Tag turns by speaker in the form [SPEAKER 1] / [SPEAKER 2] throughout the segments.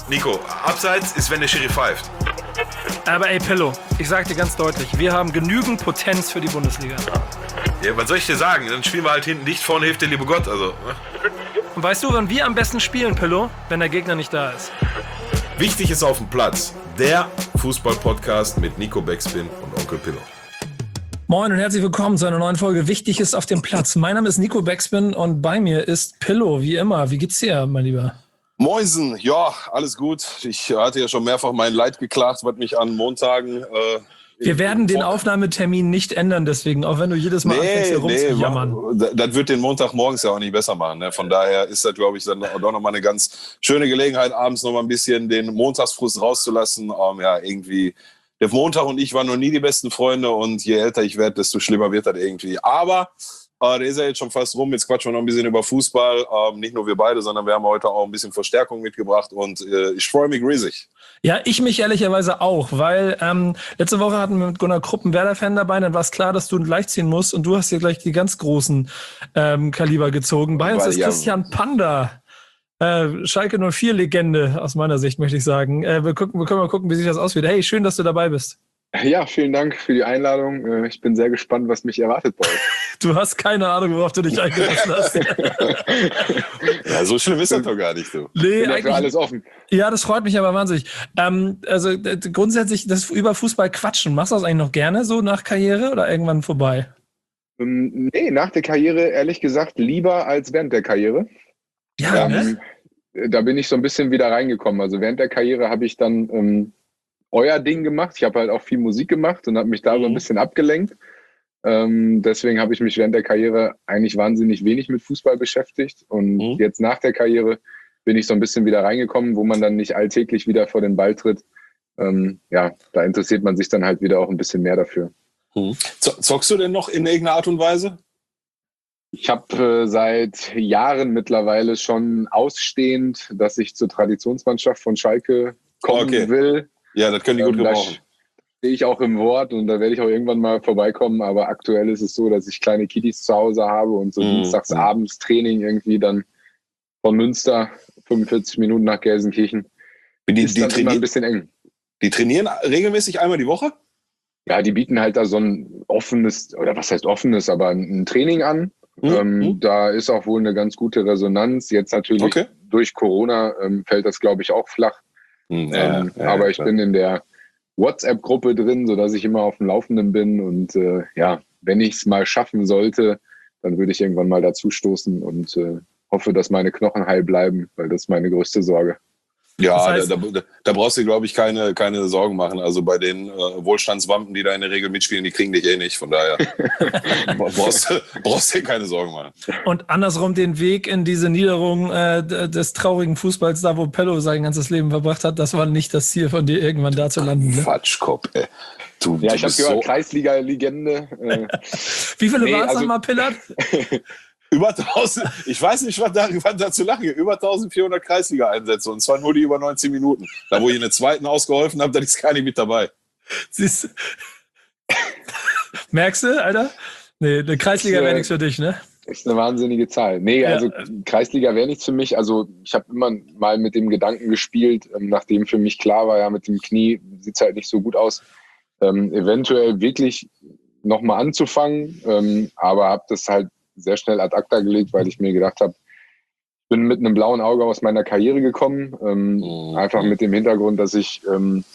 [SPEAKER 1] Nico, abseits ist, wenn der Schiri pfeift.
[SPEAKER 2] Aber ey, Pillow, ich sag dir ganz deutlich, wir haben genügend Potenz für die Bundesliga.
[SPEAKER 1] Ja, was soll ich dir sagen? Dann spielen wir halt hinten dicht, vorne hilft der liebe Gott. Also, ne?
[SPEAKER 2] Und weißt du, wann wir am besten spielen, Pillow? Wenn der Gegner nicht da ist.
[SPEAKER 1] Wichtig ist auf dem Platz. Der Fußball-Podcast mit Nico Backspin und Onkel Pillow.
[SPEAKER 2] Moin und herzlich willkommen zu einer neuen Folge Wichtig ist auf dem Platz. Mein Name ist Nico Backspin und bei mir ist Pillow, wie immer. Wie geht's dir, mein Lieber?
[SPEAKER 3] Moinsen, ja, alles gut. Ich hatte ja schon mehrfach mein Leid geklagt, was mich an Montagen...
[SPEAKER 2] Wir werden den Aufnahmetermin nicht ändern, deswegen, auch wenn du jedes Mal anfängst, rumzujammern.
[SPEAKER 3] Das wird den Montagmorgens ja auch nicht besser machen. Ne? Von daher ist das, glaube ich, dann doch nochmal eine ganz schöne Gelegenheit, abends nochmal ein bisschen den Montagsfrust rauszulassen. Ja, irgendwie, der Montag und ich waren noch nie die besten Freunde und je älter ich werde, desto schlimmer wird das irgendwie. Aber der ist ja jetzt schon fast rum. Jetzt quatschen wir noch ein bisschen über Fußball. Nicht nur wir beide, sondern wir haben heute auch ein bisschen Verstärkung mitgebracht und ich freue mich riesig.
[SPEAKER 2] Ja, ich mich ehrlicherweise auch, weil letzte Woche hatten wir mit Gunnar Krupp einen Werder-Fan dabei, dann war es klar, dass du gleich ziehen musst und du hast hier gleich die ganz großen Kaliber gezogen. Bei uns ist Christian Panda, Schalke 04-Legende aus meiner Sicht, möchte ich sagen. Wir können mal gucken, wie sich das auswirkt. Hey, schön, dass du dabei bist.
[SPEAKER 4] Ja, vielen Dank für die Einladung. Ich bin sehr gespannt, was mich erwartet bei euch.
[SPEAKER 2] Du hast keine Ahnung, worauf du dich eingelassen hast.
[SPEAKER 3] Ja, so schlimm ist das doch gar nicht so.
[SPEAKER 4] Nee, ich bin dafür alles offen.
[SPEAKER 2] Ja, das freut mich aber wahnsinnig. Also grundsätzlich, das über Fußball quatschen, machst du das eigentlich noch gerne so nach Karriere oder irgendwann vorbei?
[SPEAKER 4] Nee, nach der Karriere ehrlich gesagt lieber als während der Karriere.
[SPEAKER 2] Ja, ne?
[SPEAKER 4] Da bin ich so ein bisschen wieder reingekommen. Also während der Karriere habe ich dann euer Ding gemacht. Ich habe halt auch viel Musik gemacht und habe mich da so ein bisschen abgelenkt. Deswegen habe ich mich während der Karriere eigentlich wahnsinnig wenig mit Fußball beschäftigt. Und jetzt nach der Karriere bin ich so ein bisschen wieder reingekommen, wo man dann nicht alltäglich wieder vor den Ball tritt. Ja, da interessiert man sich dann halt wieder auch ein bisschen mehr dafür.
[SPEAKER 3] Zockst du denn noch in irgendeiner Art und Weise?
[SPEAKER 4] Ich habe seit Jahren mittlerweile schon ausstehend, dass ich zur Traditionsmannschaft von Schalke kommen will.
[SPEAKER 3] Ja, das können die gut gebrauchen.
[SPEAKER 4] Da stehe ich auch im Wort und da werde ich auch irgendwann mal vorbeikommen. Aber aktuell ist es so, dass ich kleine Kiddies zu Hause habe und so dienstags abends Training irgendwie dann von Münster, 45 Minuten nach Gelsenkirchen.
[SPEAKER 3] Die
[SPEAKER 4] ist dann immer ein bisschen eng.
[SPEAKER 3] Die trainieren regelmäßig einmal die Woche?
[SPEAKER 4] Ja, die bieten halt da so ein offenes, oder was heißt offenes, aber ein Training an. Da ist auch wohl eine ganz gute Resonanz. Jetzt natürlich durch Corona fällt das, glaube ich, auch flach. Aber ich bin in der WhatsApp-Gruppe drin, sodass ich immer auf dem Laufenden bin. Und wenn ich es mal schaffen sollte, dann würde ich irgendwann mal dazu stoßen und hoffe, dass meine Knochen heil bleiben, weil das ist meine größte Sorge.
[SPEAKER 3] Ja, das heißt, da brauchst du, glaube ich, keine Sorgen machen. Also bei den Wohlstandswampen, die da in der Regel mitspielen, die kriegen dich eh nicht. Von daher brauchst du dir keine Sorgen machen.
[SPEAKER 2] Und andersrum den Weg in diese Niederung des traurigen Fußballs, da wo Pello sein ganzes Leben verbracht hat, das war nicht das Ziel von dir, irgendwann da zu landen. Ne?
[SPEAKER 3] Quatschkopf, ey.
[SPEAKER 4] Ich habe gehört, Kreisliga-Legende.
[SPEAKER 2] Wie viele waren es nochmal, Pillard?
[SPEAKER 3] Über 1000, ich weiß nicht, was dazu lachen, über 1400 Kreisliga-Einsätze und zwar nur die über 19 Minuten. Da, wo ich in der zweiten ausgeholfen habe, da ist gar nicht mit dabei.
[SPEAKER 2] Siehst du? Merkst du, Alter? Nee, eine Kreisliga wäre nichts für dich, ne?
[SPEAKER 4] Ist eine wahnsinnige Zahl. Nee, also Kreisliga wäre nichts für mich. Also ich habe immer mal mit dem Gedanken gespielt, nachdem für mich klar war, ja, mit dem Knie sieht es halt nicht so gut aus, eventuell wirklich nochmal anzufangen, aber habe das halt sehr schnell ad acta gelegt, weil ich mir gedacht habe, ich bin mit einem blauen Auge aus meiner Karriere gekommen, einfach mit dem Hintergrund, dass ich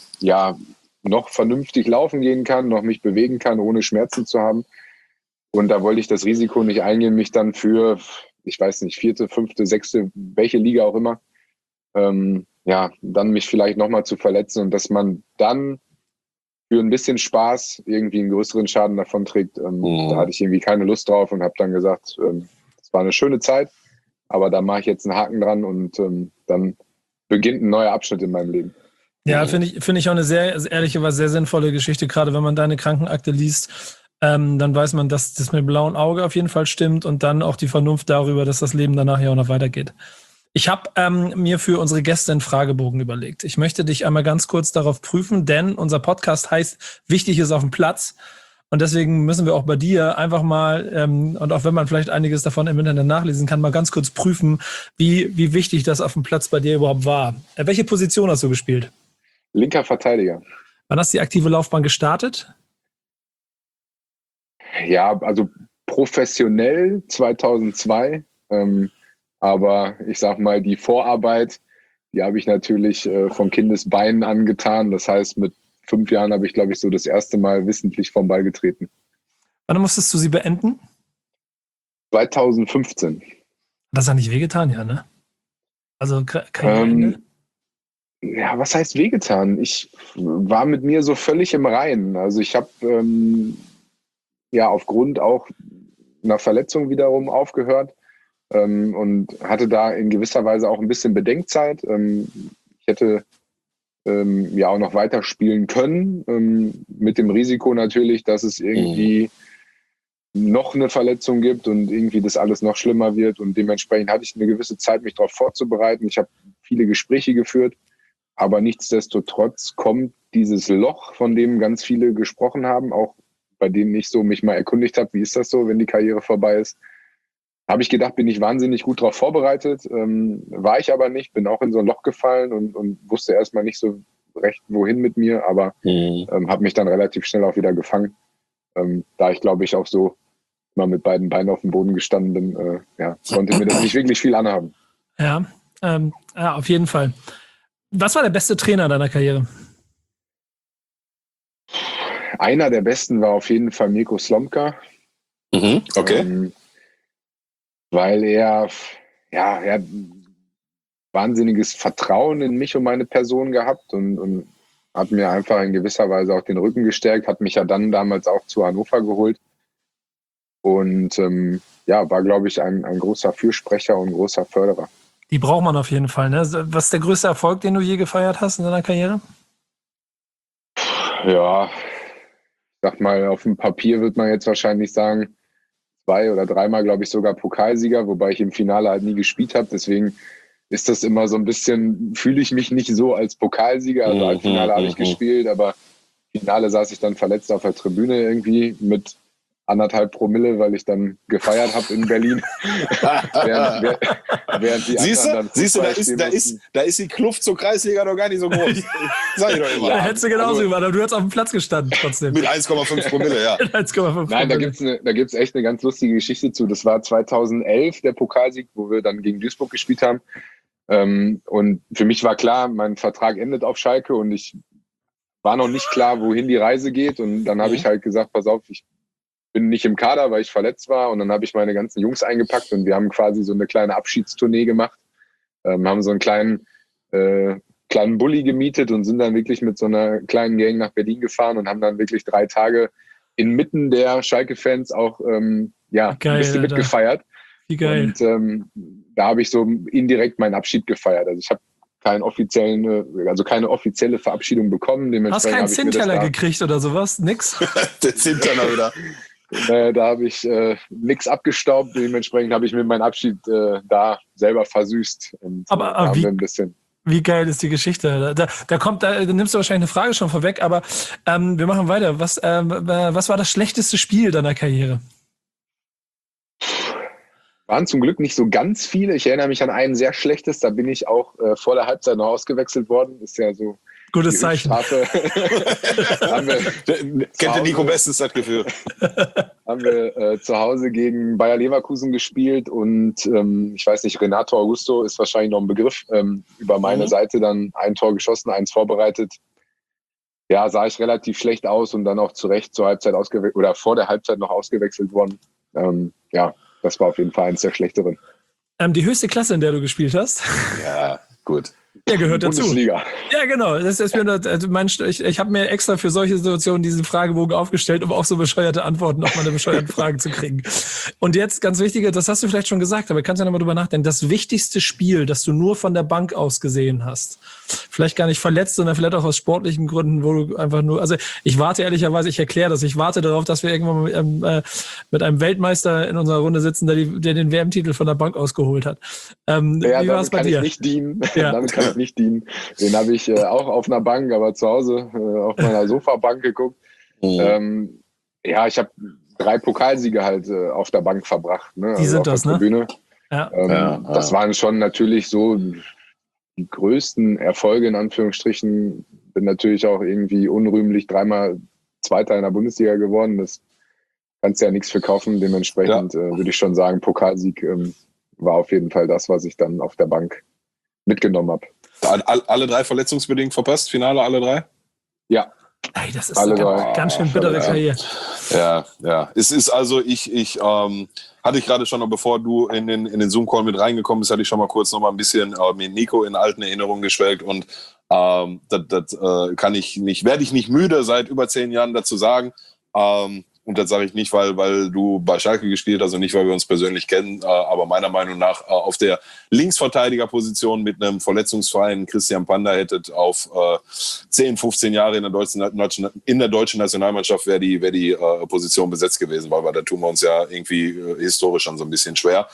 [SPEAKER 4] noch vernünftig laufen gehen kann, noch mich bewegen kann, ohne Schmerzen zu haben. Und da wollte ich das Risiko nicht eingehen, mich dann für, ich weiß nicht, 4., 5., 6., welche Liga auch immer, dann mich vielleicht nochmal zu verletzen und dass man dann für ein bisschen Spaß irgendwie einen größeren Schaden davon trägt. Da hatte ich irgendwie keine Lust drauf und habe dann gesagt, es war eine schöne Zeit, aber da mache ich jetzt einen Haken dran und dann beginnt ein neuer Abschnitt in meinem Leben.
[SPEAKER 2] Ja, finde ich auch eine sehr sinnvolle Geschichte, gerade wenn man deine Krankenakte liest. Dann weiß man, dass das mit dem blauen Auge auf jeden Fall stimmt und dann auch die Vernunft darüber, dass das Leben danach ja auch noch weitergeht. Ich habe mir für unsere Gäste einen Fragebogen überlegt. Ich möchte dich einmal ganz kurz darauf prüfen, denn unser Podcast heißt Wichtig ist auf dem Platz. Und deswegen müssen wir auch bei dir einfach mal, und auch wenn man vielleicht einiges davon im Internet nachlesen kann, mal ganz kurz prüfen, wie wichtig das auf dem Platz bei dir überhaupt war. Welche Position hast du gespielt?
[SPEAKER 4] Linker Verteidiger.
[SPEAKER 2] Wann hast du die aktive Laufbahn gestartet?
[SPEAKER 4] Ja, also professionell 2002. Aber ich sag mal, die Vorarbeit, die habe ich natürlich von Kindesbeinen angetan. Das heißt, mit 5 Jahren habe ich, glaube ich, so das erste Mal wissentlich vom Ball getreten.
[SPEAKER 2] Wann musstest du sie beenden?
[SPEAKER 4] 2015.
[SPEAKER 2] Das hat nicht wehgetan, ja, ne? Also kein
[SPEAKER 4] ja, was heißt wehgetan? Ich war mit mir so völlig im Reinen. Also ich habe ja aufgrund auch einer Verletzung wiederum aufgehört und hatte da in gewisser Weise auch ein bisschen Bedenkzeit. Ich hätte ja auch noch weiter spielen können, mit dem Risiko natürlich, dass es irgendwie noch eine Verletzung gibt und irgendwie das alles noch schlimmer wird. Und dementsprechend hatte ich eine gewisse Zeit, mich darauf vorzubereiten. Ich habe viele Gespräche geführt, aber nichtsdestotrotz kommt dieses Loch, von dem ganz viele gesprochen haben, auch bei denen ich so mich mal erkundigt habe, wie ist das so, wenn die Karriere vorbei ist. Habe ich gedacht, bin ich wahnsinnig gut darauf vorbereitet. War ich aber nicht, bin auch in so ein Loch gefallen und wusste erstmal nicht so recht, wohin mit mir, aber habe mich dann relativ schnell auch wieder gefangen. Da ich, glaube ich, auch so mal mit beiden Beinen auf dem Boden gestanden bin, konnte mir das nicht wirklich viel anhaben.
[SPEAKER 2] Ja, auf jeden Fall. Was war der beste Trainer deiner Karriere?
[SPEAKER 4] Einer der besten war auf jeden Fall Mirko Slomka.
[SPEAKER 3] Okay.
[SPEAKER 4] Weil er hat wahnsinniges Vertrauen in mich und meine Person gehabt und hat mir einfach in gewisser Weise auch den Rücken gestärkt, hat mich ja dann damals auch zu Hannover geholt und war, glaube ich, ein großer Fürsprecher und großer Förderer.
[SPEAKER 2] Die braucht man auf jeden Fall, ne? Was ist der größte Erfolg, den du je gefeiert hast in deiner Karriere?
[SPEAKER 4] Ja, ich sag mal, auf dem Papier wird man jetzt wahrscheinlich sagen, 2 oder 3-mal, glaube ich, sogar Pokalsieger, wobei ich im Finale halt nie gespielt habe. Deswegen ist das immer so ein bisschen, fühle ich mich nicht so als Pokalsieger. Also im Finale habe ich gespielt, aber im Finale saß ich dann verletzt auf der Tribüne irgendwie mit 1,5 Promille, weil ich dann gefeiert habe in Berlin. während die
[SPEAKER 3] Siehst du, da ist die Kluft zur Kreisliga noch gar nicht so groß. Sag ich doch immer.
[SPEAKER 2] Ja, hättest du genauso gemacht, aber du hättest auf dem Platz gestanden trotzdem.
[SPEAKER 3] Mit 1,5 Promille, ja.
[SPEAKER 2] Mit 1,5
[SPEAKER 4] Nein,
[SPEAKER 2] Promille.
[SPEAKER 4] da gibt's echt eine ganz lustige Geschichte zu. Das war 2011 der Pokalsieg, wo wir dann gegen Duisburg gespielt haben. Und für mich war klar, mein Vertrag endet auf Schalke und ich war noch nicht klar, wohin die Reise geht. Und dann habe ich halt gesagt, pass auf, ich bin nicht im Kader, weil ich verletzt war. Und dann habe ich meine ganzen Jungs eingepackt und wir haben quasi so eine kleine Abschiedstournee gemacht. Haben so einen kleinen Bulli gemietet und sind dann wirklich mit so einer kleinen Gang nach Berlin gefahren und haben dann wirklich 3 Tage inmitten der Schalke-Fans auch
[SPEAKER 2] geil,
[SPEAKER 4] ein bisschen mitgefeiert.
[SPEAKER 2] Wie geil.
[SPEAKER 4] Und da habe ich so indirekt meinen Abschied gefeiert. Also ich habe keine offizielle Verabschiedung bekommen.
[SPEAKER 2] Hast keinen Zinnteller gekriegt oder sowas? Nix?
[SPEAKER 3] Der Zinnteller wieder.
[SPEAKER 4] Da habe ich nichts abgestaubt. Dementsprechend habe ich mir meinen Abschied da selber versüßt. Und,
[SPEAKER 2] aber wie geil ist die Geschichte? Da nimmst du wahrscheinlich eine Frage schon vorweg, aber wir machen weiter. Was war das schlechteste Spiel deiner Karriere?
[SPEAKER 4] Waren zum Glück nicht so ganz viele. Ich erinnere mich an ein sehr schlechtes. Da bin ich auch vor der Halbzeit noch ausgewechselt worden. Ist ja so.
[SPEAKER 2] Gutes Zeichen.
[SPEAKER 3] Kennt der Nico bestens das Gefühl.
[SPEAKER 4] Haben wir zu Hause gegen Bayer Leverkusen gespielt und ich weiß nicht, Renato Augusto ist wahrscheinlich noch ein Begriff. Über meine Seite dann 1 Tor geschossen, 1 vorbereitet. Ja, sah ich relativ schlecht aus und dann auch zu Recht zur Halbzeit oder vor der Halbzeit noch ausgewechselt worden. Das war auf jeden Fall eins der schlechteren.
[SPEAKER 2] Die höchste Klasse, in der du gespielt hast?
[SPEAKER 3] Ja, gut.
[SPEAKER 2] Ja, gehört dazu.
[SPEAKER 4] Bundesliga.
[SPEAKER 2] Ja, genau. Ich habe mir extra für solche Situationen diesen Fragebogen aufgestellt, um auch so bescheuerte Antworten auf meine bescheuerten Fragen zu kriegen. Und jetzt, ganz wichtig, das hast du vielleicht schon gesagt, aber kannst ja nochmal drüber nachdenken. Das wichtigste Spiel, das du nur von der Bank aus gesehen hast, vielleicht gar nicht verletzt, sondern vielleicht auch aus sportlichen Gründen, wo du einfach nur, also ich warte ehrlicherweise, ich erkläre das, ich warte darauf, dass wir irgendwann mit einem Weltmeister in unserer Runde sitzen, der den WM-Titel von der Bank ausgeholt hat.
[SPEAKER 4] Wie war es bei dir? Damit kann ich nicht dienen. Den habe ich auch auf einer Bank, aber zu Hause auf meiner Sofabank geguckt. Ja, ich habe 3 Pokalsiege halt auf der Bank verbracht. Ne?
[SPEAKER 2] Die sind das, ne?
[SPEAKER 4] Ja. Das waren schon natürlich so die größten Erfolge in Anführungsstrichen. Bin natürlich auch irgendwie unrühmlich 3-mal Zweiter in der Bundesliga geworden. Das kannst du ja nichts verkaufen. Dementsprechend würde ich schon sagen, Pokalsieg war auf jeden Fall das, was ich dann auf der Bank mitgenommen habe.
[SPEAKER 3] Alle 3 verletzungsbedingt verpasst? Finale alle 3?
[SPEAKER 4] Ja.
[SPEAKER 2] Ey, das ist eine ganz schön bittere Karriere.
[SPEAKER 3] Ja. Es ist also, hatte ich gerade schon noch, bevor du in den Zoom-Call mit reingekommen bist, hatte ich schon mal kurz noch mal ein bisschen mit Nico in alten Erinnerungen geschwelgt und werde ich nicht müde, seit über 10 Jahren dazu sagen. Und das sage ich nicht, weil du bei Schalke gespielt hast und nicht, weil wir uns persönlich kennen, aber meiner Meinung nach auf der Linksverteidigerposition mit einem verletzungsfreien Christian Panda hättet auf 10, 15 Jahre in der deutschen Nationalmannschaft wäre die Position besetzt gewesen, weil da tun wir uns ja irgendwie historisch schon so ein bisschen schwer.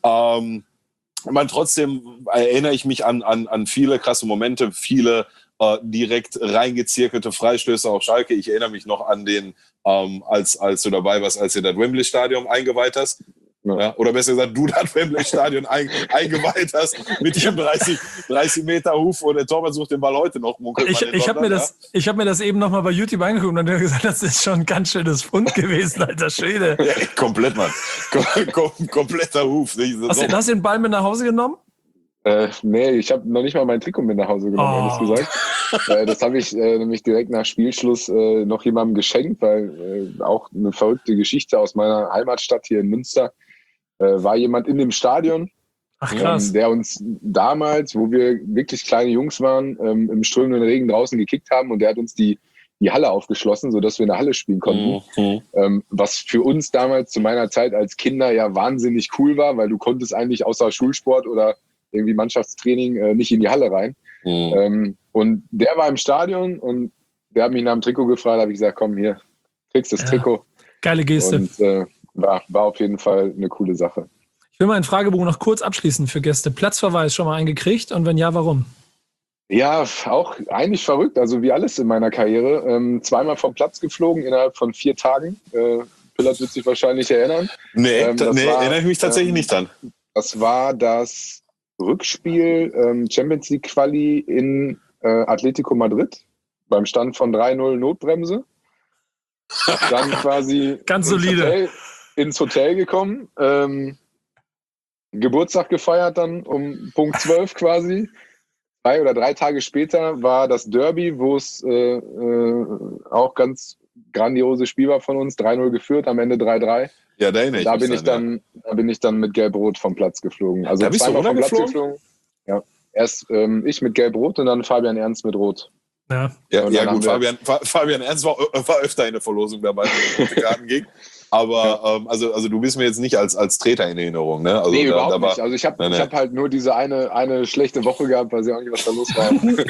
[SPEAKER 3] Trotzdem erinnere ich mich an viele krasse Momente, viele direkt reingezirkelte Freistöße auf Schalke. Ich erinnere mich noch an den, als du dabei warst, als ihr das Wembley-Stadion eingeweiht hast. Ja, oder besser gesagt, du das Wembley-Stadion eingeweiht hast mit dem 30 Meter Huf und der Torwart sucht den Ball heute noch.
[SPEAKER 2] Ich habe mir das eben noch mal bei YouTube angeguckt und dann gesagt, das ist schon ein ganz schönes Fund gewesen, alter Schwede.
[SPEAKER 3] Ja, komplett, Mann. Kompletter Huf.
[SPEAKER 2] Hast du den Ball mit nach Hause genommen?
[SPEAKER 4] Nee, ich habe noch nicht mal mein Trikot mit nach Hause genommen, ehrlich gesagt. Das habe ich nämlich direkt nach Spielschluss noch jemandem geschenkt, weil auch eine verrückte Geschichte aus meiner Heimatstadt hier in Münster. War jemand in dem Stadion,
[SPEAKER 2] ach, krass.
[SPEAKER 4] Der uns damals, wo wir wirklich kleine Jungs waren, im strömenden Regen draußen gekickt haben und der hat uns die Halle aufgeschlossen, sodass wir in der Halle spielen konnten. Was für uns damals zu meiner Zeit als Kinder ja wahnsinnig cool war, weil du konntest eigentlich außer Schulsport oder irgendwie Mannschaftstraining nicht in die Halle rein. Und der war im Stadion und der hat mich nach dem Trikot gefragt, habe ich gesagt, komm hier, kriegst das Trikot.
[SPEAKER 2] Geile Geste.
[SPEAKER 4] Und war auf jeden Fall eine coole Sache.
[SPEAKER 2] Ich will meinen Fragebogen noch kurz abschließen für Gäste. Platzverweis schon mal eingekriegt und wenn ja, warum?
[SPEAKER 4] Ja, auch eigentlich verrückt, also wie alles in meiner Karriere. 2-mal vom Platz geflogen innerhalb von 4 Tagen. Pillard wird sich wahrscheinlich erinnern.
[SPEAKER 3] Nee, erinnere ich mich tatsächlich nicht an.
[SPEAKER 4] Das war das Rückspiel Champions League Quali in Atletico Madrid beim Stand von 3-0 Notbremse. Dann quasi
[SPEAKER 2] ganz solide
[SPEAKER 4] ins Hotel gekommen, Geburtstag gefeiert dann um Punkt 12 quasi. 2 oder 3 Tage später war das Derby, wo es auch ganz grandioses Spiel war von uns, 3-0 geführt, am Ende 3-3.
[SPEAKER 3] Ja, da
[SPEAKER 4] bin ich dann mit Gelb-Rot vom Platz geflogen. Also 2-mal vom Platz geflogen. Ja. Erst ich mit Gelb-Rot und dann Fabian Ernst mit Rot.
[SPEAKER 2] Ja
[SPEAKER 3] gut, Fabian Ernst war öfter in der Verlosung dabei, wenn es um Karten ging. Aber also du bist mir jetzt nicht als Treter in Erinnerung, ne? Also,
[SPEAKER 4] nee, überhaupt nicht. Also ich hab halt nur diese eine schlechte Woche gehabt, weil ich auch nicht, was da los war.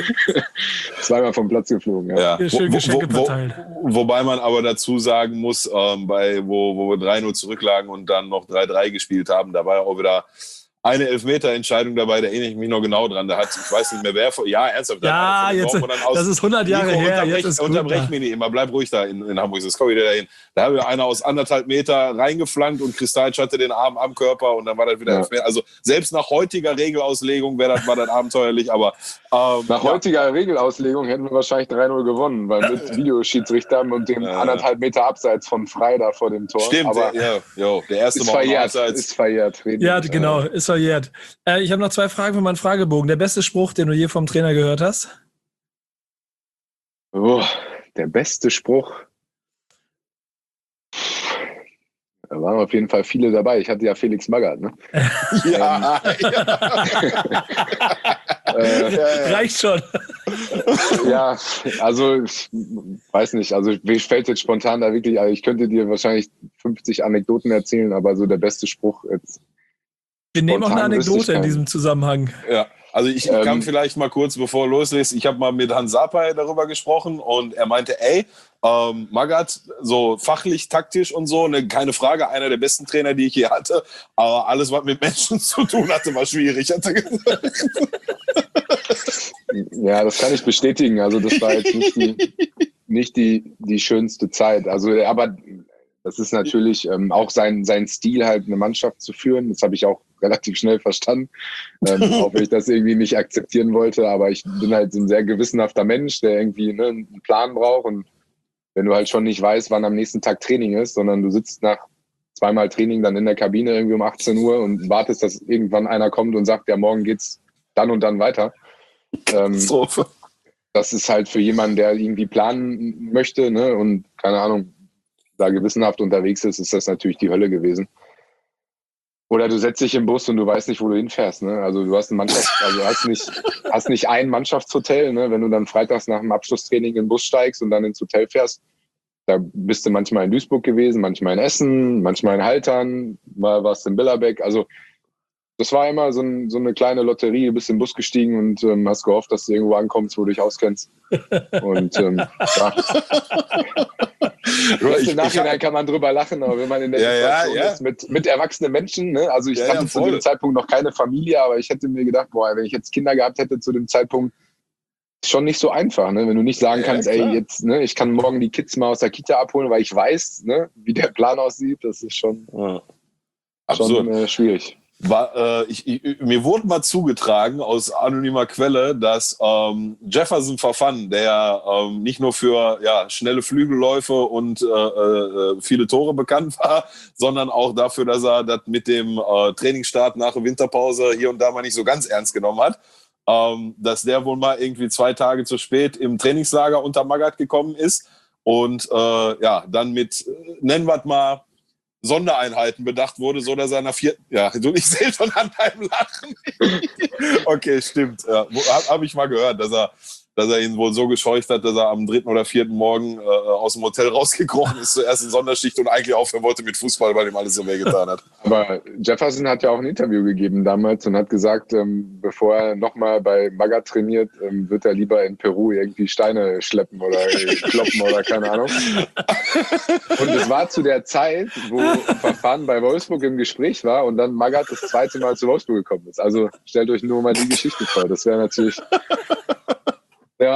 [SPEAKER 4] 2-mal vom Platz geflogen, ja.
[SPEAKER 2] Schön Geschenke verteilt.
[SPEAKER 3] Wobei man aber dazu sagen muss, wo wir 3-0 zurücklagen und dann noch 3-3 gespielt haben, da war ja auch wieder eine Elfmeter-Entscheidung dabei, da erinnere ich mich noch genau dran. Da ich weiß nicht mehr wer, ernsthaft.
[SPEAKER 2] Ja, jetzt, das ist 100 Jahre her.
[SPEAKER 3] Unterbrech mich nicht immer, bleib ruhig da in Hamburg, das komme ich wieder dahin. Da haben wir einer aus 1,5 Meter reingeflankt und Kristall hatte den Arm am Körper und dann war das wieder Elfmeter. Also selbst nach heutiger Regelauslegung war das abenteuerlich, aber
[SPEAKER 4] nach heutiger Regelauslegung hätten wir wahrscheinlich 3-0 gewonnen, weil mit Videoschiedsrichtern und dem 1,5 Meter Abseits von Frei da vor dem Tor.
[SPEAKER 3] Stimmt,
[SPEAKER 4] aber
[SPEAKER 3] der erste
[SPEAKER 4] ist
[SPEAKER 3] Mal
[SPEAKER 4] verjährt,
[SPEAKER 3] Abseits.
[SPEAKER 4] ist verjährt.
[SPEAKER 2] Ja, genau, ist verjährt. Ich habe noch 2 Fragen für meinen Fragebogen. Der beste Spruch, den du je vom Trainer gehört hast?
[SPEAKER 4] Oh, der beste Spruch. Da waren auf jeden Fall viele dabei. Ich hatte ja Felix Magath, ne?
[SPEAKER 2] Reicht schon.
[SPEAKER 4] Ja, also ich weiß nicht, also mir fällt jetzt spontan da wirklich, also ich könnte dir wahrscheinlich 50 Anekdoten erzählen, aber so der beste Spruch jetzt.
[SPEAKER 2] Wir nehmen auch eine Anekdote in diesem Zusammenhang.
[SPEAKER 3] Ja, also ich kann vielleicht mal kurz, bevor loslässt, ich habe mal mit Hans Sapai darüber gesprochen und er meinte, Magath, so fachlich, taktisch und so, keine Frage, einer der besten Trainer, die ich je hatte, aber alles, was mit Menschen zu tun hatte, war schwierig, hat er gesagt.
[SPEAKER 4] Ja, das kann ich bestätigen, also das war jetzt nicht die schönste Zeit, also aber Das ist natürlich auch sein Stil, halt eine Mannschaft zu führen. Das habe ich auch relativ schnell verstanden, auch wenn ich das irgendwie nicht akzeptieren wollte. Aber ich bin halt so ein sehr gewissenhafter Mensch, der irgendwie einen Plan braucht. Und wenn du halt schon nicht weißt, wann am nächsten Tag Training ist, sondern du sitzt nach 2-mal Training dann in der Kabine irgendwie um 18 Uhr und wartest, dass irgendwann einer kommt und sagt, ja, morgen geht's dann und dann weiter. Das ist halt für jemanden, der irgendwie planen möchte, ne, und keine Ahnung, da gewissenhaft unterwegs ist das natürlich die Hölle gewesen. Oder du setzt dich im Bus und du weißt nicht, wo du hinfährst. Ne? Also du hast hast nicht ein Mannschaftshotel, ne? Wenn du dann freitags nach dem Abschlusstraining in den Bus steigst und dann ins Hotel fährst. Da bist du manchmal in Duisburg gewesen, manchmal in Essen, manchmal in Haltern, mal warst du in Billerbeck. Also das war immer so eine kleine Lotterie. Du bist im Bus gestiegen und hast gehofft, dass du irgendwo ankommst, wo du dich auskennst. Und ja. Im Nachhinein kann man drüber lachen, aber wenn man in der Situation ist mit erwachsenen Menschen, ne? Also ich hatte zu dem Zeitpunkt noch keine Familie, aber ich hätte mir gedacht, wenn ich jetzt Kinder gehabt hätte zu dem Zeitpunkt, schon nicht so einfach, ne? Wenn du nicht sagen kannst, jetzt, ne, ich kann morgen die Kids mal aus der Kita abholen, weil ich weiß, ne, wie der Plan aussieht, das ist schon schwierig.
[SPEAKER 3] Mir wurde mal zugetragen aus anonymer Quelle, dass Jefferson Farfan, der nicht nur für schnelle Flügelläufe und viele Tore bekannt war, sondern auch dafür, dass er das mit dem Trainingsstart nach der Winterpause hier und da mal nicht so ganz ernst genommen hat, dass der wohl mal irgendwie 2 Tage zu spät im Trainingslager unter Magath gekommen ist und dann mit, nennen wir es mal, Sondereinheiten bedacht wurde, so dass er nach 4. Ja, du, ich sehe schon an deinem Lachen. Okay, stimmt. Ja, habe ich mal gehört, dass er ihn wohl so gescheucht hat, dass er am 3. oder 4. Morgen aus dem Hotel rausgekrochen ist zur ersten Sonderschicht und eigentlich aufhören wollte mit Fußball, weil ihm alles so wehgetan hat.
[SPEAKER 4] Aber Jefferson hat ja auch ein Interview gegeben damals und hat gesagt, bevor er nochmal bei Magath trainiert, wird er lieber in Peru irgendwie Steine schleppen oder kloppen oder keine Ahnung. Und es war zu der Zeit, wo Farfan bei Wolfsburg im Gespräch war und dann Magath das 2. Mal zu Wolfsburg gekommen ist. Also stellt euch nur mal die Geschichte vor. Das wäre natürlich... Ja.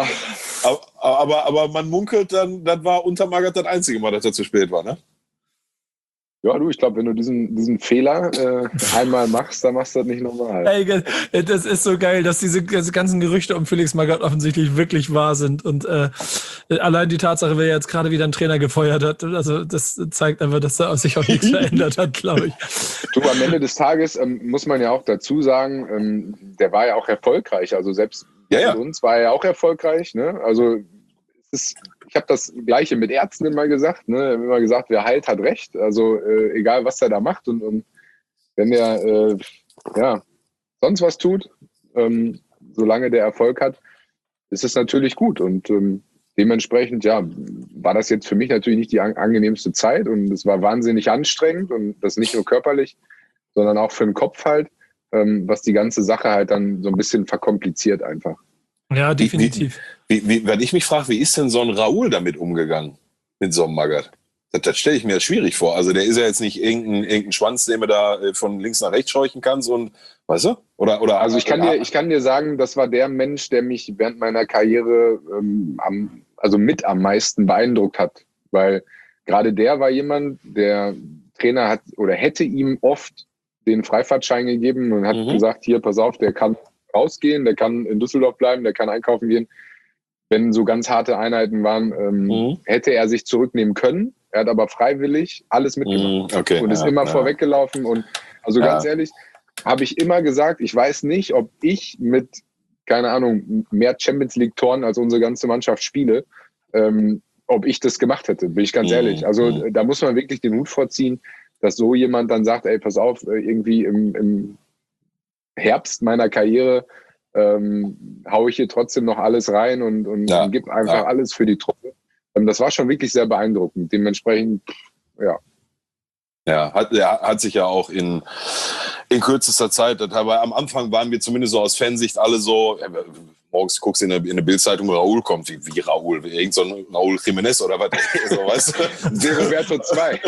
[SPEAKER 3] Aber man munkelt dann, das war unter Magath das einzige Mal, dass er zu spät war, ne?
[SPEAKER 4] Ja, du, ich glaube, wenn du diesen Fehler einmal machst, dann machst du das nicht nochmal.
[SPEAKER 2] Ey, das ist so geil, dass diese ganzen Gerüchte um Felix Magath offensichtlich wirklich wahr sind. Und allein die Tatsache, wer jetzt gerade wieder einen Trainer gefeuert hat, also das zeigt einfach, dass da sich auch nichts verändert hat, glaube ich.
[SPEAKER 4] Du, am Ende des Tages muss man ja auch dazu sagen, der war ja auch erfolgreich. Also selbst mit uns war er ja auch erfolgreich. Ne? Also ich habe das Gleiche mit Ärzten immer gesagt. Ne? Immer gesagt, wer heilt, hat recht. Also egal, was er da macht. Und wenn er sonst was tut, solange der Erfolg hat, ist es natürlich gut. Und dementsprechend, war das jetzt für mich natürlich nicht die angenehmste Zeit. Und es war wahnsinnig anstrengend. Und das nicht nur körperlich, sondern auch für den Kopf halt, was die ganze Sache halt dann so ein bisschen verkompliziert einfach.
[SPEAKER 2] Ja, definitiv.
[SPEAKER 3] Wenn ich mich frage, wie ist denn so ein Raoul damit umgegangen, mit so einem Magath? Das stelle ich mir schwierig vor. Also der ist ja jetzt nicht irgendein Schwanz, den man da von links nach rechts scheuchen kann, weißt du? Oder
[SPEAKER 4] also ich kann dir sagen, das war der Mensch, der mich während meiner Karriere mit am meisten beeindruckt hat. Weil gerade der war jemand, der Trainer hat oder hätte ihm oft den Freifahrtschein gegeben und hat gesagt, hier, pass auf, der kann rausgehen, der kann in Düsseldorf bleiben, der kann einkaufen gehen. Wenn so ganz harte Einheiten waren, hätte er sich zurücknehmen können. Er hat aber freiwillig alles mitgemacht und ist immer vorweggelaufen. Und also ganz ehrlich, habe ich immer gesagt, ich weiß nicht, ob ich mit, keine Ahnung, mehr Champions-League-Toren als unsere ganze Mannschaft spiele, ob ich das gemacht hätte, bin ich ganz ehrlich. Also da muss man wirklich den Hut vorziehen, dass so jemand dann sagt, ey, pass auf, irgendwie im Herbst meiner Karriere haue ich hier trotzdem noch alles rein und gebe einfach alles für die Truppe. Das war schon wirklich sehr beeindruckend. Dementsprechend,
[SPEAKER 3] Ja, hat sich ja auch in kürzester Zeit, aber am Anfang waren wir zumindest so aus Fansicht alle so, morgens guckst in eine Bildzeitung, Raúl kommt. Wie Raúl? Irgend so ein Raúl Jiménez oder was? So, weißt du?
[SPEAKER 4] De Roberto 2.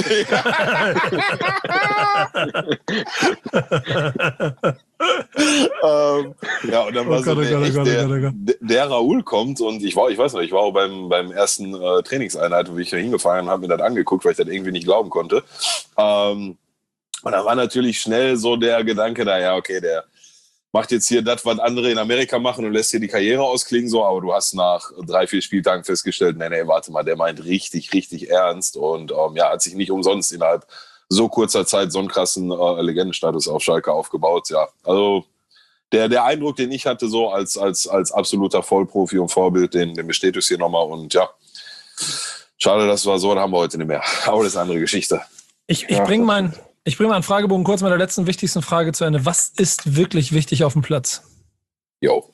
[SPEAKER 3] Ja, und dann war so der Raúl kommt und ich weiß noch, ich war auch beim ersten Trainingseinheit, wo ich da hingefahren und habe mir das angeguckt, weil ich das irgendwie nicht glauben konnte. Und da war natürlich schnell so der Gedanke da, ja, okay, der macht jetzt hier das, was andere in Amerika machen und lässt hier die Karriere ausklingen, so, aber du hast nach 3-4 Spieltagen festgestellt, nee, warte mal, der meint richtig, richtig ernst und hat sich nicht umsonst innerhalb so kurzer Zeit so einen krassen Legendenstatus auf Schalke aufgebaut, ja. Also der Eindruck, den ich hatte, so als absoluter Vollprofi und Vorbild, den bestätigt hier nochmal und ja, schade, das war so, das haben wir heute nicht mehr, aber das ist eine andere Geschichte.
[SPEAKER 2] Ich bringe meinen Fragebogen kurz mit der letzten wichtigsten Frage zu Ende. Was ist wirklich wichtig auf dem Platz?
[SPEAKER 3] Jo.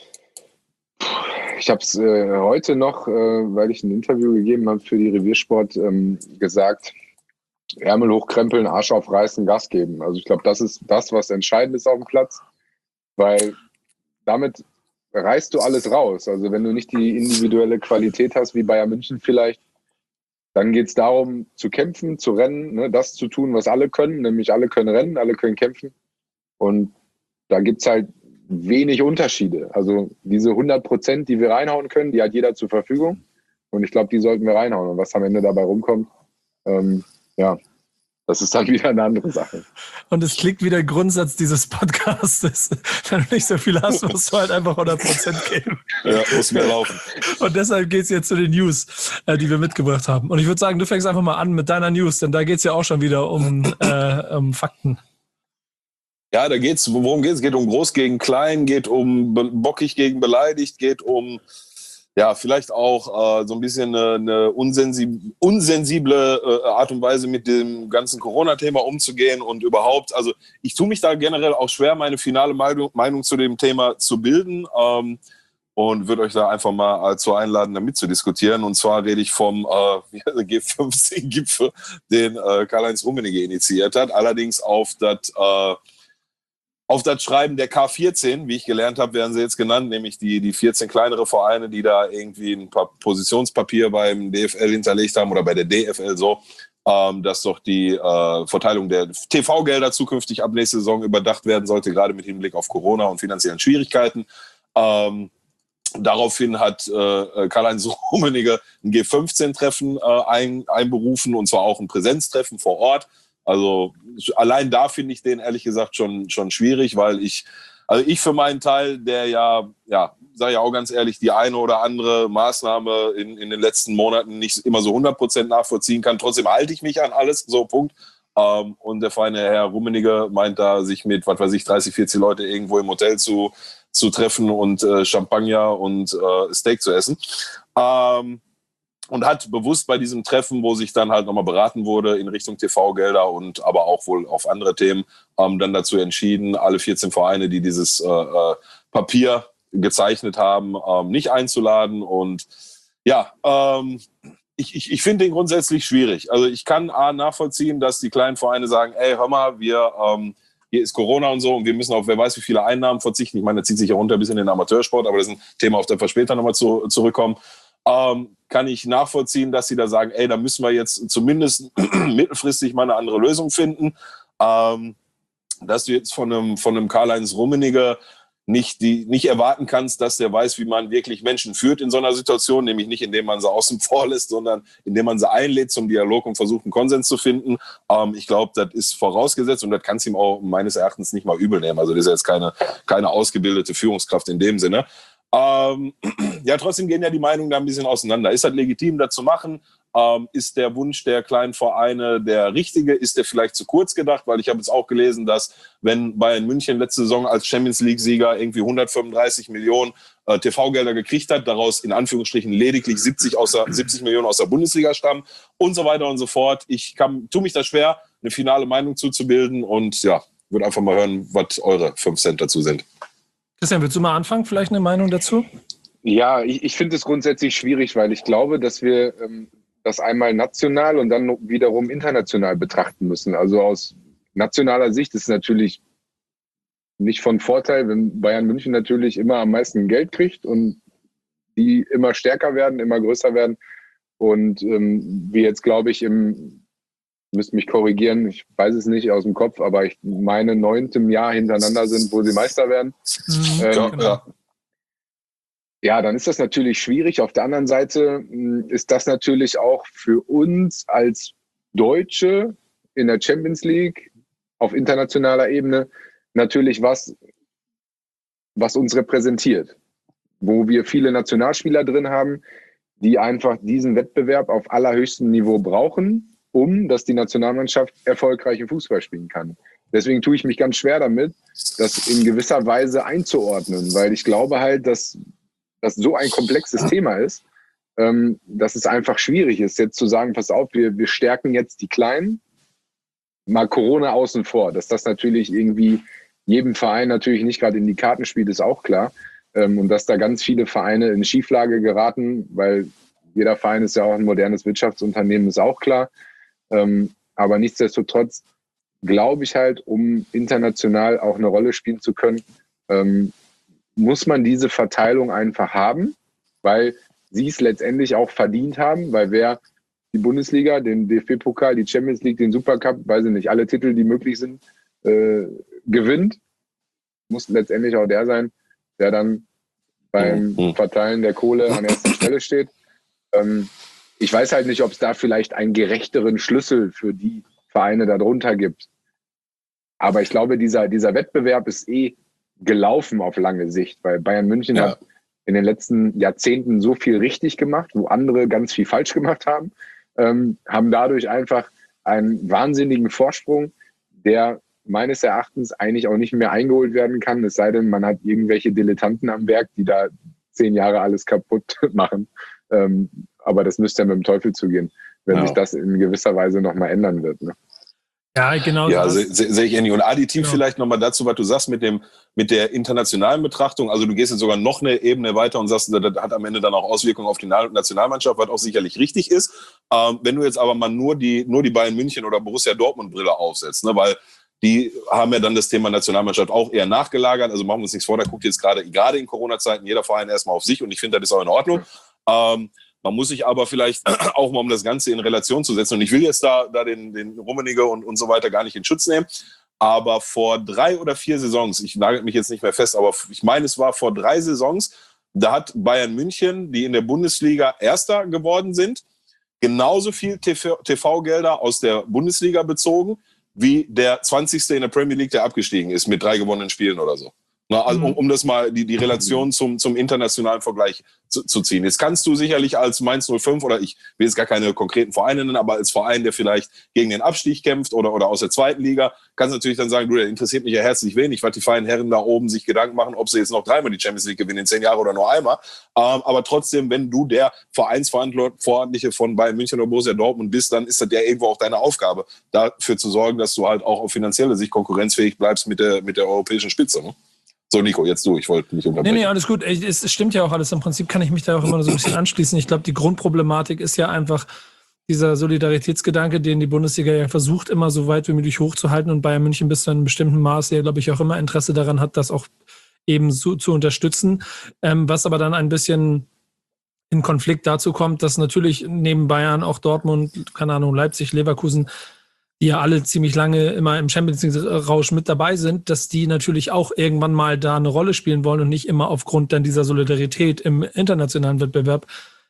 [SPEAKER 4] Ich habe es heute noch, weil ich ein Interview gegeben habe für die Reviersport, gesagt, Ärmel hochkrempeln, Arsch aufreißen, Gas geben. Also ich glaube, das ist das, was entscheidend ist auf dem Platz, weil damit reißt du alles raus. Also wenn du nicht die individuelle Qualität hast, wie Bayern München vielleicht, dann geht es darum, zu kämpfen, zu rennen, ne, das zu tun, was alle können, nämlich alle können rennen, alle können kämpfen. Und da gibt es halt wenig Unterschiede. Also diese 100%, die wir reinhauen können, die hat jeder zur Verfügung. Und ich glaube, die sollten wir reinhauen. Und was am Ende dabei rumkommt, das ist dann wieder eine andere Sache.
[SPEAKER 2] Und es klingt wie der Grundsatz dieses Podcasts. Wenn du nicht so viel hast, musst du halt einfach 100% geben.
[SPEAKER 3] Ja, muss mehr laufen.
[SPEAKER 2] Und deshalb geht es jetzt zu den News, die wir mitgebracht haben. Und ich würde sagen, du fängst einfach mal an mit deiner News, denn da geht es ja auch schon wieder um Fakten.
[SPEAKER 3] Ja, worum geht's? Geht um Groß gegen Klein, geht um bockig gegen beleidigt, geht um vielleicht auch so ein bisschen eine unsensible Art und Weise mit dem ganzen Corona-Thema umzugehen und überhaupt, also ich tue mich da generell auch schwer, meine finale Meinung zu dem Thema zu bilden und würde euch da einfach mal dazu einladen, da mitzudiskutieren. Und zwar rede ich vom G15-Gipfel, den Karl-Heinz Rummenigge initiiert hat, allerdings auf das Schreiben der K14, wie ich gelernt habe, werden sie jetzt genannt, nämlich die 14 kleinere Vereine, die da irgendwie ein paar Positionspapier beim DFL hinterlegt haben oder bei der DFL so, dass doch die Verteilung der TV-Gelder zukünftig ab nächster Saison überdacht werden sollte, gerade mit Hinblick auf Corona und finanziellen Schwierigkeiten. Daraufhin hat Karl-Heinz Rummenigge ein G15-Treffen einberufen und zwar auch ein Präsenztreffen vor Ort. Also allein da finde ich den ehrlich gesagt schon schwierig, weil ich für meinen Teil, der sage ich auch ganz ehrlich, die eine oder andere Maßnahme in den letzten Monaten nicht immer so 100% nachvollziehen kann. Trotzdem halte ich mich an alles, so Punkt. Und der feine Herr Rummenigge meint da, sich mit, 30, 40 Leute irgendwo im Hotel zu treffen und Champagner und Steak zu essen. Und hat bewusst bei diesem Treffen, wo sich dann halt nochmal beraten wurde in Richtung TV-Gelder und aber auch wohl auf andere Themen, dann dazu entschieden, alle 14 Vereine, die dieses Papier gezeichnet haben, nicht einzuladen. Und ich finde den grundsätzlich schwierig. Also ich kann nachvollziehen, dass die kleinen Vereine sagen, ey, hör mal, hier ist Corona und so und wir müssen auf wer weiß wie viele Einnahmen verzichten. Ich meine, das zieht sich ja runter bis in den Amateursport, aber das ist ein Thema, auf das wir später nochmal zurückkommen. Kann ich nachvollziehen, dass sie da sagen, ey, da müssen wir jetzt zumindest mittelfristig mal eine andere Lösung finden. Dass du jetzt von einem Karl-Heinz Rummenigge nicht erwarten kannst, dass der weiß, wie man wirklich Menschen führt in so einer Situation, nämlich nicht, indem man sie außen vor lässt, sondern indem man sie einlädt zum Dialog und versucht, einen Konsens zu finden. Ich glaube, das ist vorausgesetzt und das kannst du ihm auch meines Erachtens nicht mal übel nehmen. Also das ist jetzt keine ausgebildete Führungskraft in dem Sinne. Trotzdem gehen ja die Meinungen da ein bisschen auseinander. Ist das legitim, das zu machen? Ist der Wunsch der kleinen Vereine der richtige? Ist der vielleicht zu kurz gedacht? Weil ich habe jetzt auch gelesen, dass wenn Bayern München letzte Saison als Champions-League-Sieger irgendwie 135 Millionen TV-Gelder gekriegt hat, daraus in Anführungsstrichen lediglich 70 Millionen aus der Bundesliga stammen und so weiter und so fort. Ich tue mich da schwer, eine finale Meinung zuzubilden und würde einfach mal hören, was eure 5 Cent dazu sind.
[SPEAKER 2] Christian, willst du mal anfangen? Vielleicht eine Meinung dazu?
[SPEAKER 4] Ja, ich finde es grundsätzlich schwierig, weil ich glaube, dass wir das einmal national und dann wiederum international betrachten müssen. Also aus nationaler Sicht ist es natürlich nicht von Vorteil, wenn Bayern München natürlich immer am meisten Geld kriegt und die immer stärker werden, immer größer werden. Und wir jetzt, glaube ich, müsst mich korrigieren, ich weiß es nicht aus dem Kopf, aber ich meine 9. Jahr hintereinander sind, wo sie Meister werden. Ja, dann ist das natürlich schwierig. Auf der anderen Seite ist das natürlich auch für uns als Deutsche in der Champions League auf internationaler Ebene natürlich was uns repräsentiert, wo wir viele Nationalspieler drin haben, die einfach diesen Wettbewerb auf allerhöchstem Niveau brauchen, dass die Nationalmannschaft erfolgreichen Fußball spielen kann. Deswegen tue ich mich ganz schwer damit, das in gewisser Weise einzuordnen, weil ich glaube halt, dass das so ein komplexes Thema ist, dass es einfach schwierig ist, jetzt zu sagen, pass auf, wir stärken jetzt die Kleinen, mal Corona außen vor, dass das natürlich irgendwie jedem Verein natürlich nicht gerade in die Karten spielt, ist auch klar. Und dass da ganz viele Vereine in Schieflage geraten, weil jeder Verein ist ja auch ein modernes Wirtschaftsunternehmen, ist auch klar. Aber nichtsdestotrotz glaube ich halt, um international auch eine Rolle spielen zu können, muss man diese Verteilung einfach haben, weil sie es letztendlich auch verdient haben, weil wer die Bundesliga, den DFB-Pokal, die Champions League, den Supercup, weiß ich nicht, alle Titel, die möglich sind, gewinnt, muss letztendlich auch der sein, der dann beim Verteilen der Kohle an erster Stelle steht. Ich weiß halt nicht, ob es da vielleicht einen gerechteren Schlüssel für die Vereine darunter gibt. Aber ich glaube, dieser Wettbewerb ist gelaufen auf lange Sicht, weil Bayern München hat in den letzten Jahrzehnten so viel richtig gemacht, wo andere ganz viel falsch gemacht haben, haben dadurch einfach einen wahnsinnigen Vorsprung, der meines Erachtens eigentlich auch nicht mehr eingeholt werden kann, es sei denn, man hat irgendwelche Dilettanten am Werk, die da 10 Jahre alles kaputt machen. Aber das müsste ja mit dem Teufel zugehen, wenn sich das in gewisser Weise nochmal ändern wird. Ne?
[SPEAKER 2] Ja, genau.
[SPEAKER 3] Ja, sehe ich ähnlich. Und additiv vielleicht nochmal dazu, was du sagst mit der internationalen Betrachtung. Also du gehst jetzt sogar noch eine Ebene weiter und sagst, das hat am Ende dann auch Auswirkungen auf die Nationalmannschaft, was auch sicherlich richtig ist. Wenn du jetzt aber mal nur die Bayern München oder Borussia Dortmund Brille aufsetzt, ne, weil die haben ja dann das Thema Nationalmannschaft auch eher nachgelagert. Also machen wir uns nichts vor, da guckt jetzt gerade in Corona-Zeiten jeder Verein erstmal auf sich und ich finde, das ist auch in Ordnung. Man muss sich aber vielleicht auch mal, um das Ganze in Relation zu setzen, und ich will jetzt da den Rummenigge und so weiter gar nicht in Schutz nehmen, aber vor 3 oder 4 Saisons, ich nagel mich jetzt nicht mehr fest, aber ich meine, es war vor 3 Saisons, da hat Bayern München, die in der Bundesliga Erster geworden sind, genauso viel TV-Gelder aus der Bundesliga bezogen, wie der 20. in der Premier League, der abgestiegen ist mit 3 gewonnenen Spielen oder so. Na, also um das mal die Relation zum internationalen Vergleich zu ziehen. Jetzt kannst du sicherlich als Mainz 05 oder ich will jetzt gar keine konkreten Vereine nennen, aber als Verein, der vielleicht gegen den Abstieg kämpft oder aus der 2. Liga, kannst du natürlich dann sagen, du, der interessiert mich ja herzlich wenig, was die feinen Herren da oben sich Gedanken machen, ob sie jetzt noch 3-mal die Champions League gewinnen in 10 Jahren oder nur einmal. Aber trotzdem, wenn du der Vereinsverantwortliche von Bayern München oder Borussia Dortmund bist, dann ist das ja irgendwo auch deine Aufgabe, dafür zu sorgen, dass du halt auch auf finanzielle Sicht konkurrenzfähig bleibst mit der europäischen Spitze. Ne? So, Nico, jetzt du. Ich wollte nicht unterbrechen.
[SPEAKER 2] Nee, alles gut. Es stimmt ja auch alles. Im Prinzip kann ich mich da auch immer so ein bisschen anschließen. Ich glaube, die Grundproblematik ist ja einfach dieser Solidaritätsgedanke, den die Bundesliga ja versucht, immer so weit wie möglich hochzuhalten und Bayern München bis zu einem bestimmten Maß ja, glaube ich, auch immer Interesse daran hat, das auch eben so zu unterstützen. Was aber dann ein bisschen in Konflikt dazu kommt, dass natürlich neben Bayern auch Dortmund, keine Ahnung, Leipzig, Leverkusen, die ja alle ziemlich lange immer im Champions-League-Rausch mit dabei sind, dass die natürlich auch irgendwann mal da eine Rolle spielen wollen und nicht immer aufgrund dann dieser Solidarität im internationalen Wettbewerb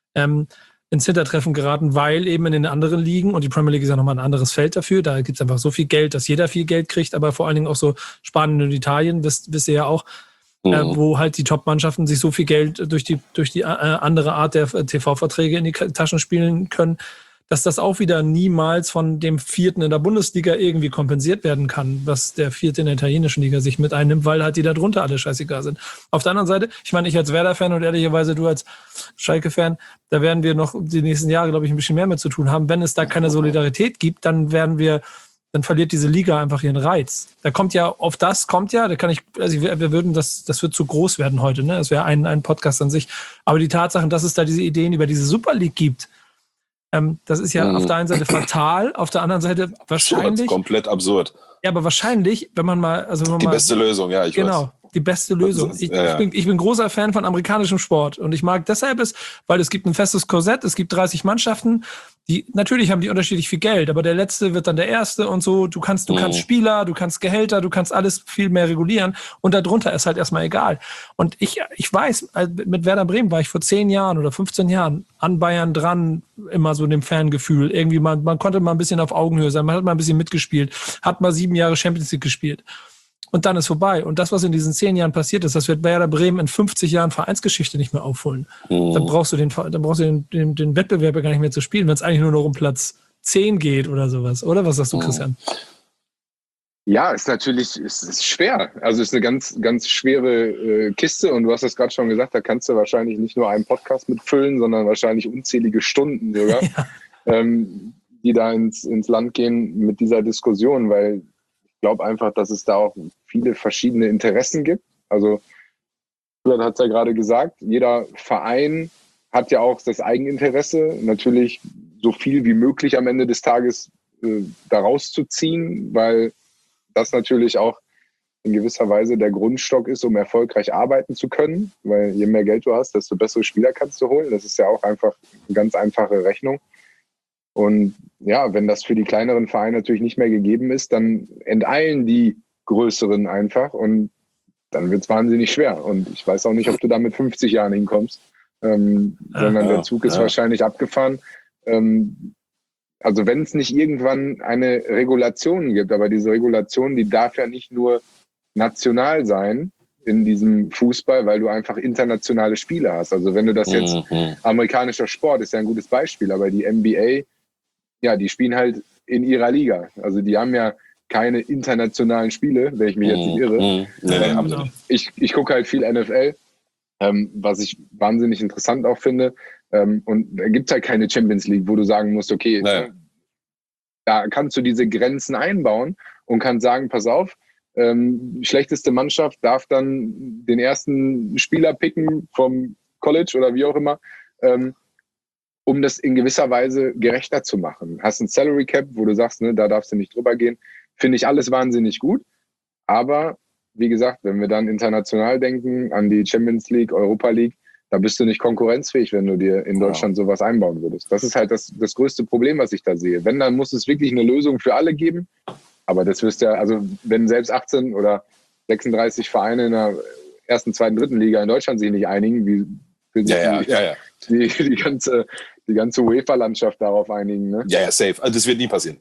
[SPEAKER 2] ins Hintertreffen geraten, weil eben in den anderen Ligen, und die Premier League ist ja nochmal ein anderes Feld dafür, da gibt es einfach so viel Geld, dass jeder viel Geld kriegt, aber vor allen Dingen auch so Spanien und Italien, wisst ihr ja auch, wo halt die Top-Mannschaften sich so viel Geld durch die andere Art der TV-Verträge in die Taschen spielen können, dass das auch wieder niemals von dem 4. in der Bundesliga irgendwie kompensiert werden kann, was der 4. in der italienischen Liga sich mit einnimmt, weil halt die da drunter alle scheißegal sind. Auf der anderen Seite, ich meine, ich als Werder-Fan und ehrlicherweise du als Schalke-Fan, da werden wir noch die nächsten Jahre, glaube ich, ein bisschen mehr mit zu tun haben. Wenn es da keine Solidarität gibt, dann verliert diese Liga einfach ihren Reiz. Da kommt ja, wir würden, das wird zu groß werden heute, ne? Das wäre ein Podcast an sich. Aber die Tatsachen, dass es da diese Ideen über diese Super League gibt, das ist ja auf der einen Seite fatal, auf der anderen Seite wahrscheinlich...
[SPEAKER 3] Komplett absurd.
[SPEAKER 2] Ja, aber wahrscheinlich, wenn man mal...
[SPEAKER 3] Die beste Lösung, ja, ich weiß.
[SPEAKER 2] Genau, die beste Lösung. Ich bin großer Fan von amerikanischem Sport und ich mag deshalb weil es gibt ein festes Korsett, es gibt 30 Mannschaften, natürlich haben die unterschiedlich viel Geld, aber der Letzte wird dann der Erste und so. Du kannst Spieler, du kannst Gehälter, du kannst alles viel mehr regulieren und darunter ist halt erstmal egal. Und ich weiß, mit Werder Bremen war ich vor 10 Jahren oder 15 Jahren an Bayern dran, immer so dem Fangefühl. Irgendwie man konnte mal ein bisschen auf Augenhöhe sein, man hat mal ein bisschen mitgespielt, hat mal 7 Jahre Champions League gespielt. Und dann ist vorbei. Und das, was in diesen 10 Jahren passiert ist, das wird Werder Bremen in 50 Jahren Vereinsgeschichte nicht mehr aufholen. Dann brauchst du den Wettbewerb gar nicht mehr zu spielen, wenn es eigentlich nur noch um Platz 10 geht oder sowas. Oder was sagst du, Christian?
[SPEAKER 4] Ja, ist schwer. Also ist eine ganz, ganz schwere Kiste. Und du hast das gerade schon gesagt, da kannst du wahrscheinlich nicht nur einen Podcast mitfüllen, sondern wahrscheinlich unzählige Stunden sogar, die da ins Land gehen mit dieser Diskussion, weil ich glaube einfach, dass es da auch viele verschiedene Interessen gibt. Also, Julian hat es ja gerade gesagt, jeder Verein hat ja auch das Eigeninteresse, natürlich so viel wie möglich am Ende des Tages daraus zu ziehen, weil das natürlich auch in gewisser Weise der Grundstock ist, um erfolgreich arbeiten zu können. Weil je mehr Geld du hast, desto bessere Spieler kannst du holen. Das ist ja auch einfach eine ganz einfache Rechnung. Und ja, wenn das für die kleineren Vereine natürlich nicht mehr gegeben ist, dann enteilen die größeren einfach und dann wird es wahnsinnig schwer. Und ich weiß auch nicht, ob du da mit 50 Jahren hinkommst, sondern der Zug ist wahrscheinlich abgefahren. Also wenn es nicht irgendwann eine Regulation gibt, aber diese Regulation, die darf ja nicht nur national sein in diesem Fußball, weil du einfach internationale Spiele hast. Also wenn du das jetzt, amerikanischer Sport ist ja ein gutes Beispiel, aber die NBA, ja, die spielen halt in ihrer Liga. Also die haben ja keine internationalen Spiele, wenn ich mich jetzt nicht irre. Ich gucke halt viel NFL, was ich wahnsinnig interessant auch finde. Und da gibt es halt keine Champions League, wo du sagen musst, okay, da kannst du diese Grenzen einbauen und kannst sagen, pass auf, schlechteste Mannschaft darf dann den ersten Spieler picken vom College oder wie auch immer, um das in gewisser Weise gerechter zu machen. Hast ein Salary Cap, wo du sagst, ne, da darfst du nicht drüber gehen. Finde ich alles wahnsinnig gut. Aber wie gesagt, wenn wir dann international denken, an die Champions League, Europa League, da bist du nicht konkurrenzfähig, wenn du dir in Deutschland sowas einbauen würdest. Das ist halt das größte Problem, was ich da sehe. Wenn, dann muss es wirklich eine Lösung für alle geben. Aber das wirst ja, also wenn selbst 18 oder 36 Vereine in der ersten, zweiten, dritten Liga in Deutschland sich nicht einigen, wie will sich die ganze UEFA-Landschaft darauf einigen? Ne?
[SPEAKER 3] Ja, safe. Also das wird nie passieren.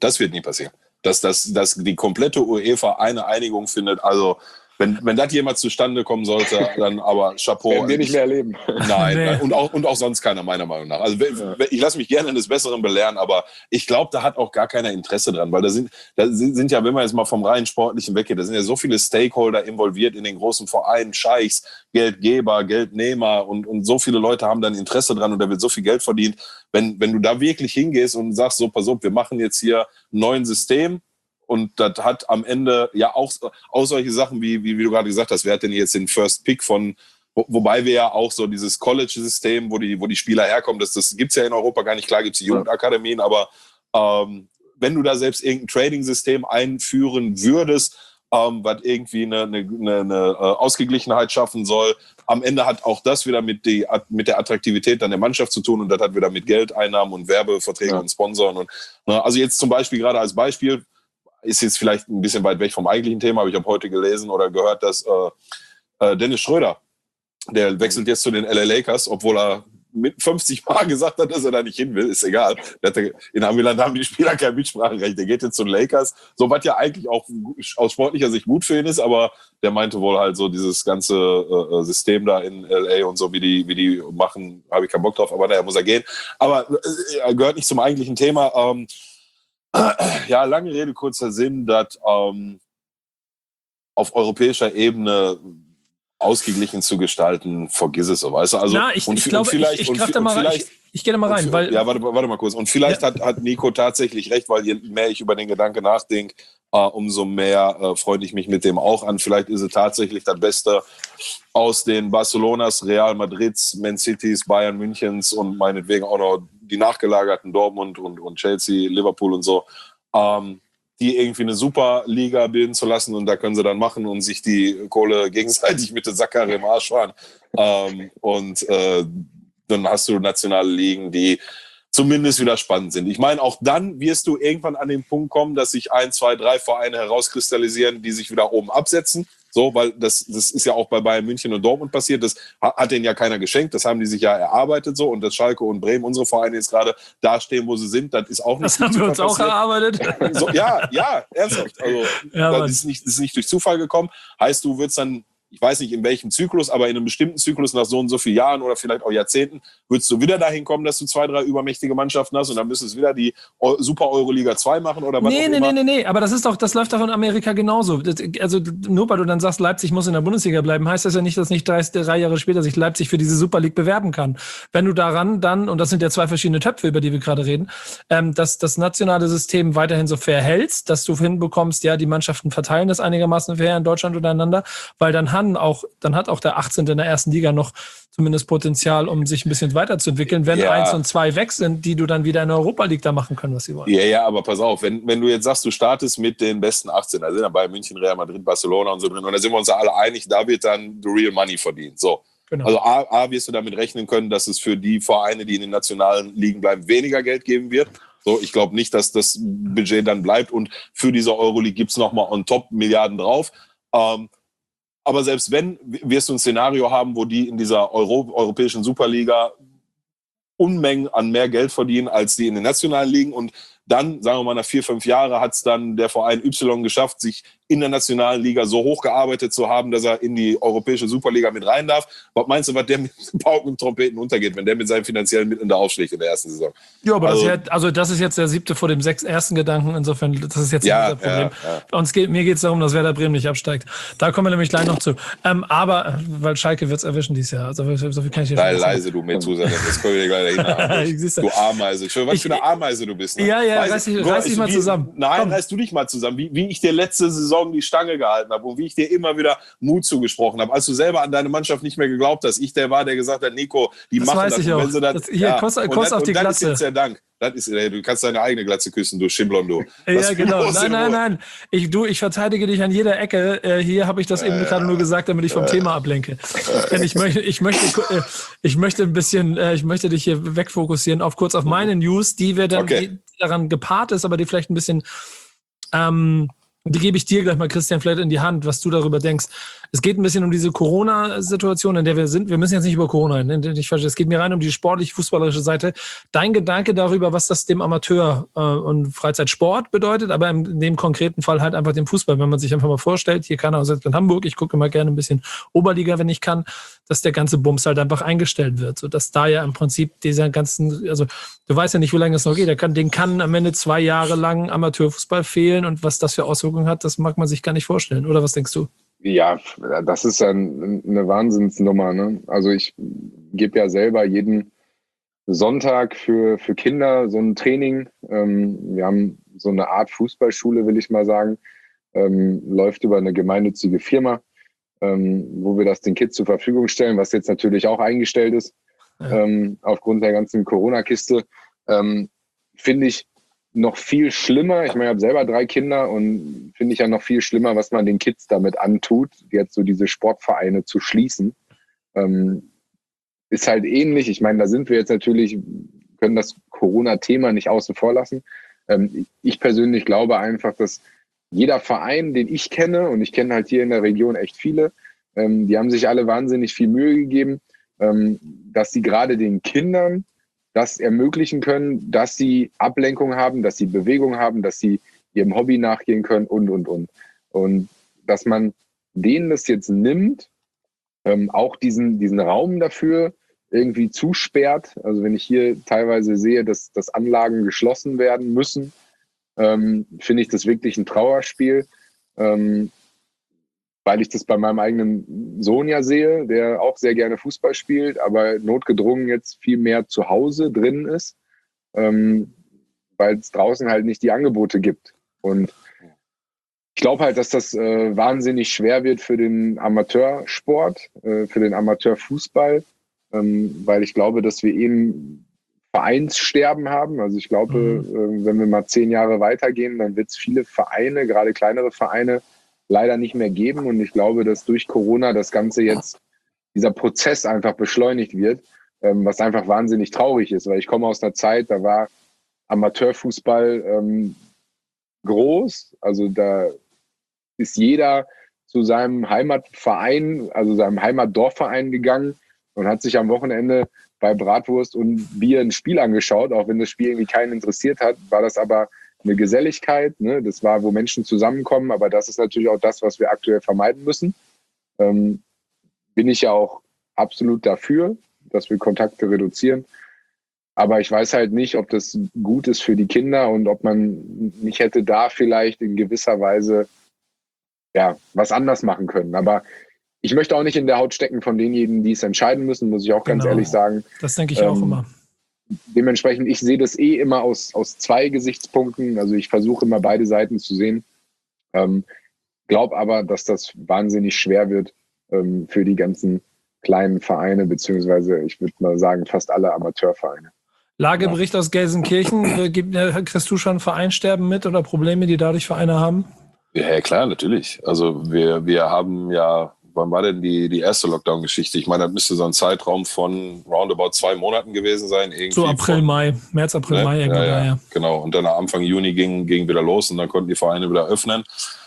[SPEAKER 3] Dass die komplette UEFA eine Einigung findet, also wenn das jemals zustande kommen sollte, dann aber Chapeau.
[SPEAKER 4] Werden wir nicht mehr erleben.
[SPEAKER 3] Nein, und auch sonst keiner, meiner Meinung nach. Also ich lasse mich gerne eines Besseren belehren, aber ich glaube, da hat auch gar keiner Interesse dran, weil da sind ja, wenn man jetzt mal vom rein Sportlichen weggeht, da sind ja so viele Stakeholder involviert in den großen Vereinen, Scheichs, Geldgeber, Geldnehmer und so viele Leute haben dann Interesse dran und da wird so viel Geld verdient. Wenn du da wirklich hingehst und sagst, so, pass auf, wir machen jetzt hier ein neues System, und das hat am Ende ja auch solche Sachen, wie du gerade gesagt hast, wer hat denn jetzt den First Pick von, wobei wir ja auch so dieses College-System, wo die Spieler herkommen, das gibt es ja in Europa gar nicht. Klar gibt es die Jugendakademien, aber wenn du da selbst irgendein Trading-System einführen würdest, was irgendwie eine Ausgeglichenheit schaffen soll, am Ende hat auch das wieder mit der Attraktivität dann der Mannschaft zu tun und das hat wieder mit Geldeinnahmen und Werbeverträgen und Sponsoren. Und, also jetzt zum Beispiel gerade als Beispiel, ist jetzt vielleicht ein bisschen weit weg vom eigentlichen Thema, aber ich habe heute gelesen oder gehört, dass Dennis Schröder, der wechselt jetzt zu den LA Lakers, obwohl er mit 50 Mal gesagt hat, dass er da nicht hin will, ist egal. In Amiland haben die Spieler kein Mitspracherecht, der geht jetzt zu den Lakers, so was ja eigentlich auch aus sportlicher Sicht gut für ihn ist, aber der meinte wohl halt so dieses ganze System da in LA und so, wie die machen, habe ich keinen Bock drauf, aber naja, muss er gehen. Aber gehört nicht zum eigentlichen Thema. Ja, lange Rede, kurzer Sinn, dass auf europäischer Ebene ausgeglichen zu gestalten, vergiss es so, weißt du? Also,
[SPEAKER 2] ich gehe da mal rein. Weil
[SPEAKER 3] warte mal kurz. Und vielleicht hat Nico tatsächlich recht, weil je mehr ich über den Gedanke nachdenke, umso mehr freue ich mich mit dem auch an. Vielleicht ist es tatsächlich das Beste aus den Barcelonas, Real Madrids, Man Citys, Bayern Münchens und meinetwegen auch noch die nachgelagerten Dortmund und Chelsea, Liverpool und so. die irgendwie eine Superliga bilden zu lassen und da können sie dann machen und sich die Kohle gegenseitig mit den Sackkarre im Arsch fahren. Dann hast du nationale Ligen, die zumindest wieder spannend sind. Ich meine, auch dann wirst du irgendwann an den Punkt kommen, dass sich 1, 2, 3 Vereine herauskristallisieren, die sich wieder oben absetzen. So, weil das ist ja auch bei Bayern München und Dortmund passiert. Das hat denen ja keiner geschenkt. Das haben die sich ja erarbeitet so. Und dass Schalke und Bremen, unsere Vereine jetzt gerade dastehen, wo sie sind, das ist auch nicht.
[SPEAKER 2] Das haben wir uns auch erarbeitet.
[SPEAKER 3] So, ja, ernsthaft. Also, das ist nicht durch Zufall gekommen. Heißt, du würdest dann, ich weiß nicht in welchem Zyklus, aber in einem bestimmten Zyklus nach so und so vielen Jahren oder vielleicht auch Jahrzehnten würdest du wieder dahin kommen, dass du 2, 3 übermächtige Mannschaften hast und dann müsstest du wieder die Super Euroliga 2 machen oder was auch immer.
[SPEAKER 2] Nee, aber das läuft doch in Amerika genauso. Also nur weil du dann sagst, Leipzig muss in der Bundesliga bleiben, heißt das ja nicht, dass nicht 3 Jahre später sich Leipzig für diese Super League bewerben kann. Wenn du daran dann, und das sind ja 2 verschiedene Töpfe, über die wir gerade reden, dass das nationale System weiterhin so fair hältst, dass du hinbekommst, ja, die Mannschaften verteilen das einigermaßen fair in Deutschland untereinander, weil dann hat auch der 18. in der ersten Liga noch zumindest Potenzial, um sich ein bisschen weiterzuentwickeln, wenn 1 und 2 weg sind, die du dann wieder in der Europa League da machen können, was sie wollen.
[SPEAKER 3] Ja, aber pass auf, wenn du jetzt sagst, du startest mit den besten 18, da sind ja bei München, Real Madrid, Barcelona und so drin, und da sind wir uns ja alle einig, da wird dann the real money verdient. So. Genau. Also A, wirst du damit rechnen können, dass es für die Vereine, die in den nationalen Ligen bleiben, weniger Geld geben wird. So, ich glaube nicht, dass das Budget dann bleibt und für diese Euroleague gibt es nochmal on top Milliarden drauf. Aber selbst wenn, wirst du ein Szenario haben, wo die in dieser europäischen Superliga Unmengen an mehr Geld verdienen, als die in den nationalen Ligen. Und dann, sagen wir mal, nach 4, 5 Jahren hat es dann der Verein Y geschafft, sich in der nationalen Liga so hochgearbeitet zu haben, dass er in die europäische Superliga mit rein darf. Was meinst du, was der mit Pauken und Trompeten untergeht, wenn der mit seinen finanziellen Mitteln da aufschlägt in der ersten Saison?
[SPEAKER 2] Ja, aber das ist jetzt der 7. vor dem 6. ersten Gedanken. Insofern, das ist jetzt nicht unser Problem. Mir geht es darum, dass Werder Bremen nicht absteigt. Da kommen wir nämlich gleich noch zu. Aber, weil Schalke wird es erwischen dieses Jahr. Also, so viel kann ich dir
[SPEAKER 3] schon leise, du Methusalem. Das können wir dir gleich dahin haben. Du Ameise. Schön, was für eine Ameise du bist. Ne?
[SPEAKER 2] Ja, reiß dich mal zusammen.
[SPEAKER 3] Nein, reiß du dich mal zusammen. Wie ich dir letzte Saison die Stange gehalten habe und wie ich dir immer wieder Mut zugesprochen habe, als du selber an deine Mannschaft nicht mehr geglaubt hast. Ich der war, der gesagt hat, Nico, die machen das. Und wenn sie das
[SPEAKER 2] hier, Kuss auf die Glatze.
[SPEAKER 3] Das ist jetzt der Dank. Du kannst deine eigene Glatze küssen, du Schimmlon, du.
[SPEAKER 2] Ja, genau. Nein. Ich verteidige dich an jeder Ecke. Hier habe ich das eben gerade nur gesagt, damit ich vom Thema ablenke. Denn ich möchte dich hier wegfokussieren kurz auf meine News, die wir dann die daran gepaart ist, aber die vielleicht ein bisschen die gebe ich dir gleich mal, Christian, vielleicht in die Hand, was du darüber denkst. Es geht ein bisschen um diese Corona-Situation, in der wir sind. Wir müssen jetzt nicht über Corona reden. Es geht mir rein um die sportlich-fußballerische Seite. Dein Gedanke darüber, was das dem Amateur- und Freizeitsport bedeutet, aber in dem konkreten Fall halt einfach dem Fußball. Wenn man sich einfach mal vorstellt, hier kann er selbst in Hamburg, ich gucke immer gerne ein bisschen Oberliga, wenn ich kann, dass der ganze Bums halt einfach eingestellt wird. Sodass da ja im Prinzip dieser ganzen, also du weißt ja nicht, wie lange es noch geht. Den kann am Ende 2 Jahre lang Amateurfußball fehlen und was das für Auswirkungen hat, das mag man sich gar nicht vorstellen. Oder was denkst du?
[SPEAKER 4] Ja, das ist eine Wahnsinnsnummer. Ne? Also ich gebe ja selber jeden Sonntag für Kinder so ein Training. Wir haben so eine Art Fußballschule, will ich mal sagen. Läuft über eine gemeinnützige Firma, wo wir das den Kids zur Verfügung stellen, was jetzt natürlich auch eingestellt ist, aufgrund der ganzen Corona-Kiste. Finde ich noch viel schlimmer. Ich meine, ich habe selber 3 Kinder und finde ich ja noch viel schlimmer, was man den Kids damit antut, jetzt so diese Sportvereine zu schließen. Ist halt ähnlich. Ich meine, da sind wir jetzt natürlich, können das Corona-Thema nicht außen vor lassen. Ich persönlich glaube einfach, dass jeder Verein, den ich kenne, und ich kenne halt hier in der Region echt viele, die haben sich alle wahnsinnig viel Mühe gegeben, dass sie gerade den Kindern das ermöglichen können, dass sie Ablenkung haben, dass sie Bewegung haben, dass sie ihrem Hobby nachgehen können und. Und dass man denen das jetzt nimmt, auch diesen Raum dafür irgendwie zusperrt. Also wenn ich hier teilweise sehe, dass Anlagen geschlossen werden müssen, finde ich das wirklich ein Trauerspiel, weil ich das bei meinem eigenen Sohn ja sehe, der auch sehr gerne Fußball spielt, aber notgedrungen jetzt viel mehr zu Hause drin ist, weil es draußen halt nicht die Angebote gibt. Und ich glaube halt, dass das wahnsinnig schwer wird für den Amateursport, für den Amateurfußball, weil ich glaube, dass wir eben Vereinssterben haben. Also ich glaube, wenn wir mal 10 Jahre weitergehen, dann wird es viele Vereine, gerade kleinere Vereine, leider nicht mehr geben. Und ich glaube, dass durch Corona das Ganze jetzt, dieser Prozess einfach beschleunigt wird, was einfach wahnsinnig traurig ist. Weil ich komme aus einer Zeit, da war Amateurfußball groß. Also da ist jeder zu seinem Heimatverein, also seinem Heimatdorfverein gegangen und hat sich am Wochenende bei Bratwurst und Bier ein Spiel angeschaut. Auch wenn das Spiel irgendwie keinen interessiert hat, war das aber eine Geselligkeit. Ne? Das war, wo Menschen zusammenkommen. Aber das ist natürlich auch das, was wir aktuell vermeiden müssen. Bin ich ja auch absolut dafür, dass wir Kontakte reduzieren. Aber ich weiß halt nicht, ob das gut ist für die Kinder und ob man nicht hätte da vielleicht in gewisser Weise was anders machen können. Aber ich möchte auch nicht in der Haut stecken von denjenigen, die es entscheiden müssen, muss ich auch ganz ehrlich sagen.
[SPEAKER 2] Das denke ich auch immer.
[SPEAKER 4] Dementsprechend, ich sehe das immer aus 2 Gesichtspunkten. Also ich versuche immer beide Seiten zu sehen. Glaube aber, dass das wahnsinnig schwer wird für die ganzen kleinen Vereine, beziehungsweise ich würde mal sagen, fast alle Amateurvereine.
[SPEAKER 2] Lagebericht aus Gelsenkirchen. Kriegst du schon Vereinsterben mit oder Probleme, die dadurch Vereine haben?
[SPEAKER 3] Ja, klar, natürlich. Also wir haben ja, wann war denn die erste Lockdown-Geschichte? Ich meine, das müsste so ein Zeitraum von roundabout 2 Monaten gewesen sein. Irgendwie
[SPEAKER 2] so April, Mai, März, April, Mai.
[SPEAKER 3] Ja. Genau. Und dann Anfang Juni ging wieder los und dann konnten die Vereine wieder öffnen.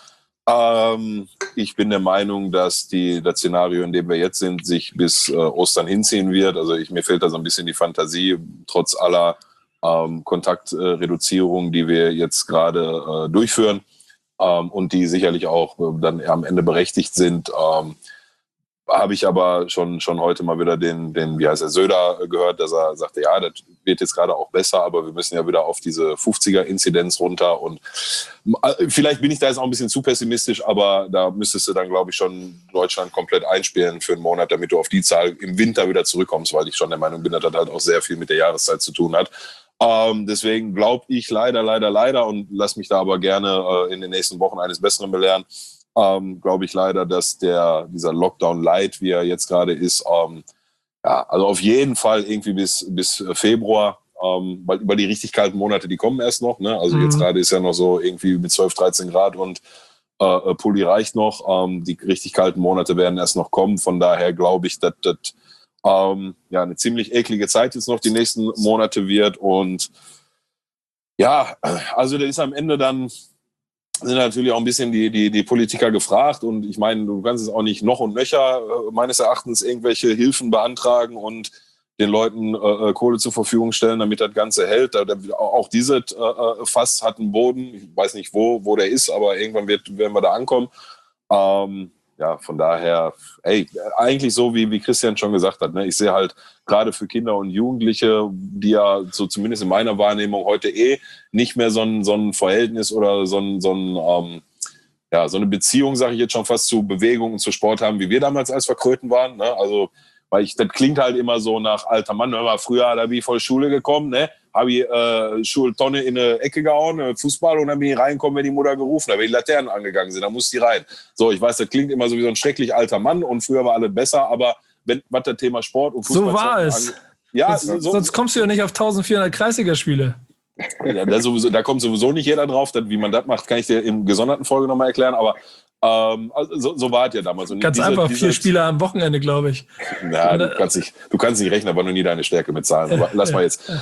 [SPEAKER 3] Ich bin der Meinung, dass das Szenario, in dem wir jetzt sind, sich bis Ostern hinziehen wird. Also mir fehlt da so ein bisschen die Fantasie, trotz aller Kontaktreduzierung, die wir jetzt gerade durchführen. Und die sicherlich auch dann am Ende berechtigt sind, habe ich aber schon heute mal wieder den wie heißt er, Söder gehört, dass er sagte, ja, das wird jetzt gerade auch besser, aber wir müssen ja wieder auf diese 50er-Inzidenz runter und vielleicht bin ich da jetzt auch ein bisschen zu pessimistisch, aber da müsstest du dann, glaube ich, schon Deutschland komplett einspielen für einen Monat, damit du auf die Zahl im Winter wieder zurückkommst, weil ich schon der Meinung bin, dass das halt auch sehr viel mit der Jahreszeit zu tun hat. Deswegen glaube ich leider und lass mich da aber gerne in den nächsten Wochen eines Besseren belehren, glaube ich leider, dass dieser Lockdown Light, wie er jetzt gerade ist, also auf jeden Fall irgendwie bis Februar, weil über die richtig kalten Monate, die kommen erst noch, ne? Also jetzt gerade ist ja noch so irgendwie mit 12, 13 Grad und Pulli reicht noch. Die richtig kalten Monate werden erst noch kommen, von daher glaube ich, dass das eine ziemlich eklige Zeit jetzt noch die nächsten Monate wird und ja, also da ist am Ende dann sind natürlich auch ein bisschen die Politiker gefragt und ich meine, du kannst es auch nicht noch und nöcher meines Erachtens irgendwelche Hilfen beantragen und den Leuten Kohle zur Verfügung stellen, damit das Ganze hält. Auch dieses Fass hat einen Boden, ich weiß nicht wo der ist, aber irgendwann werden wir da ankommen. Von daher, eigentlich so, wie Christian schon gesagt hat, ne? Ich sehe halt gerade für Kinder und Jugendliche, die ja so zumindest in meiner Wahrnehmung heute nicht mehr so ein Verhältnis oder so eine Beziehung, sage ich jetzt schon fast, zu Bewegung und zu Sport haben, wie wir damals als Verkröten waren. Ne? Also, das klingt halt immer so nach alter Mann, hör mal, früher, da bin ich voll Schule gekommen, ne? Habe ich Schultonne in eine Ecke gehauen, Fußball, und dann bin ich reingekommen, wenn die Mutter gerufen hat, wenn die Laternen angegangen sind, dann muss die rein. So, ich weiß, das klingt immer so wie so ein schrecklich alter Mann und früher war alles besser, aber was das Thema Sport und Fußball...
[SPEAKER 2] So war es. Sonst kommst du ja nicht auf 1400 Kreisligaspiele.
[SPEAKER 3] Ja, da kommt sowieso nicht jeder drauf. Wie man das macht, kann ich dir in gesonderten Folge nochmal erklären, aber so war es ja damals. Und
[SPEAKER 2] ganz einfach, 4 Spieler am Wochenende, glaube ich.
[SPEAKER 3] Ja, du kannst nicht rechnen, aber noch nie deine Stärke mit Zahlen. Lass mal jetzt.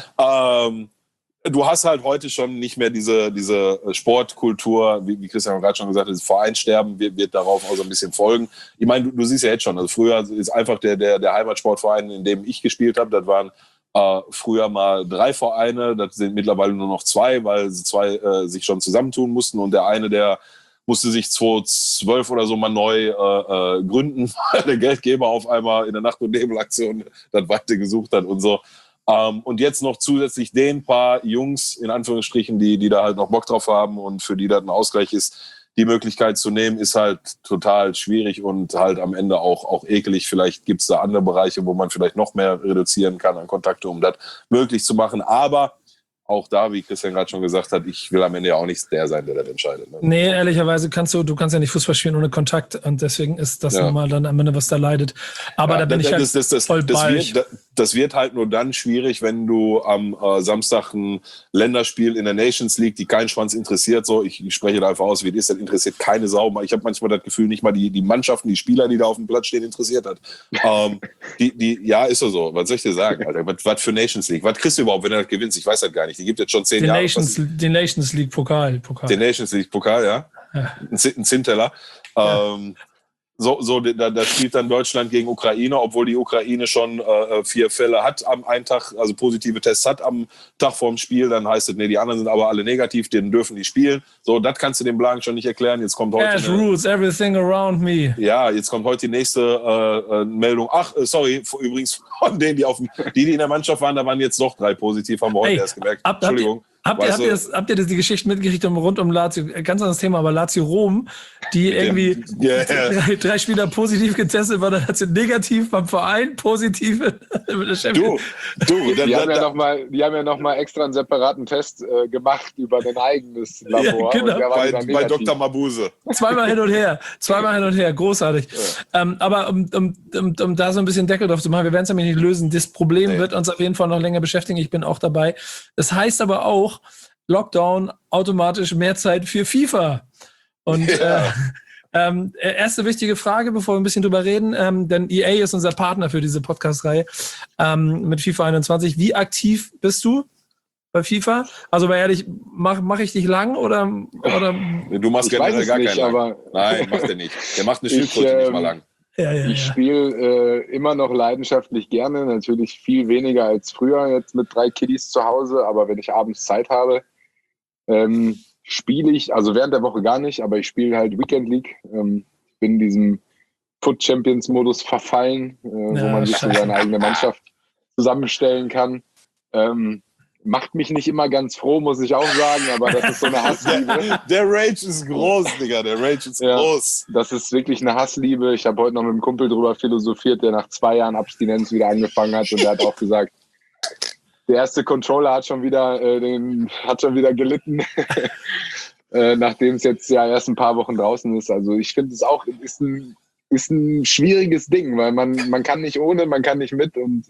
[SPEAKER 3] Du hast halt heute schon nicht mehr diese Sportkultur, wie Christian gerade schon gesagt hat, das Vereinssterben wird darauf auch so ein bisschen folgen. Ich meine, du siehst ja jetzt schon, also früher ist einfach der Heimatsportverein, in dem ich gespielt habe, das waren früher mal 3 Vereine, das sind mittlerweile nur noch 2, weil 2 sich schon zusammentun mussten und der eine, der musste sich 2012 oder so mal neu gründen, weil der Geldgeber auf einmal in der Nacht- und Nebelaktion das Weite gesucht hat und so. Und jetzt noch zusätzlich den paar Jungs, in Anführungsstrichen, die da halt noch Bock drauf haben und für die das ein Ausgleich ist, die Möglichkeit zu nehmen, ist halt total schwierig und halt am Ende auch ekelig. Vielleicht gibt es da andere Bereiche, wo man vielleicht noch mehr reduzieren kann an Kontakte, um das möglich zu machen. Aber auch da, wie Christian gerade schon gesagt hat, ich will am Ende ja auch nicht der sein, der das entscheidet. Ne?
[SPEAKER 2] Nee, ehrlicherweise du kannst ja nicht Fußball spielen ohne Kontakt und deswegen ist das nochmal dann am Ende, was da leidet. Aber da bin ich halt voll bei.
[SPEAKER 3] Das wird halt nur dann schwierig, wenn du am Samstag ein Länderspiel in der Nations League, die keinen Schwanz interessiert, so, ich spreche da einfach aus, wie das interessiert keine Sau. Ich habe manchmal das Gefühl, nicht mal die Mannschaften, die Spieler, die da auf dem Platz stehen, interessiert hat. Ja, ist so. Was soll ich dir sagen, Alter? Was für Nations League? Was kriegst du überhaupt, wenn du das gewinnst? Ich weiß das gar nicht. Die gibt jetzt schon 10 Jahre.
[SPEAKER 2] Den Nations League Pokal.
[SPEAKER 3] Den Nations League Pokal, ja. Ein Zinnteller.
[SPEAKER 2] Ja.
[SPEAKER 3] Da spielt dann Deutschland gegen Ukraine, obwohl die Ukraine schon 4 Fälle hat am einen Tag, also positive Tests hat am Tag vorm Spiel. Dann heißt es, nee, die anderen sind aber alle negativ, denen dürfen die spielen. So, das kannst du dem Blagen schon nicht erklären. Jetzt kommt heute
[SPEAKER 2] rules everything around me.
[SPEAKER 3] Ja, jetzt kommt heute die nächste Meldung. Ach, sorry, übrigens von denen, die in der Mannschaft waren, da waren jetzt doch 3 positiv, haben wir heute erst gemerkt. Entschuldigung.
[SPEAKER 2] Habt ihr die Geschichte mitgekriegt rund um Lazio? Ganz anderes Thema, aber Lazio Rom, die irgendwie 3 Spieler positiv getestet waren, dann hat sie negativ beim Verein, positiv.
[SPEAKER 4] Die haben ja noch mal extra einen separaten Test gemacht über ein eigenes Labor.
[SPEAKER 2] Ja, genau.
[SPEAKER 3] Bei Dr. Mabuse.
[SPEAKER 2] Zweimal hin und her, großartig. Ja. Aber um da so ein bisschen Deckel drauf zu machen, wir werden es nämlich nicht lösen. Das Problem wird uns auf jeden Fall noch länger beschäftigen. Ich bin auch dabei. Das heißt aber auch, Lockdown, automatisch mehr Zeit für FIFA. Und erste wichtige Frage, bevor wir ein bisschen drüber reden, denn EA ist unser Partner für diese Podcast-Reihe mit FIFA 21. Wie aktiv bist du bei FIFA? Also mal ehrlich, mach ich dich lang oder?
[SPEAKER 3] Du machst generell gar keinen lang. Nein, macht er nicht. Der macht eine Schildkröte nicht mal lang.
[SPEAKER 4] Ich spiele immer noch leidenschaftlich gerne, natürlich viel weniger als früher, jetzt mit 3 Kiddies zu Hause, aber wenn ich abends Zeit habe, spiele ich, also während der Woche gar nicht, aber ich spiele halt Weekend League. Ich bin in diesem Foot Champions Modus verfallen, wo man sich so seine eigene Mannschaft zusammenstellen kann. Macht mich nicht immer ganz froh, muss ich auch sagen, aber das ist so eine Hassliebe.
[SPEAKER 3] Der Rage ist groß, Digga, der Rage ist groß.
[SPEAKER 4] Das ist wirklich eine Hassliebe. Ich habe heute noch mit einem Kumpel drüber philosophiert, der nach 2 Jahren Abstinenz wieder angefangen hat und der hat auch gesagt, der erste Controller hat schon wieder gelitten, nachdem es jetzt ja erst ein paar Wochen draußen ist. Also ich finde es auch, ist ein schwieriges Ding, weil man kann nicht ohne, man kann nicht mit und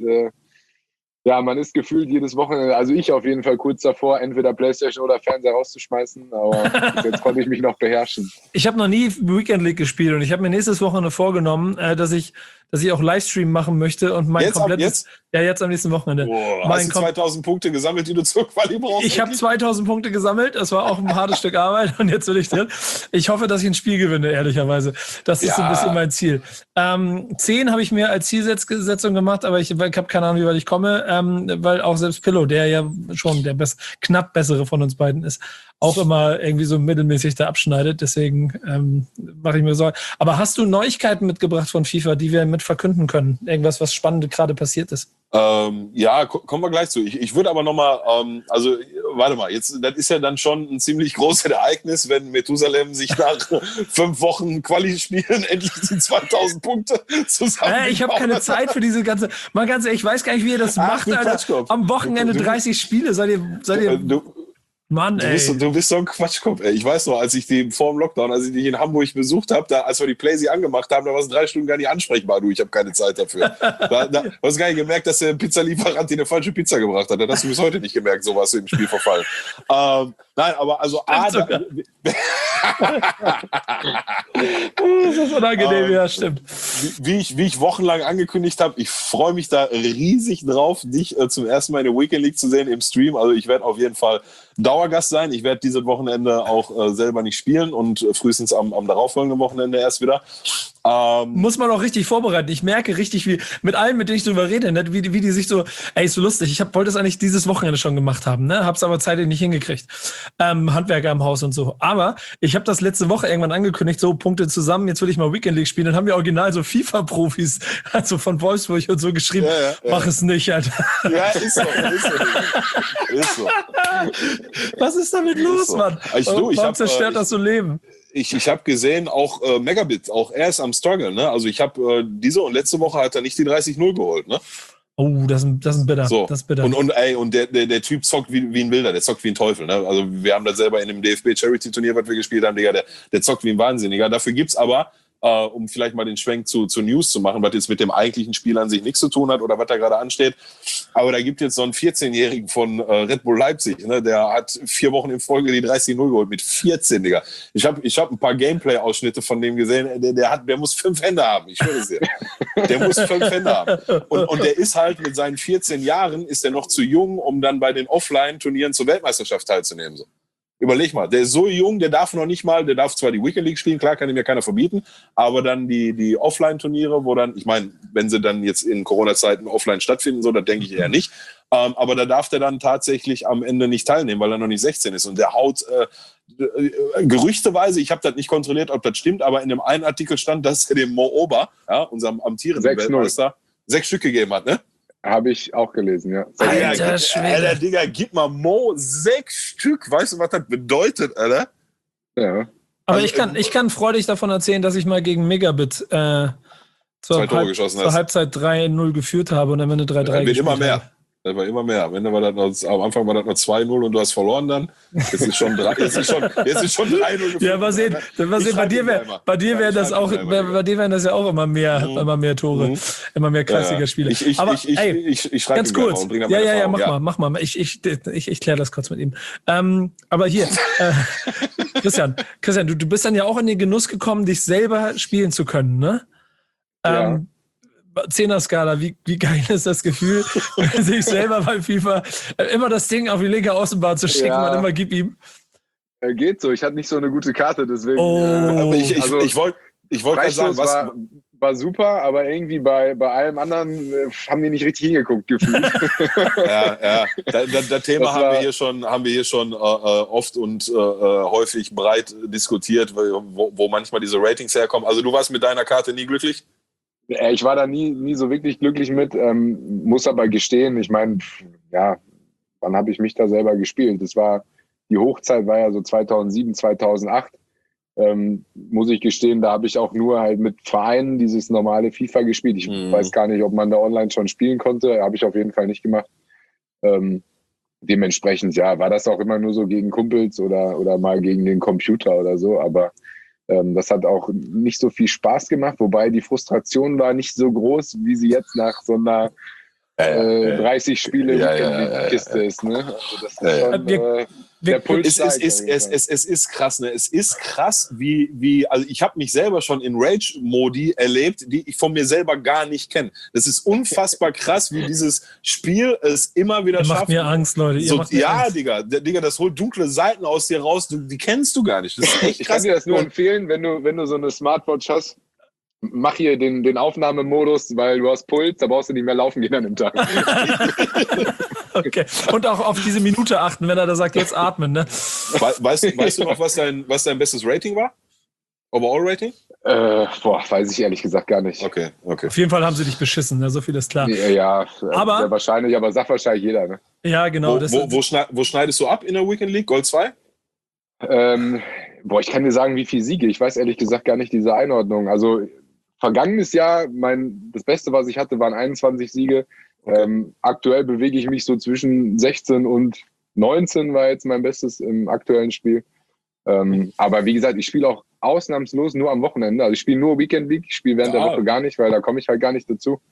[SPEAKER 4] man ist gefühlt jedes Wochenende, also ich auf jeden Fall kurz davor, entweder Playstation oder Fernseher rauszuschmeißen, aber jetzt konnte ich mich noch beherrschen.
[SPEAKER 2] Ich habe noch nie Weekend League gespielt und ich habe mir nächstes Wochenende vorgenommen, dass ich auch Livestream machen möchte und mein komplettes... Jetzt am nächsten Wochenende.
[SPEAKER 3] Hast du 2000 Punkte gesammelt, die du zur Quali brauchst?
[SPEAKER 2] Ich habe 2000 Punkte gesammelt, das war auch ein hartes Stück Arbeit und jetzt bin ich drin. Ich hoffe, dass ich ein Spiel gewinne, ehrlicherweise. Das ist so ein bisschen mein Ziel. 10 habe ich mir als Zielsetzung gemacht, aber ich habe keine Ahnung, wie weit ich komme, weil auch selbst Pillow, der ja schon der knapp bessere von uns beiden ist, auch immer irgendwie so mittelmäßig da abschneidet. Deswegen mache ich mir Sorgen. Aber hast du Neuigkeiten mitgebracht von FIFA, die wir mit verkünden können? Irgendwas, was spannend gerade passiert ist?
[SPEAKER 3] Kommen wir gleich zu. Ich würde aber nochmal, warte mal, jetzt, das ist ja dann schon ein ziemlich großes Ereignis, wenn Methusalem sich nach 5 Wochen Quali-Spielen endlich die 2000 Punkte zusammen.
[SPEAKER 2] Ich habe keine Zeit für diese ganze, mal ganz ehrlich, ich weiß gar nicht, wie ihr das macht, Alter. Am Wochenende 30 Spiele, seid ihr Mann, ey.
[SPEAKER 3] Du bist so ein Quatschkopf, ey. Ich weiß noch, als ich die vor dem Lockdown, als ich dich in Hamburg besucht habe, als wir die Playsee angemacht haben, da warst du 3 Stunden gar nicht ansprechbar. Ich habe keine Zeit dafür. Du hast gar nicht gemerkt, dass der Pizzalieferant dir eine falsche Pizza gebracht hat. Das hast du bis heute nicht gemerkt, so warst du im Spiel verfallen. Nein, aber also
[SPEAKER 2] das ist unangenehm, ja, stimmt.
[SPEAKER 3] Wie ich wochenlang angekündigt habe, ich freue mich da riesig drauf, dich zum ersten Mal in der Weekend League zu sehen im Stream. Also ich werde auf jeden Fall Dauergast sein. Ich werde dieses Wochenende auch selber nicht spielen und frühestens am darauffolgenden Wochenende erst wieder.
[SPEAKER 2] Muss man auch richtig vorbereiten. Ich merke richtig, wie mit allen, mit denen ich drüber rede, ne, wie die sich so, ist so lustig. Ich wollte es eigentlich dieses Wochenende schon gemacht haben, ne, hab's aber zeitlich nicht hingekriegt. Handwerker im Haus und so. Aber ich habe das letzte Woche irgendwann angekündigt, so Punkte zusammen, jetzt will ich mal Weekend League spielen. Dann haben wir original so FIFA-Profis, also von Wolfsburg und so geschrieben, mach es nicht, Alter.
[SPEAKER 3] Ja, ist so. Ist so.
[SPEAKER 2] Was ist damit los, so. Mann? Warum zerstört das so Leben?
[SPEAKER 3] Ich habe gesehen, auch Megabit, auch er ist am Struggle. Ne? Also ich habe diese und letzte Woche hat er nicht die 30-0 geholt. Ne?
[SPEAKER 2] Oh, das ist bitter.
[SPEAKER 3] So.
[SPEAKER 2] Das ist bitter.
[SPEAKER 3] Und der Typ zockt wie ein Wilder, der zockt wie ein Teufel. Ne? Also wir haben das selber in dem DFB-Charity-Turnier, was wir gespielt haben, Digga, der zockt wie ein Wahnsinniger. Dafür gibt's aber, um vielleicht mal den Schwenk zu News zu machen, was jetzt mit dem eigentlichen Spiel an sich nichts zu tun hat oder was da gerade ansteht. Aber da gibt jetzt so einen 14-Jährigen von Red Bull Leipzig, ne? Der hat 4 Wochen in Folge die 30-0 geholt mit 14, Digga. Ich hab ein paar Gameplay-Ausschnitte von dem gesehen, der muss 5 Hände haben, ich schwöre es dir. Der muss 5 Hände haben. Und der ist halt mit seinen 14 Jahren, ist der noch zu jung, um dann bei den Offline-Turnieren zur Weltmeisterschaft teilzunehmen. So. Überleg mal, der ist so jung, der darf zwar die Weekend League spielen, klar, kann ihm ja keiner verbieten, aber dann die Offline-Turniere, wo dann, ich meine, wenn sie dann jetzt in Corona-Zeiten offline stattfinden, so, das denke ich eher nicht, aber da darf der dann tatsächlich am Ende nicht teilnehmen, weil er noch nicht 16 ist und der haut gerüchteweise, ich habe das nicht kontrolliert, ob das stimmt, aber in dem einen Artikel stand, dass er dem Mo Ober, ja, unserem amtierenden Weltmeister, 6 Stück gegeben hat, ne?
[SPEAKER 4] Habe ich auch gelesen, ja.
[SPEAKER 3] Alter, Digga, gib mal Mo 6 Stück. Weißt du, was das bedeutet, Alter?
[SPEAKER 4] Ja.
[SPEAKER 2] Aber ich kann freudig davon erzählen, dass ich mal gegen Megabit zur Halbzeit 3-0 geführt habe und am Ende 3-3
[SPEAKER 3] wird immer mehr. Das war immer mehr. Am Anfang war das noch 2-0 und du hast verloren dann. Jetzt ist schon 3-0 geführt.
[SPEAKER 2] Ja, mal sehen. Bei dir wären das ja auch immer mehr Tore, immer mehr Kreisliga-Spiele.
[SPEAKER 3] Ich schreibe
[SPEAKER 2] ganz kurz. Mach mal. Ich kläre das kurz mit ihm. Aber hier, Christian, du bist dann ja auch in den Genuss gekommen, dich selber spielen zu können, ne?
[SPEAKER 4] Ja.
[SPEAKER 2] 10er-Skala, wie geil ist das Gefühl, sich selber bei FIFA immer das Ding auf die linke Außenbahn zu schicken und immer gib ihm.
[SPEAKER 4] Geht so, ich hatte nicht so eine gute Karte, deswegen.
[SPEAKER 3] Ich wollte gerade sagen, was
[SPEAKER 4] war super, aber irgendwie bei allem anderen haben die nicht richtig hingeguckt gefühlt.
[SPEAKER 3] Ja. Das Thema haben wir hier schon oft und häufig breit diskutiert, wo manchmal diese Ratings herkommen. Also du warst mit deiner Karte nie glücklich?
[SPEAKER 4] Ich war da nie so wirklich glücklich mit, muss aber gestehen, ich meine, ja, wann habe ich mich da selber gespielt? Die Hochzeit war ja so 2007, 2008, muss ich gestehen, da habe ich auch nur halt mit Vereinen dieses normale FIFA gespielt. Ich weiß gar nicht, ob man da online schon spielen konnte, habe ich auf jeden Fall nicht gemacht. Dementsprechend, ja, war das auch immer nur so gegen Kumpels oder mal gegen den Computer oder so, aber das hat auch nicht so viel Spaß gemacht, wobei die Frustration war nicht so groß, wie sie jetzt nach so einer 30 Spiele Kiste ist. Ne? Also das ist schon, der Puls
[SPEAKER 3] es ist krass, ne? Es ist krass, wie also ich habe mich selber schon in Rage-Modi erlebt, die ich von mir selber gar nicht kenne. Das ist unfassbar krass, wie dieses Spiel es immer wieder schafft.
[SPEAKER 2] Macht mir Angst, Leute.
[SPEAKER 3] Angst. Digga, das holt dunkle Seiten aus dir raus, die kennst du gar nicht. Das ist echt krass.
[SPEAKER 4] Ich kann dir das nur empfehlen, wenn du so eine Smartwatch hast, mach hier den Aufnahmemodus, weil du hast Puls, da brauchst du nicht mehr laufen gehen an dem Tag.
[SPEAKER 2] Okay. Und auch auf diese Minute achten, wenn er da sagt, jetzt atmen, ne?
[SPEAKER 3] Weißt du noch, was dein bestes Rating war? Overall-Rating?
[SPEAKER 4] Weiß ich ehrlich gesagt gar nicht.
[SPEAKER 3] Okay.
[SPEAKER 2] Auf jeden Fall haben sie dich beschissen, ne? So viel ist klar.
[SPEAKER 4] Ja, wahrscheinlich, aber sagt wahrscheinlich jeder, ne?
[SPEAKER 2] Ja, genau.
[SPEAKER 3] Wo schneidest du ab in der Weekend League? Gold 2?
[SPEAKER 4] Ich kann dir sagen, wie viele Siege. Ich weiß ehrlich gesagt gar nicht diese Einordnung. Also vergangenes Jahr, das Beste, was ich hatte, waren 21 Siege. Okay. Aktuell bewege ich mich so zwischen 16 und 19, war jetzt mein Bestes im aktuellen Spiel. Aber wie gesagt, ich spiele auch ausnahmslos nur am Wochenende. Also ich spiele nur Weekend League, ich spiele während der Woche gar nicht, weil da komme ich halt gar nicht dazu.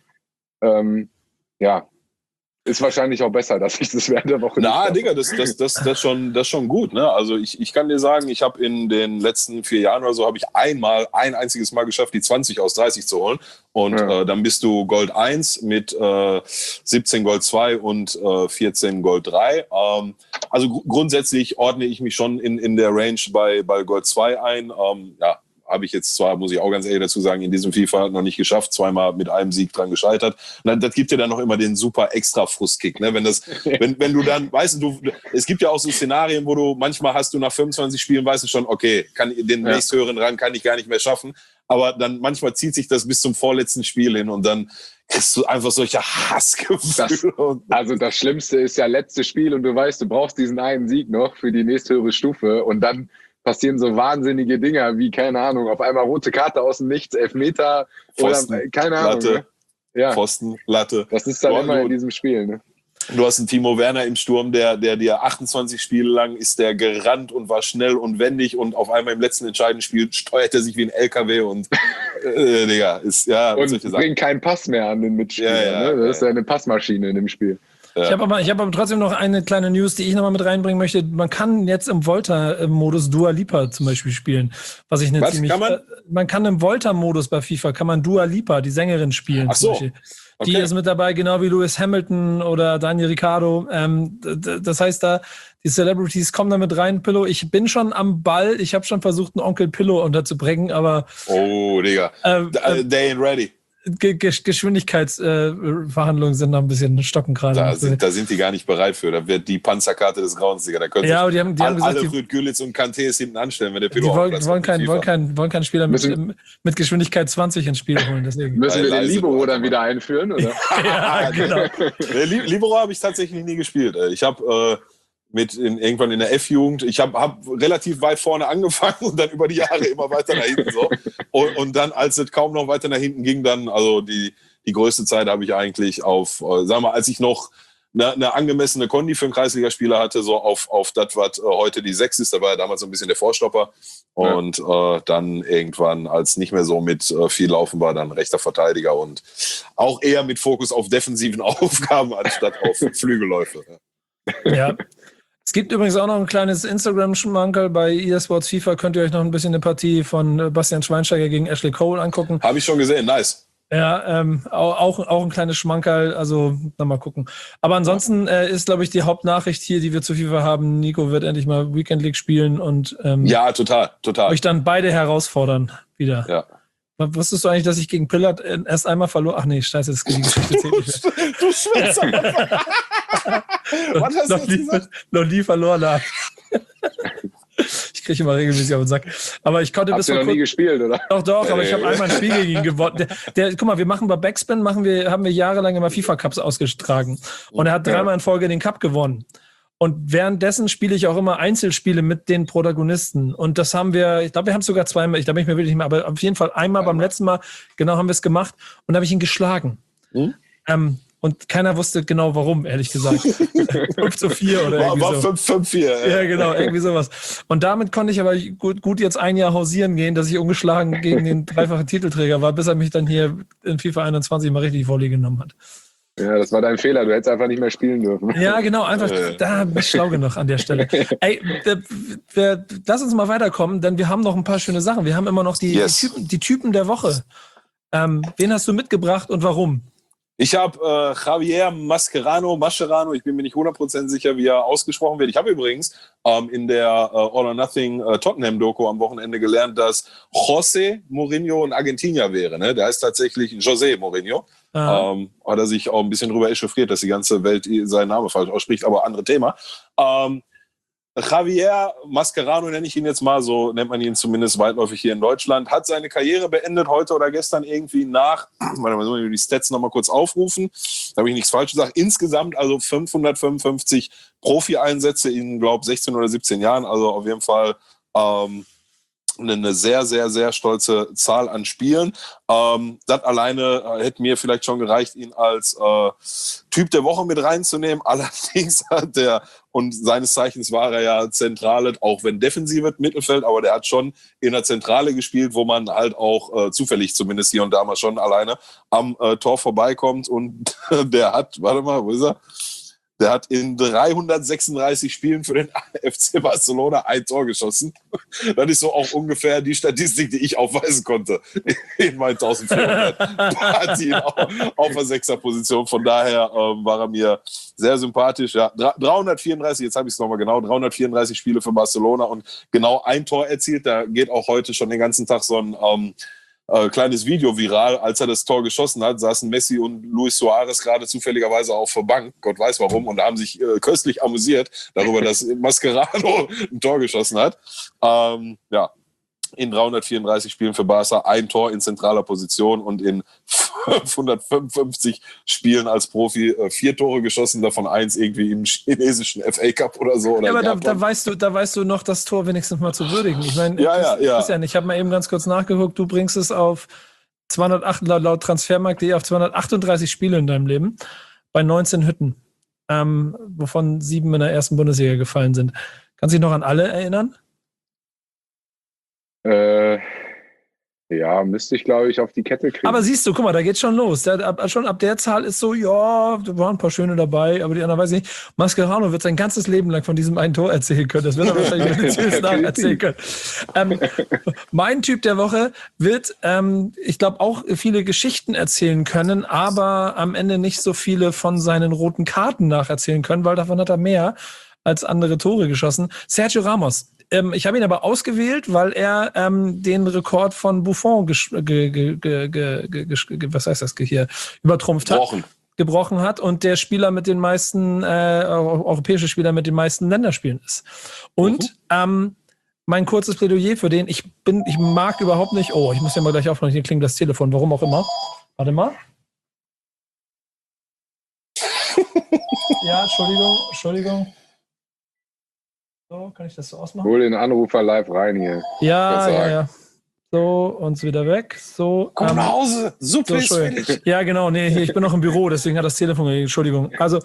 [SPEAKER 4] Ist wahrscheinlich auch besser, dass ich das während der Woche nicht habe.
[SPEAKER 3] Digga, das ist schon gut. Ne? Also ich kann dir sagen, ich habe in den letzten 4 Jahren oder so, habe ich ein einziges Mal geschafft, die 20 aus 30 zu holen. Und dann bist du Gold 1 mit 17 Gold 2 und 14 Gold 3. Also grundsätzlich ordne ich mich schon in der Range bei Gold 2 ein. Habe ich jetzt zwar, muss ich auch ganz ehrlich dazu sagen, in diesem FIFA noch nicht geschafft, 2-mal mit einem Sieg dran gescheitert. Und das gibt dir dann noch immer den super extra Frustkick, ne? Wenn du dann, weißt du, es gibt ja auch so Szenarien, wo du, manchmal hast du nach 25 Spielen, weißt du schon, okay, den nächsthöheren Rang kann ich gar nicht mehr schaffen. Aber dann manchmal zieht sich das bis zum vorletzten Spiel hin und dann kriegst du einfach solche Hassgefühle.
[SPEAKER 4] Also das Schlimmste ist ja letztes Spiel und du weißt, du brauchst diesen einen Sieg noch für die nächsthöhere Stufe und dann passieren so wahnsinnige Dinger wie, keine Ahnung, auf einmal rote Karte aus dem Nichts, Elfmeter
[SPEAKER 3] Pfosten,
[SPEAKER 4] oder keine Ahnung. Ne?
[SPEAKER 3] Pfosten, Latte.
[SPEAKER 4] Das ist dann immer in diesem Spiel, ne?
[SPEAKER 3] Du hast einen Timo Werner im Sturm, der dir 28 Spiele lang ist der gerannt und war schnell und wendig und auf einmal im letzten entscheidenden Spiel steuert er sich wie ein LKW und Digga, ist ja.
[SPEAKER 4] Und bringt keinen Pass mehr an den Mitspieler. Ne? Das ist ja eine Passmaschine in dem Spiel.
[SPEAKER 2] Ja. Ich habe aber trotzdem noch eine kleine News, die ich nochmal mit reinbringen möchte. Man kann jetzt im Volta-Modus Dua Lipa zum Beispiel spielen. Was ich man kann im Volta-Modus bei FIFA, kann man Dua Lipa, die Sängerin, spielen.
[SPEAKER 3] Ach so.
[SPEAKER 2] Die ist mit dabei, genau wie Lewis Hamilton oder Daniel Ricciardo. Das heißt, die Celebrities kommen da mit rein. Pillow, ich bin schon am Ball. Ich habe schon versucht, einen Onkel Pillow unterzubringen, aber...
[SPEAKER 3] Oh, Digga. They ain't ready.
[SPEAKER 2] Geschwindigkeitsverhandlungen sind noch ein bisschen stocken gerade.
[SPEAKER 3] Da sind die gar nicht bereit für. Da wird die Panzerkarte des Grauens, Digga. Da können
[SPEAKER 2] aber die haben gesagt,
[SPEAKER 3] alle Rüd Gülitz und Kantés hinten anstellen, wenn der Pilot
[SPEAKER 2] wollen keinen Spieler mit Geschwindigkeit 20 ins Spiel holen. Deswegen.
[SPEAKER 4] Müssen wir den Libero dann wieder einführen, oder?
[SPEAKER 2] Ja, genau.
[SPEAKER 3] Libero habe ich tatsächlich nie gespielt. Ich habe irgendwann in der F-Jugend, ich hab relativ weit vorne angefangen und dann über die Jahre immer weiter nach hinten so. Und dann, als es kaum noch weiter nach hinten ging, dann, also die größte Zeit habe ich eigentlich auf, sagen wir, als ich noch eine angemessene Kondi für einen Kreisligaspieler hatte, so auf das, was heute die 6 ist, da war ja damals so ein bisschen der Vorstopper. Und dann irgendwann, als nicht mehr so mit viel Laufen war, dann rechter Verteidiger und auch eher mit Fokus auf defensiven Aufgaben anstatt auf Flügelläufe.
[SPEAKER 2] Ja. Es gibt übrigens auch noch ein kleines Instagram-Schmankerl bei EA Sports FIFA. Könnt ihr euch noch ein bisschen eine Partie von Bastian Schweinsteiger gegen Ashley Cole angucken.
[SPEAKER 3] Habe ich schon gesehen, nice.
[SPEAKER 2] Ja, auch ein kleines Schmankerl, also mal gucken. Aber ansonsten ist, glaube ich, die Hauptnachricht hier, die wir zu FIFA haben, Nico wird endlich mal Weekend League spielen und
[SPEAKER 3] ja, total.
[SPEAKER 2] euch dann beide herausfordern wieder.
[SPEAKER 3] Ja.
[SPEAKER 2] Wusstest du eigentlich, dass ich gegen Pillard erst einmal verloren? Ach nee, scheiße, das ist die Geschichte zählt nicht mehr.
[SPEAKER 3] Du Schwänzer! Was hast du jetzt gesagt?
[SPEAKER 2] Noch nie verloren habe. Ich kriege immer regelmäßig auf den Sack. Aber ich konnte
[SPEAKER 4] bis vor kurzem... nie gespielt, oder?
[SPEAKER 2] Doch, aber ich habe einmal ein Spiel gegen ihn gewonnen. Guck mal, wir machen bei Backspin, haben wir jahrelang immer FIFA-Cups ausgetragen. Und er hat 3-mal in Folge den Cup gewonnen. Und währenddessen spiele ich auch immer Einzelspiele mit den Protagonisten. Und das haben wir, ich glaube, wir haben es sogar 2-mal, da bin ich mir wirklich nicht mehr, aber auf jeden Fall einmal beim letzten Mal, genau, haben wir es gemacht. Und da habe ich ihn geschlagen. Und keiner wusste genau warum, ehrlich gesagt. 5-4 oder irgendwie
[SPEAKER 3] war
[SPEAKER 2] so.
[SPEAKER 3] 5-4.
[SPEAKER 2] Ja, genau, irgendwie sowas. Und damit konnte ich aber gut jetzt ein Jahr hausieren gehen, dass ich ungeschlagen gegen den dreifachen Titelträger war, bis er mich dann hier in FIFA 21 mal richtig Volley genommen hat.
[SPEAKER 4] Ja, das war dein Fehler. Du hättest einfach nicht mehr spielen dürfen.
[SPEAKER 2] Ja, genau. Einfach, da bist du schlau genug an der Stelle. Ey, lass uns mal weiterkommen, denn wir haben noch ein paar schöne Sachen. Wir haben immer noch die Typen der Woche. Wen hast du mitgebracht und warum?
[SPEAKER 3] Ich habe Javier Mascherano, ich bin mir nicht 100% sicher, wie er ausgesprochen wird. Ich habe übrigens in der All or Nothing Tottenham-Doku am Wochenende gelernt, dass José Mourinho ein Argentinier wäre. Ne? Der heißt tatsächlich José Mourinho. Hat er sich auch ein bisschen drüber echauffiert, dass die ganze Welt seinen Namen falsch ausspricht, aber andere Thema. Javier Mascherano nenne ich ihn jetzt mal, so nennt man ihn zumindest weitläufig hier in Deutschland, hat seine Karriere beendet, heute oder gestern irgendwie nach, warte mal, sollen wir die Stats nochmal kurz aufrufen, da habe ich nichts falsch gesagt, insgesamt also 555 Profi-Einsätze in, glaube ich, 16 oder 17 Jahren, also auf jeden Fall eine sehr, sehr, sehr stolze Zahl an Spielen. Das alleine hätte mir vielleicht schon gereicht, ihn als Typ der Woche mit reinzunehmen. Allerdings hat und seines Zeichens war er ja Zentrale, auch wenn defensives Mittelfeld, aber der hat schon in der Zentrale gespielt, wo man halt auch zufällig zumindest hier und da mal schon alleine am Tor vorbeikommt. Und der hat, warte mal, wo ist er? Der hat in 336 Spielen für den FC Barcelona ein Tor geschossen. Das ist so auch ungefähr die Statistik, die ich aufweisen konnte in meinen 1400 Partien auf der 6er-Position. Von daher war er mir sehr sympathisch. Ja, 334, jetzt habe ich es nochmal genau, 334 Spiele für Barcelona und genau ein Tor erzielt. Da geht auch heute schon den ganzen Tag so ein kleines Video viral. Als er das Tor geschossen hat, saßen Messi und Luis Suarez gerade zufälligerweise auf der Bank, Gott weiß warum, und haben sich köstlich amüsiert darüber, dass Mascherano ein Tor geschossen hat. Ja, in 334 Spielen für Barca ein Tor in zentraler Position und in 555 Spielen als Profi 4 Tore geschossen, davon 1 irgendwie im chinesischen FA Cup oder so. Oder
[SPEAKER 2] ja, aber da weißt du noch, das Tor wenigstens mal zu würdigen. Ich meine,
[SPEAKER 3] ja.
[SPEAKER 2] Ich habe mal eben ganz kurz nachgeguckt, du bringst es auf 208 laut Transfermarkt.de auf 238 Spiele in deinem Leben bei 19 Hütten, wovon 7 in der ersten Bundesliga gefallen sind. Kannst du dich noch an alle erinnern?
[SPEAKER 4] Ja, müsste ich, glaube ich, auf die Kette kriegen.
[SPEAKER 2] Aber siehst du, guck mal, da geht's schon los. Schon ab der Zahl ist so, ja, da waren ein paar schöne dabei, aber die anderen weiß ich nicht. Mascherano wird sein ganzes Leben lang von diesem einen Tor erzählen können. Das wird er wahrscheinlich mit nacherzählen können. Mein Typ der Woche wird, ich glaube, auch viele Geschichten erzählen können, aber am Ende nicht so viele von seinen roten Karten nacherzählen können, weil davon hat er mehr als andere Tore geschossen. Sergio Ramos. Ich habe ihn aber ausgewählt, weil er den Rekord von Buffon übertrumpft hat. Gebrochen hat und der Spieler mit den meisten, europäische Spieler mit den meisten Länderspielen ist. Und mein kurzes Plädoyer für den, ich mag überhaupt nicht, ich muss ja mal gleich aufmachen, hier klingt das Telefon, warum auch immer. Warte mal. Ja, Entschuldigung. So, kann ich das so ausmachen?
[SPEAKER 4] Hol den Anrufer live rein hier.
[SPEAKER 2] Ja. So, und wieder weg. So,
[SPEAKER 3] komm nach Hause, Suppe ist fertig.
[SPEAKER 2] Ja, genau, nee, ich bin noch im Büro, deswegen hat das Telefon, Entschuldigung. Also,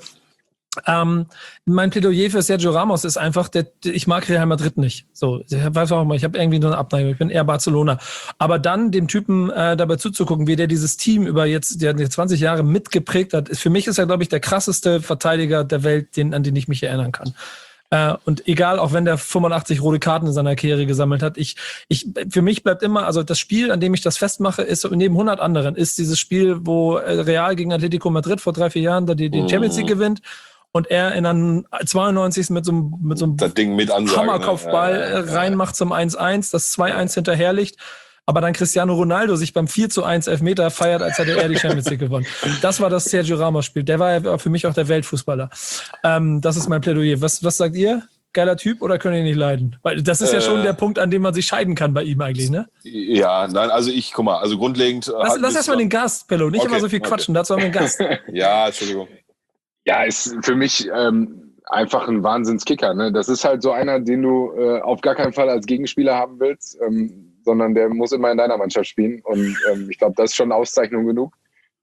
[SPEAKER 2] mein Plädoyer für Sergio Ramos ist einfach, ich mag Real Madrid nicht. So, ich weiß auch mal, ich habe irgendwie nur eine Abneigung, ich bin eher Barcelona. Aber dann dem Typen dabei zuzugucken, wie der dieses Team über jetzt 20 Jahre mitgeprägt hat, für mich ist er, glaube ich, der krasseste Verteidiger der Welt, an den ich mich erinnern kann. Und egal, auch wenn der 85 rote Karten in seiner Karriere gesammelt hat, für mich bleibt immer, also das Spiel, an dem ich das festmache, ist neben 100 anderen, ist dieses Spiel, wo Real gegen Atletico Madrid vor 3-4 Jahren da die Champions League gewinnt und er in einem 92. mit so einem
[SPEAKER 3] das Ding mit Ansage,
[SPEAKER 2] Hammerkopfball reinmacht zum 1-1, das 2-1 hinterherliegt. Aber dann Cristiano Ronaldo sich beim 4-1 Elfmeter feiert, als hätte er die Champions League gewonnen. Das war das Sergio Ramos-Spiel. Der war ja für mich auch der Weltfußballer. Das ist mein Plädoyer. Was sagt ihr? Geiler Typ oder könnt ihr ihn nicht leiden? Weil das ist ja schon der Punkt, an dem man sich scheiden kann bei ihm eigentlich, ne?
[SPEAKER 3] Ja, nein, also grundlegend...
[SPEAKER 2] Lass erstmal den Gast, Pello. Nicht immer so viel quatschen, dazu haben wir einen Gast.
[SPEAKER 3] Ja, Entschuldigung.
[SPEAKER 4] Ja, ist für mich einfach ein Wahnsinnskicker. Ne? Das ist halt so einer, den du auf gar keinen Fall als Gegenspieler haben willst, sondern der muss immer in deiner Mannschaft spielen. Und ich glaube, das ist schon Auszeichnung genug.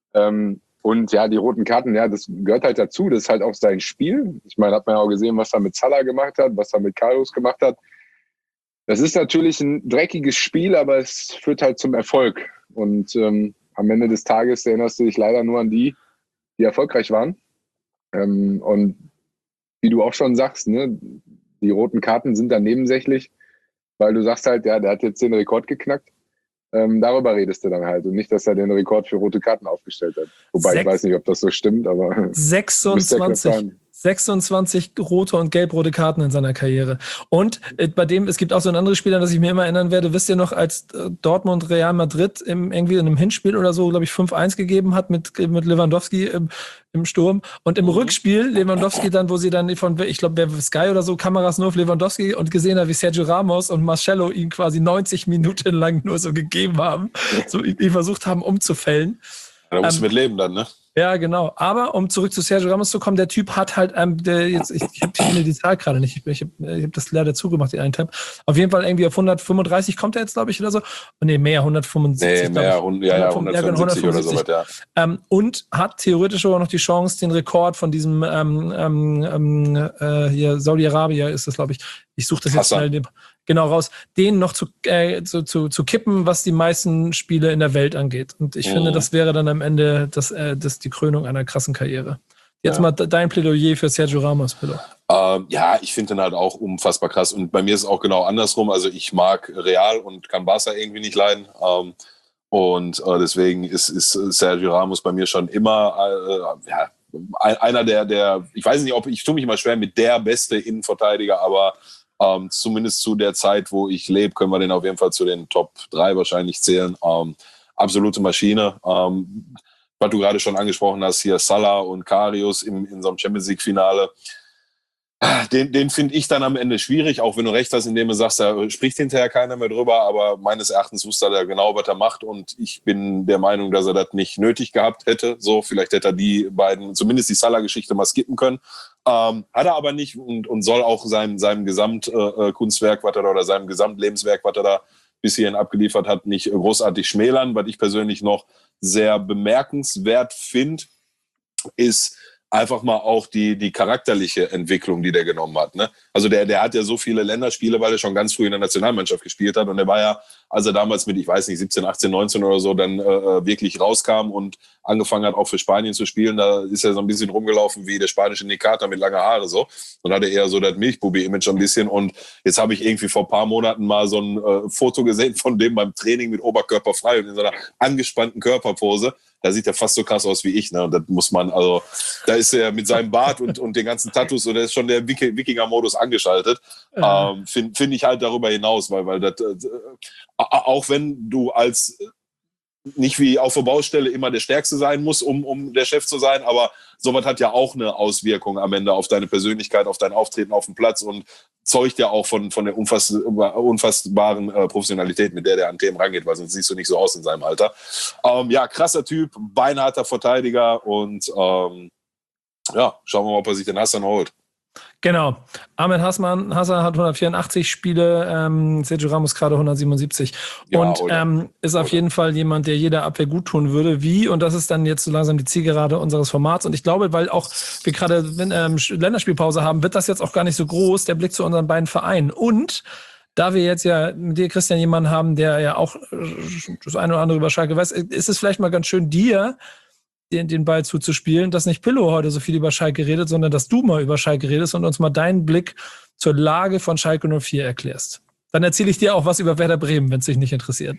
[SPEAKER 4] Und ja, die roten Karten, ja, das gehört halt dazu. Das ist halt auch sein Spiel. Ich meine, hat man ja auch gesehen, was er mit Salah gemacht hat, was er mit Carlos gemacht hat. Das ist natürlich ein dreckiges Spiel, aber es führt halt zum Erfolg. Und am Ende des Tages erinnerst du dich leider nur an die erfolgreich waren. Und wie du auch schon sagst, ne, die roten Karten sind dann nebensächlich, weil du sagst halt, ja, der hat jetzt den Rekord geknackt. Darüber redest du dann halt und nicht, dass er den Rekord für rote Karten aufgestellt hat. Wobei ich weiß nicht, ob das so stimmt, aber
[SPEAKER 2] 26 rote und gelb-rote Karten in seiner Karriere. Und bei dem, es gibt auch so ein anderes Spiel, an das ich mir immer erinnern werde, wisst ihr noch, als Dortmund Real Madrid irgendwie in einem Hinspiel oder so, glaube ich, 5-1 gegeben hat mit Lewandowski im Sturm. Und im Rückspiel Lewandowski dann, wo sie dann ich glaube, Sky oder so, Kameras nur auf Lewandowski und gesehen hat, wie Sergio Ramos und Marcelo ihn quasi 90 Minuten lang nur so gegeben haben, so ihn versucht haben umzufällen.
[SPEAKER 3] Da musst du mit leben dann, ne?
[SPEAKER 2] Ja, genau. Aber um zurück zu Sergio Ramos zu kommen, der Typ hat halt, ich finde die Zahl gerade nicht, ich hab das leider zugemacht, den einen Tab. Auf jeden Fall irgendwie auf 135 kommt er jetzt, glaube ich, oder so. Nee, mehr, 175.
[SPEAKER 3] Nee, mehr, 175 oder so was, ja.
[SPEAKER 2] Und hat theoretisch aber noch die Chance, den Rekord von diesem hier Saudi-Arabien ist das, glaube ich. Ich suche das jetzt schnell raus, den noch zu kippen, was die meisten Spiele in der Welt angeht. Und ich finde, das wäre dann am Ende das die Krönung einer krassen Karriere. Jetzt mal dein Plädoyer für Sergio Ramos, Pillow.
[SPEAKER 3] Ja, ich finde den halt auch unfassbar krass. Und bei mir ist es auch genau andersrum. Also ich mag Real und kann Barca irgendwie nicht leiden. Und deswegen ist Sergio Ramos bei mir schon immer einer der, ich weiß nicht, ich tue mich immer schwer mit der beste Innenverteidiger, aber zumindest zu der Zeit, wo ich lebe, können wir den auf jeden Fall zu den Top 3 wahrscheinlich zählen. Absolute Maschine. Was du gerade schon angesprochen hast, hier Salah und Karius in so einem Champions-League-Finale. Den finde ich dann am Ende schwierig, auch wenn du recht hast, indem du sagst, da spricht hinterher keiner mehr drüber, aber meines Erachtens wusste er genau, was er macht und ich bin der Meinung, dass er das nicht nötig gehabt hätte. So, vielleicht hätte er die beiden, zumindest die Salah-Geschichte mal skippen können. Hat er aber nicht und soll auch seinem Gesamtkunstwerk, was er da, oder seinem Gesamtlebenswerk, was er da bis hierhin abgeliefert hat, nicht großartig schmälern. Was ich persönlich noch sehr bemerkenswert finde, ist einfach mal auch die charakterliche Entwicklung, die der genommen hat. Ne? Also der hat ja so viele Länderspiele, weil er schon ganz früh in der Nationalmannschaft gespielt hat. Und der war ja, als er damals mit, ich weiß nicht, 17, 18, 19 oder so dann wirklich rauskam und angefangen hat, auch für Spanien zu spielen, da ist er so ein bisschen rumgelaufen wie der spanische Nikata mit langer Haare so. Und hatte eher so das Milchbubi-Image ein bisschen. Und jetzt habe ich irgendwie vor ein paar Monaten mal so ein Foto gesehen von dem beim Training mit Oberkörper frei und in so einer angespannten Körperpose. Da sieht er fast so krass aus wie ich. Ne? Und das muss man, also, da ist er mit seinem Bart und den ganzen Tattoos, so, da ist schon der Wikinger-Modus angeschaltet. Finde ich halt darüber hinaus, weil das, auch wenn du als nicht wie auf der Baustelle immer der Stärkste sein musst, um der Chef zu sein, aber sowas hat ja auch eine Auswirkung am Ende auf deine Persönlichkeit, auf dein Auftreten auf dem Platz und zeugt ja auch von der unfassbaren Professionalität, mit der an Themen rangeht, weil sonst siehst du nicht so aus in seinem Alter. Ja, krasser Typ, beinharter Verteidiger und ja, schauen wir mal, ob er sich den Hassan holt.
[SPEAKER 2] Genau. Ahmed Hassan hat 184 Spiele, Sergio Ramos gerade 177. Ja, und ist auf jeden Fall jemand, der jeder Abwehr gut tun würde. Wie? Und das ist dann jetzt so langsam die Zielgerade unseres Formats. Und ich glaube, weil auch wir gerade Länderspielpause haben, wird das jetzt auch gar nicht so groß, der Blick zu unseren beiden Vereinen. Und da wir jetzt ja mit dir, Christian, jemanden haben, der ja auch das eine oder andere über Schalke weiß, ist es vielleicht mal ganz schön, dir den Ball zuzuspielen, dass nicht Pillow heute so viel über Schalke redet, sondern dass du mal über Schalke redest und uns mal deinen Blick zur Lage von Schalke 04 erklärst. Dann erzähle ich dir auch was über Werder Bremen, wenn es dich nicht interessiert.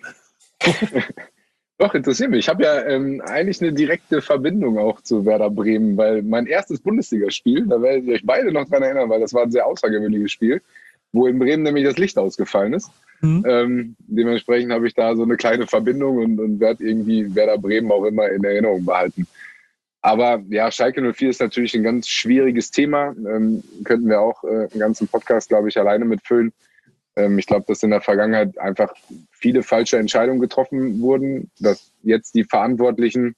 [SPEAKER 4] Doch, interessiert mich. Ich habe ja eigentlich eine direkte Verbindung auch zu Werder Bremen, weil mein erstes Bundesligaspiel, da werdet ihr euch beide noch dran erinnern, weil das war ein sehr außergewöhnliches Spiel, wo in Bremen nämlich das Licht ausgefallen ist. Dementsprechend habe ich da so eine kleine Verbindung und werde irgendwie Werder Bremen auch immer in Erinnerung behalten. Aber ja, Schalke 04 ist natürlich ein ganz schwieriges Thema. Könnten wir auch einen ganzen Podcast, glaube ich, alleine mitfüllen. Ich glaube, dass in der Vergangenheit einfach viele falsche Entscheidungen getroffen wurden, dass jetzt die Verantwortlichen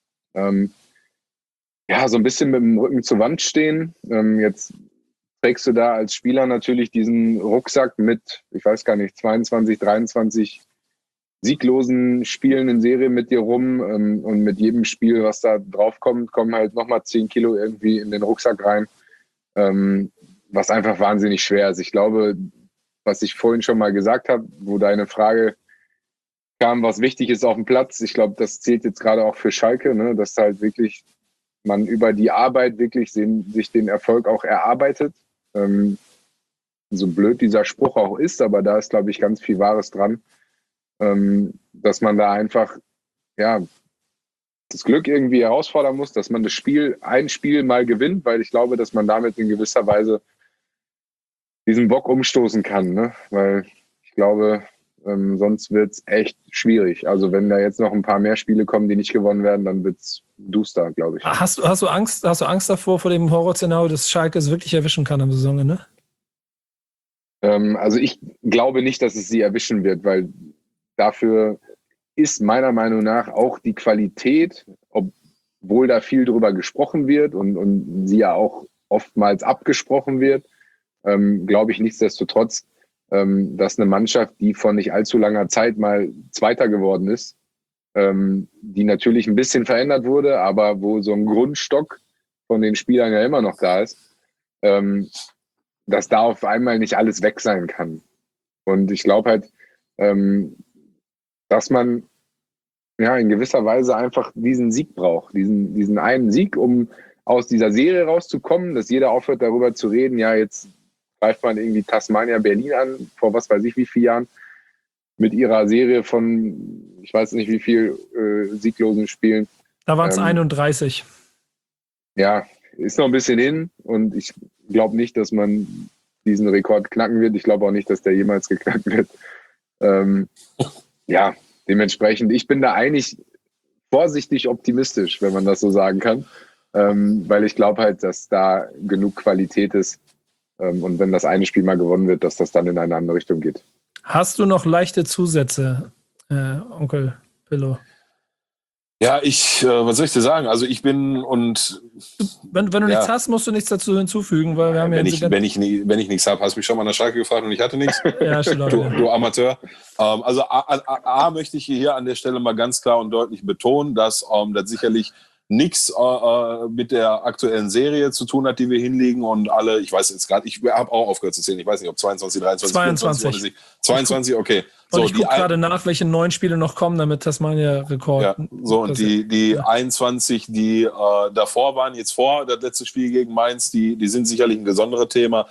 [SPEAKER 4] ja so ein bisschen mit dem Rücken zur Wand stehen. Jetzt trägst du da als Spieler natürlich diesen Rucksack mit, ich weiß gar nicht, 22, 23 sieglosen Spielen in Serie mit dir rum und mit jedem Spiel, was da drauf kommt, kommen halt nochmal 10 Kilo irgendwie in den Rucksack rein, was einfach wahnsinnig schwer ist. Ich glaube, was ich vorhin schon mal gesagt habe, wo deine Frage kam, was wichtig ist auf dem Platz, ich glaube, das zählt jetzt gerade auch für Schalke, ne, dass halt wirklich man über die Arbeit wirklich sich den Erfolg auch erarbeitet. So blöd dieser Spruch auch ist, aber da ist, glaube ich, ganz viel Wahres dran, dass man da einfach ja das Glück irgendwie herausfordern muss, dass man ein Spiel mal gewinnt, weil ich glaube, dass man damit in gewisser Weise diesen Bock umstoßen kann, ne? Weil ich glaube, sonst wird es echt schwierig. Also wenn da jetzt noch ein paar mehr Spiele kommen, die nicht gewonnen werden, dann wird es duster, glaube ich.
[SPEAKER 2] Hast du Angst davor, vor dem Horrorszenario, dass Schalke es wirklich erwischen kann am Saisonende?
[SPEAKER 4] Also ich glaube nicht, dass es sie erwischen wird, weil dafür ist meiner Meinung nach auch die Qualität, obwohl da viel drüber gesprochen wird und sie ja auch oftmals abgesprochen wird, glaube ich nichtsdestotrotz, dass eine Mannschaft, die vor nicht allzu langer Zeit mal Zweiter geworden ist, die natürlich ein bisschen verändert wurde, aber wo so ein Grundstock von den Spielern ja immer noch da ist, dass da auf einmal nicht alles weg sein kann. Und ich glaube halt, dass man ja in gewisser Weise einfach diesen Sieg braucht, diesen einen Sieg, um aus dieser Serie rauszukommen, dass jeder aufhört, darüber zu reden, ja, jetzt greift man irgendwie Tasmania Berlin an, vor was weiß ich wie vielen Jahren, mit ihrer Serie von, ich weiß nicht wie viel sieglosen Spielen.
[SPEAKER 2] Da waren es 31.
[SPEAKER 4] Ja, ist noch ein bisschen hin und ich glaube nicht, dass man diesen Rekord knacken wird. Ich glaube auch nicht, dass der jemals geknackt wird. Ja, dementsprechend, ich bin da eigentlich vorsichtig optimistisch, wenn man das so sagen kann, weil ich glaube halt, dass da genug Qualität ist und wenn das eine Spiel mal gewonnen wird, dass das dann in eine andere Richtung geht.
[SPEAKER 2] Hast du noch leichte Zusätze, Onkel Pillow?
[SPEAKER 3] Ja, was soll ich dir sagen? Also ich bin und...
[SPEAKER 2] Wenn du nichts hast, musst du nichts dazu hinzufügen, weil wir haben
[SPEAKER 3] wenn ich nichts habe, hast du mich schon mal an der Schalke gefragt und ich hatte nichts.
[SPEAKER 2] Ja, stimmt.
[SPEAKER 3] Du Amateur. Also A möchte ich hier an der Stelle mal ganz klar und deutlich betonen, dass das sicherlich nichts mit der aktuellen Serie zu tun hat, die wir hinlegen und alle, ich weiß jetzt gerade, ich habe auch aufgehört zu zählen, ich weiß nicht, ob 22, 23, 24, 22, okay.
[SPEAKER 2] Und so, ich gucke gerade nach, welche 9 Spiele noch kommen, damit Tasmania-Rekord.
[SPEAKER 3] Ja, so, und die 21, die davor waren, jetzt vor das letzte Spiel gegen Mainz, die sind sicherlich ein besonderes Thema.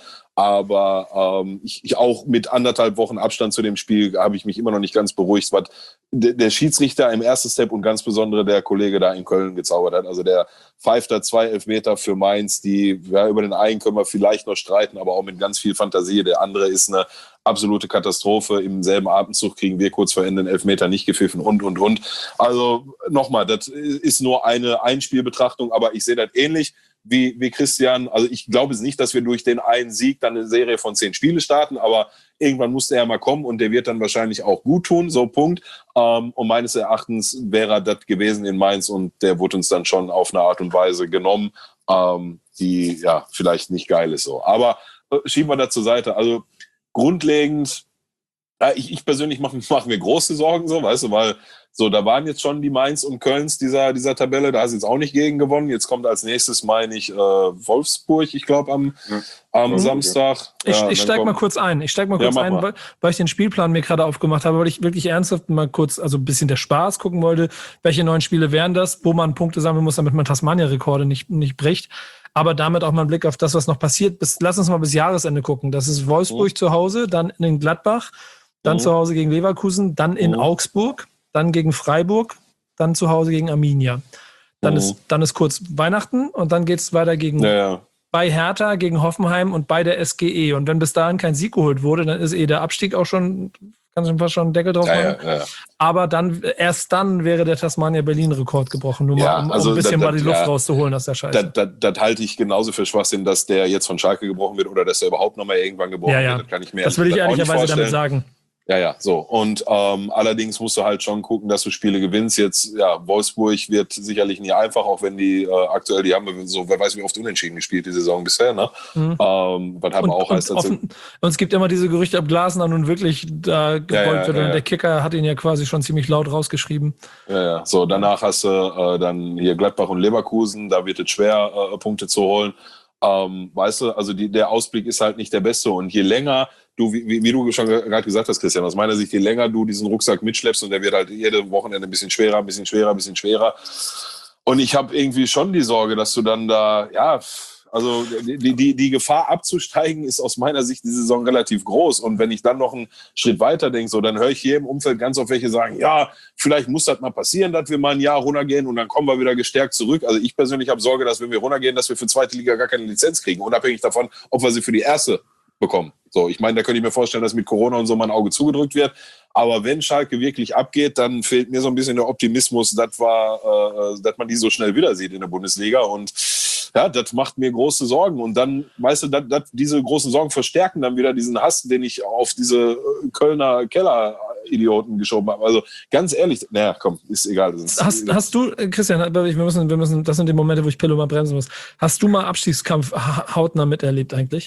[SPEAKER 3] Aber ich auch mit 1,5 Wochen Abstand zu dem Spiel habe ich mich immer noch nicht ganz beruhigt, was der Schiedsrichter im ersten Step und ganz besonders der Kollege da in Köln gezaubert hat. Also der pfeift da 2 Elfmeter für Mainz, die über den einen können wir vielleicht noch streiten, aber auch mit ganz viel Fantasie. Der andere ist eine absolute Katastrophe. Im selben Atemzug kriegen wir kurz vor Ende den Elfmeter nicht gepfiffen und. Also nochmal, das ist nur eine Einspielbetrachtung, aber ich sehe das ähnlich wie Christian. Also ich glaube es nicht, dass wir durch den einen Sieg dann eine Serie von 10 Spiele starten, aber irgendwann muss der ja mal kommen und der wird dann wahrscheinlich auch gut tun, so Punkt. Und meines Erachtens wäre das gewesen in Mainz und der wurde uns dann schon auf eine Art und Weise genommen, die ja vielleicht nicht geil ist so. Aber schieben wir das zur Seite. Also grundlegend, ich persönlich mache mir große Sorgen, so, weißt du, weil so, da waren jetzt schon die Mainz und Kölns dieser Tabelle, da hast du jetzt auch nicht gegen gewonnen. Jetzt kommt als nächstes, meine ich, Wolfsburg, ich glaube, am Samstag.
[SPEAKER 2] Ich steige mal kurz ein. Weil ich den Spielplan mir gerade aufgemacht habe, weil ich wirklich ernsthaft mal kurz, also ein bisschen der Spaß gucken wollte, welche 9 Spiele wären das, wo man Punkte sammeln muss, damit man Tasmania-Rekorde nicht bricht. Aber damit auch mal einen Blick auf das, was noch passiert. Lass uns mal bis Jahresende gucken. Das ist Wolfsburg zu Hause, dann in Gladbach, dann zu Hause gegen Leverkusen, dann in Augsburg, dann gegen Freiburg, dann zu Hause gegen Arminia. Dann ist kurz Weihnachten und dann geht es weiter gegen bei Hertha, gegen Hoffenheim und bei der SGE. Und wenn bis dahin kein Sieg geholt wurde, dann ist der Abstieg auch schon, kannst du fast schon einen Deckel drauf machen. Ja. Aber erst dann wäre der Tasmania-Berlin-Rekord gebrochen, nur mal, um ein bisschen mal die Luft rauszuholen aus der Scheiße.
[SPEAKER 3] Das halte ich genauso für Schwachsinn, dass der jetzt von Schalke gebrochen wird oder dass er überhaupt nochmal irgendwann gebrochen wird. Das kann ich mir
[SPEAKER 2] das will ich ehrlicherweise damit sagen.
[SPEAKER 3] Ja, so. Und allerdings musst du halt schon gucken, dass du Spiele gewinnst. Jetzt, Wolfsburg wird sicherlich nie einfach, auch wenn die aktuell, die haben so, wer weiß, wie oft unentschieden gespielt die Saison bisher, ne? Was haben wir auch heißt dazu.
[SPEAKER 2] Und es gibt immer diese Gerüchte, ob Glasner nun wirklich da gewollt wird. Und der Kicker hat ihn ja quasi schon ziemlich laut rausgeschrieben.
[SPEAKER 3] Ja. So, danach hast du dann hier Gladbach und Leverkusen, da wird es schwer, Punkte zu holen. Weißt du, also der Ausblick ist halt nicht der beste. Und je länger du, wie du schon gerade gesagt hast, Christian, aus meiner Sicht, je länger du diesen Rucksack mitschleppst und der wird halt jede Wochenende ein bisschen schwerer. Und ich habe irgendwie schon die Sorge, dass du dann da, also die Gefahr abzusteigen ist aus meiner Sicht die Saison relativ groß. Und wenn ich dann noch einen Schritt weiter denke, so, dann höre ich hier im Umfeld ganz oft welche sagen, ja, vielleicht muss das mal passieren, dass wir mal ein Jahr runtergehen und dann kommen wir wieder gestärkt zurück. Also ich persönlich habe Sorge, dass wenn wir runtergehen, dass wir für 2. Liga gar keine Lizenz kriegen, unabhängig davon, ob wir sie für die erste bekommen. So, ich meine, da könnte ich mir vorstellen, dass mit Corona und so mal ein Auge zugedrückt wird. Aber wenn Schalke wirklich abgeht, dann fehlt mir so ein bisschen der Optimismus, dass man die so schnell wieder sieht in der Bundesliga. Und ja, das macht mir große Sorgen. Und dann, weißt du, diese großen Sorgen verstärken dann wieder diesen Hass, den ich auf diese Kölner Keller-Idioten geschoben habe. Also ganz ehrlich, naja, komm, ist egal.
[SPEAKER 2] Hast du, Christian, wir müssen, das sind die Momente, wo ich Pillow mal bremsen muss. Hast du mal Abstiegskampf hautnah miterlebt eigentlich?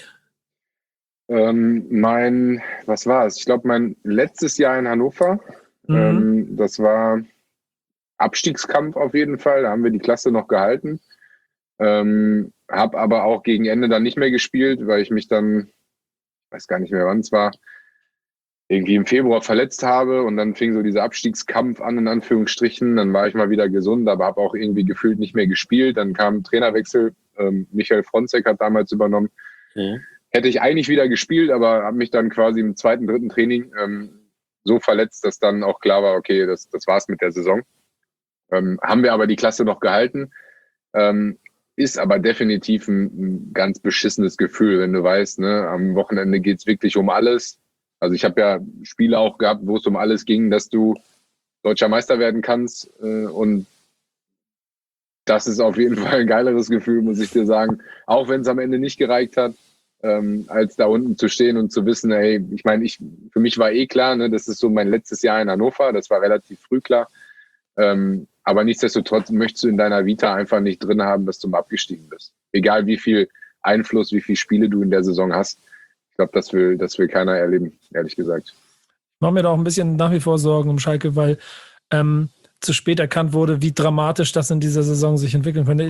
[SPEAKER 4] Was war es? Ich glaube, mein letztes Jahr in Hannover, das war Abstiegskampf auf jeden Fall. Da haben wir die Klasse noch gehalten. Habe aber auch gegen Ende dann nicht mehr gespielt, weil ich mich dann, weiß gar nicht mehr wann es war, irgendwie im Februar verletzt habe und dann fing so dieser Abstiegskampf an, in Anführungsstrichen. Dann war ich mal wieder gesund, aber habe auch irgendwie gefühlt nicht mehr gespielt. Dann kam ein Trainerwechsel. Michael Fronzek hat damals übernommen. Hätte ich eigentlich wieder gespielt, aber habe mich dann quasi im 2., 3. Training so verletzt, dass dann auch klar war, okay, das war's mit der Saison. Haben wir aber die Klasse noch gehalten. Ist aber definitiv ein ganz beschissenes Gefühl, wenn du weißt, ne, am Wochenende geht's wirklich um alles. Also ich habe ja Spiele auch gehabt, wo es um alles ging, dass du deutscher Meister werden kannst. Und das ist auf jeden Fall ein geileres Gefühl, muss ich dir sagen. Auch wenn es am Ende nicht gereicht hat. Als da unten zu stehen und zu wissen, hey, ich meine, für mich war klar, ne, das ist so mein letztes Jahr in Hannover, das war relativ früh klar. Aber nichtsdestotrotz möchtest du in deiner Vita einfach nicht drin haben, dass du mal abgestiegen bist. Egal wie viel Einfluss, wie viele Spiele du in der Saison hast. Ich glaube, das will keiner erleben, ehrlich gesagt.
[SPEAKER 2] Ich mache mir da auch ein bisschen nach wie vor Sorgen um Schalke, weil zu spät erkannt wurde, wie dramatisch das in dieser Saison sich entwickeln könnte.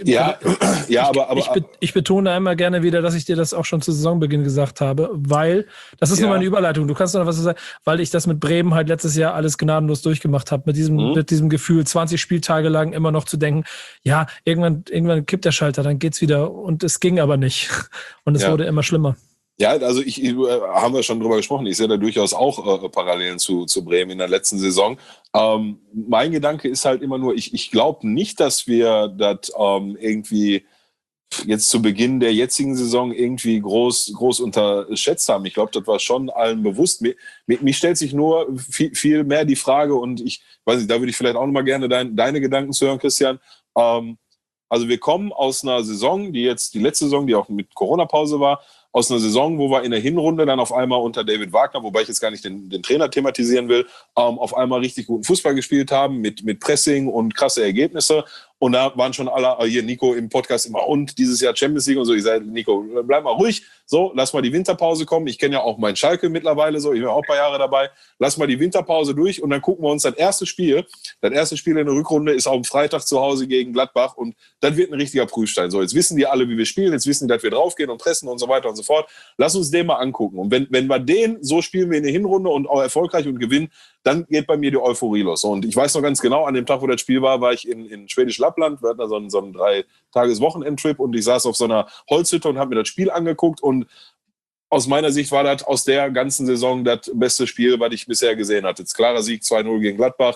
[SPEAKER 2] Ich betone einmal gerne wieder, dass ich dir das auch schon zu Saisonbeginn gesagt habe, weil, das ist nur meine Überleitung, du kannst noch was sagen, weil ich das mit Bremen halt letztes Jahr alles gnadenlos durchgemacht habe, mit diesem Gefühl, 20 Spieltage lang immer noch zu denken, ja, irgendwann kippt der Schalter, dann geht's wieder, und es ging aber nicht. Und es wurde immer schlimmer.
[SPEAKER 3] Ja, also haben wir schon drüber gesprochen. Ich sehe da durchaus auch Parallelen zu Bremen in der letzten Saison. Mein Gedanke ist halt immer nur, ich glaube nicht, dass wir das irgendwie jetzt zu Beginn der jetzigen Saison irgendwie groß unterschätzt haben. Ich glaube, das war schon allen bewusst. Mich stellt sich nur viel mehr die Frage, und ich weiß nicht, da würde ich vielleicht auch noch mal gerne deine Gedanken zu hören, Christian. Also wir kommen aus einer Saison, die letzte Saison, die auch mit Corona-Pause war, aus einer Saison, wo wir in der Hinrunde dann auf einmal unter David Wagner, wobei ich jetzt gar nicht den Trainer thematisieren will, auf einmal richtig guten Fußball gespielt haben mit Pressing und krasse Ergebnisse. Und da waren schon alle, hier Nico im Podcast immer, und dieses Jahr Champions League und so. Ich sage, Nico, bleib mal ruhig, so, lass mal die Winterpause kommen. Ich kenne ja auch meinen Schalke mittlerweile so, ich bin auch ein paar Jahre dabei. Lass mal die Winterpause durch und dann gucken wir uns das erste Spiel in der Rückrunde ist auf dem Freitag zu Hause gegen Gladbach, und das wird ein richtiger Prüfstein. So, jetzt wissen die alle, wie wir spielen, jetzt wissen die, dass wir draufgehen und pressen und so weiter und so fort. Lass uns den mal angucken. Und wenn wir den so spielen wir in der Hinrunde und auch erfolgreich und gewinnen, dann geht bei mir die Euphorie los. Und ich weiß noch ganz genau, an dem Tag, wo das Spiel war ich in Schwedisch Lappland. Wir hatten da so einen 3-Tages-Wochenendtrip, und ich saß auf so einer Holzhütte und habe mir das Spiel angeguckt. Und aus meiner Sicht war das aus der ganzen Saison das beste Spiel, was ich bisher gesehen hatte. Jetzt klarer Sieg, 2-0 gegen Gladbach.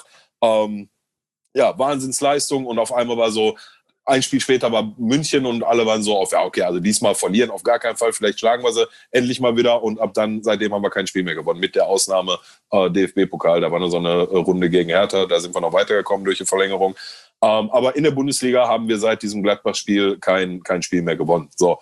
[SPEAKER 3] Wahnsinnsleistung. Und auf einmal war so, ein Spiel später war München, und alle waren so auf, ja, okay, also diesmal verlieren auf gar keinen Fall, vielleicht schlagen wir sie endlich mal wieder, und ab dann, seitdem haben wir kein Spiel mehr gewonnen, mit der Ausnahme DFB-Pokal, da war nur so eine Runde gegen Hertha, da sind wir noch weitergekommen durch die Verlängerung, aber in der Bundesliga haben wir seit diesem Gladbach-Spiel kein Spiel mehr gewonnen. So.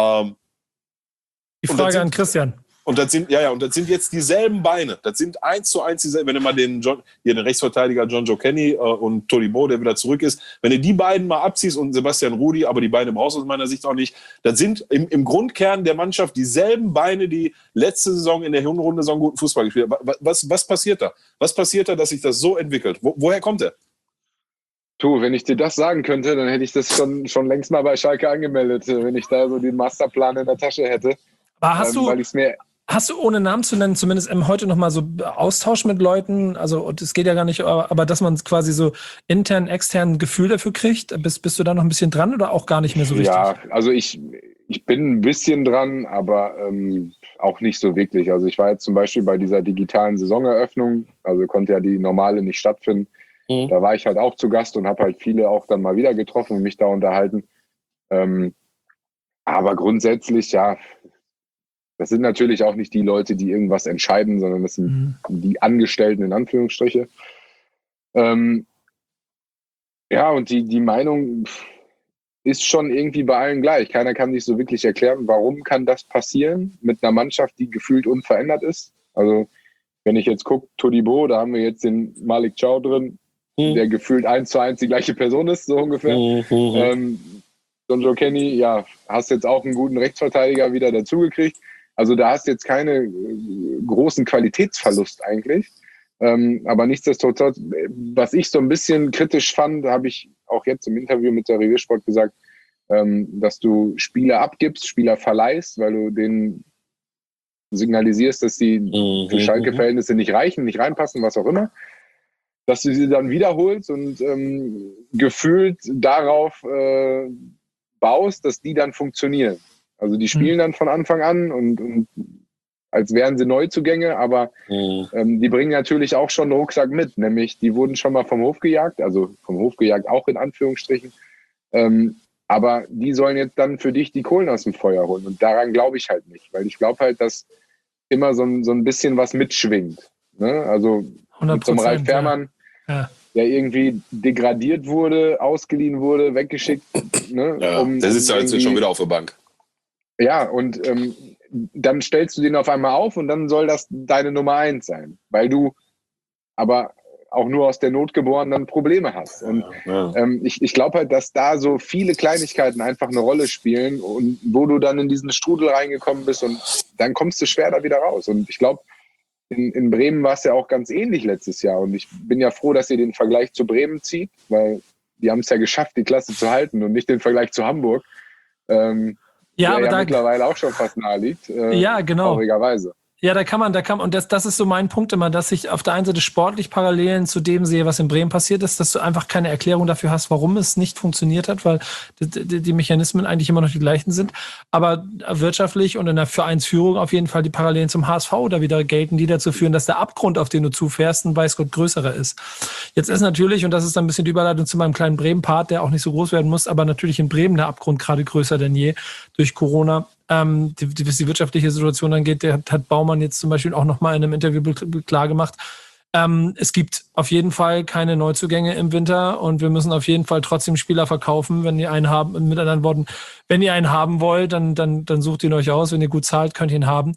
[SPEAKER 2] Die Frage an Christian.
[SPEAKER 3] Und das sind jetzt dieselben Beine. Das sind 1:1 dieselben. Wenn du mal den Rechtsverteidiger John Joe Kenny und Todibo, der wieder zurück ist, wenn du die beiden mal abziehst, und Sebastian Rudi, aber die Beine brauchst du aus meiner Sicht auch nicht, das sind im Grundkern der Mannschaft dieselben Beine, die letzte Saison in der Hinrunde so einen guten Fußball gespielt haben. Was passiert da? Was passiert da, dass sich das so entwickelt? Woher kommt der?
[SPEAKER 4] Du, wenn ich dir das sagen könnte, dann hätte ich das schon längst mal bei Schalke angemeldet, wenn ich da so den Masterplan in der Tasche hätte.
[SPEAKER 2] Aber hast du, ohne Namen zu nennen, zumindest heute nochmal so Austausch mit Leuten? Also, es geht ja gar nicht, aber dass man quasi so intern, extern ein Gefühl dafür kriegt? Bist du da noch ein bisschen dran oder auch gar nicht mehr so richtig?
[SPEAKER 4] Ja, also ich bin ein bisschen dran, aber auch nicht so wirklich. Also ich war jetzt zum Beispiel bei dieser digitalen Saisoneröffnung, also konnte ja die normale nicht stattfinden. Mhm. Da war ich halt auch zu Gast und habe halt viele auch dann mal wieder getroffen und mich da unterhalten. Aber grundsätzlich, ja, das sind natürlich auch nicht die Leute, die irgendwas entscheiden, sondern das sind die Angestellten in Anführungsstriche. Und die Meinung ist schon irgendwie bei allen gleich. Keiner kann sich so wirklich erklären, warum kann das passieren mit einer Mannschaft, die gefühlt unverändert ist. Also wenn ich jetzt gucke, Todibo, da haben wir jetzt den Malik Chow drin, der gefühlt 1:1 die gleiche Person ist, so ungefähr. John Joe Kenny, ja, hast jetzt auch einen guten Rechtsverteidiger wieder dazugekriegt. Also da hast du jetzt keinen großen Qualitätsverlust eigentlich. Aber nichtsdestotrotz, was ich so ein bisschen kritisch fand, habe ich auch jetzt im Interview mit der Reviersport gesagt, dass du Spieler abgibst, Spieler verleihst, weil du denen signalisierst, dass sie für Schalke-Verhältnisse nicht reichen, nicht reinpassen, was auch immer. Dass du sie dann wiederholst und gefühlt darauf baust, dass die dann funktionieren. Also die spielen dann von Anfang an und als wären sie Neuzugänge, aber die bringen natürlich auch schon einen Rucksack mit, nämlich die wurden schon mal vom Hof gejagt, also vom Hof gejagt auch in Anführungsstrichen, aber die sollen jetzt dann für dich die Kohlen aus dem Feuer holen, und daran glaube ich halt nicht, weil ich glaube halt, dass immer so ein bisschen was mitschwingt. Ne? Also mit so einem Ralf Fährmann, der irgendwie degradiert wurde, ausgeliehen wurde, weggeschickt. Ne?
[SPEAKER 3] Ja, der sitzt ja jetzt schon wieder auf der Bank.
[SPEAKER 4] Ja, und dann stellst du den auf einmal auf und dann soll das deine Nummer 1 sein. Weil du aber auch nur aus der Not geboren dann Probleme hast. Und ich glaube halt, dass da so viele Kleinigkeiten einfach eine Rolle spielen und wo du dann in diesen Strudel reingekommen bist und dann kommst du schwer da wieder raus. Und ich glaube, in Bremen war es ja auch ganz ähnlich letztes Jahr. Und ich bin ja froh, dass ihr den Vergleich zu Bremen zieht, weil die haben es ja geschafft, die Klasse zu halten und nicht den Vergleich zu Hamburg, der aber da mittlerweile auch schon fast nahe liegt.
[SPEAKER 2] Ja, genau.
[SPEAKER 4] Traurigerweise.
[SPEAKER 2] Ja, da kann man, und das ist so mein Punkt immer, dass ich auf der einen Seite sportlich Parallelen zu dem sehe, was in Bremen passiert ist, dass du einfach keine Erklärung dafür hast, warum es nicht funktioniert hat, weil die Mechanismen eigentlich immer noch die gleichen sind. Aber wirtschaftlich und in der Vereinsführung auf jeden Fall die Parallelen zum HSV da wieder gelten, die dazu führen, dass der Abgrund, auf den du zufährst, ein weiß Gott größerer ist. Jetzt ist natürlich, und das ist dann ein bisschen die Überleitung zu meinem kleinen Bremen-Part, der auch nicht so groß werden muss, aber natürlich in Bremen der Abgrund gerade größer denn je durch Corona. Was die wirtschaftliche Situation angeht, der hat Baumann jetzt zum Beispiel auch nochmal in einem Interview klar gemacht. Es gibt auf jeden Fall keine Neuzugänge im Winter und wir müssen auf jeden Fall trotzdem Spieler verkaufen, wenn ihr einen haben. Mit anderen Worten, wenn ihr einen haben wollt, dann sucht ihn euch aus. Wenn ihr gut zahlt, könnt ihr ihn haben.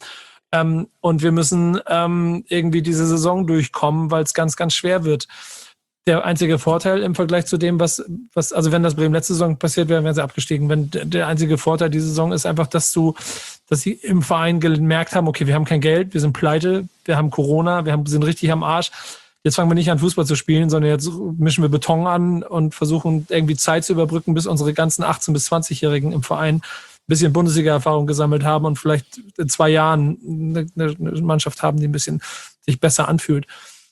[SPEAKER 2] Und wir müssen irgendwie diese Saison durchkommen, weil es ganz, ganz schwer wird. Der einzige Vorteil im Vergleich zu dem, was also wenn das Bremen letzte Saison passiert wäre, wären sie abgestiegen. Wenn der einzige Vorteil dieser Saison ist einfach, dass sie im Verein gemerkt haben, okay, wir haben kein Geld, wir sind pleite, wir haben Corona, sind richtig am Arsch. Jetzt fangen wir nicht an, Fußball zu spielen, sondern jetzt mischen wir Beton an und versuchen irgendwie Zeit zu überbrücken, bis unsere ganzen 18- bis 20-Jährigen im Verein ein bisschen Bundesliga-Erfahrung gesammelt haben und vielleicht in 2 Jahren eine Mannschaft haben, die ein bisschen sich besser anfühlt.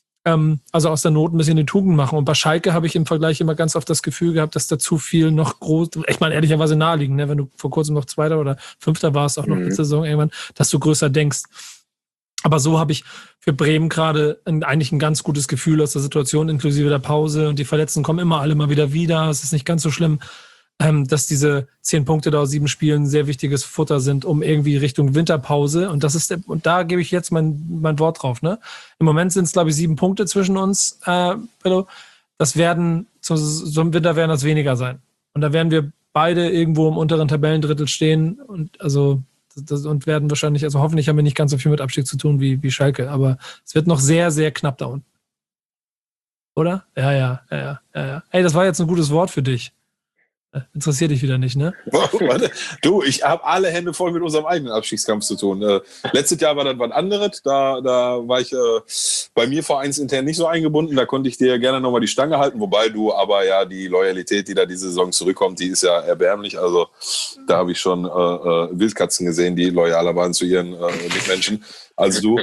[SPEAKER 2] Also aus der Not ein bisschen eine Tugend machen. Und bei Schalke habe ich im Vergleich immer ganz oft das Gefühl gehabt, dass da zu viel noch groß, ich meine ehrlicherweise naheliegend, ne? Wenn du vor kurzem noch 2. oder 5. warst, auch noch letzte Saison irgendwann, dass du größer denkst. Aber so habe ich für Bremen gerade eigentlich ein ganz gutes Gefühl aus der Situation, inklusive der Pause. Und die Verletzten kommen immer alle mal wieder. Es ist nicht ganz so schlimm, dass diese 10 Punkte da aus 7 Spielen sehr wichtiges Futter sind, um irgendwie Richtung Winterpause. Und und da gebe ich jetzt mein Wort drauf. Ne? Im Moment sind es, glaube ich, 7 Punkte zwischen uns, Bello. Das werden, so im Winter werden das weniger sein. Und da werden wir beide irgendwo im unteren Tabellendrittel stehen und und werden wahrscheinlich, also hoffentlich haben wir nicht ganz so viel mit Abstieg zu tun wie Schalke, aber es wird noch sehr, sehr knapp da unten. Oder? Ja. Ey, das war jetzt ein gutes Wort für dich. Interessiert dich wieder nicht, ne?
[SPEAKER 3] Warte. Du, ich habe alle Hände voll mit unserem eigenen Abstiegskampf zu tun. Letztes Jahr war das was anderes. Da war ich bei mir vereinsintern nicht so eingebunden. Da konnte ich dir gerne nochmal die Stange halten. Wobei du aber ja die Loyalität, die da diese Saison zurückkommt, die ist ja erbärmlich. Also da habe ich schon Wildkatzen gesehen, die loyaler waren zu ihren Mitmenschen als du.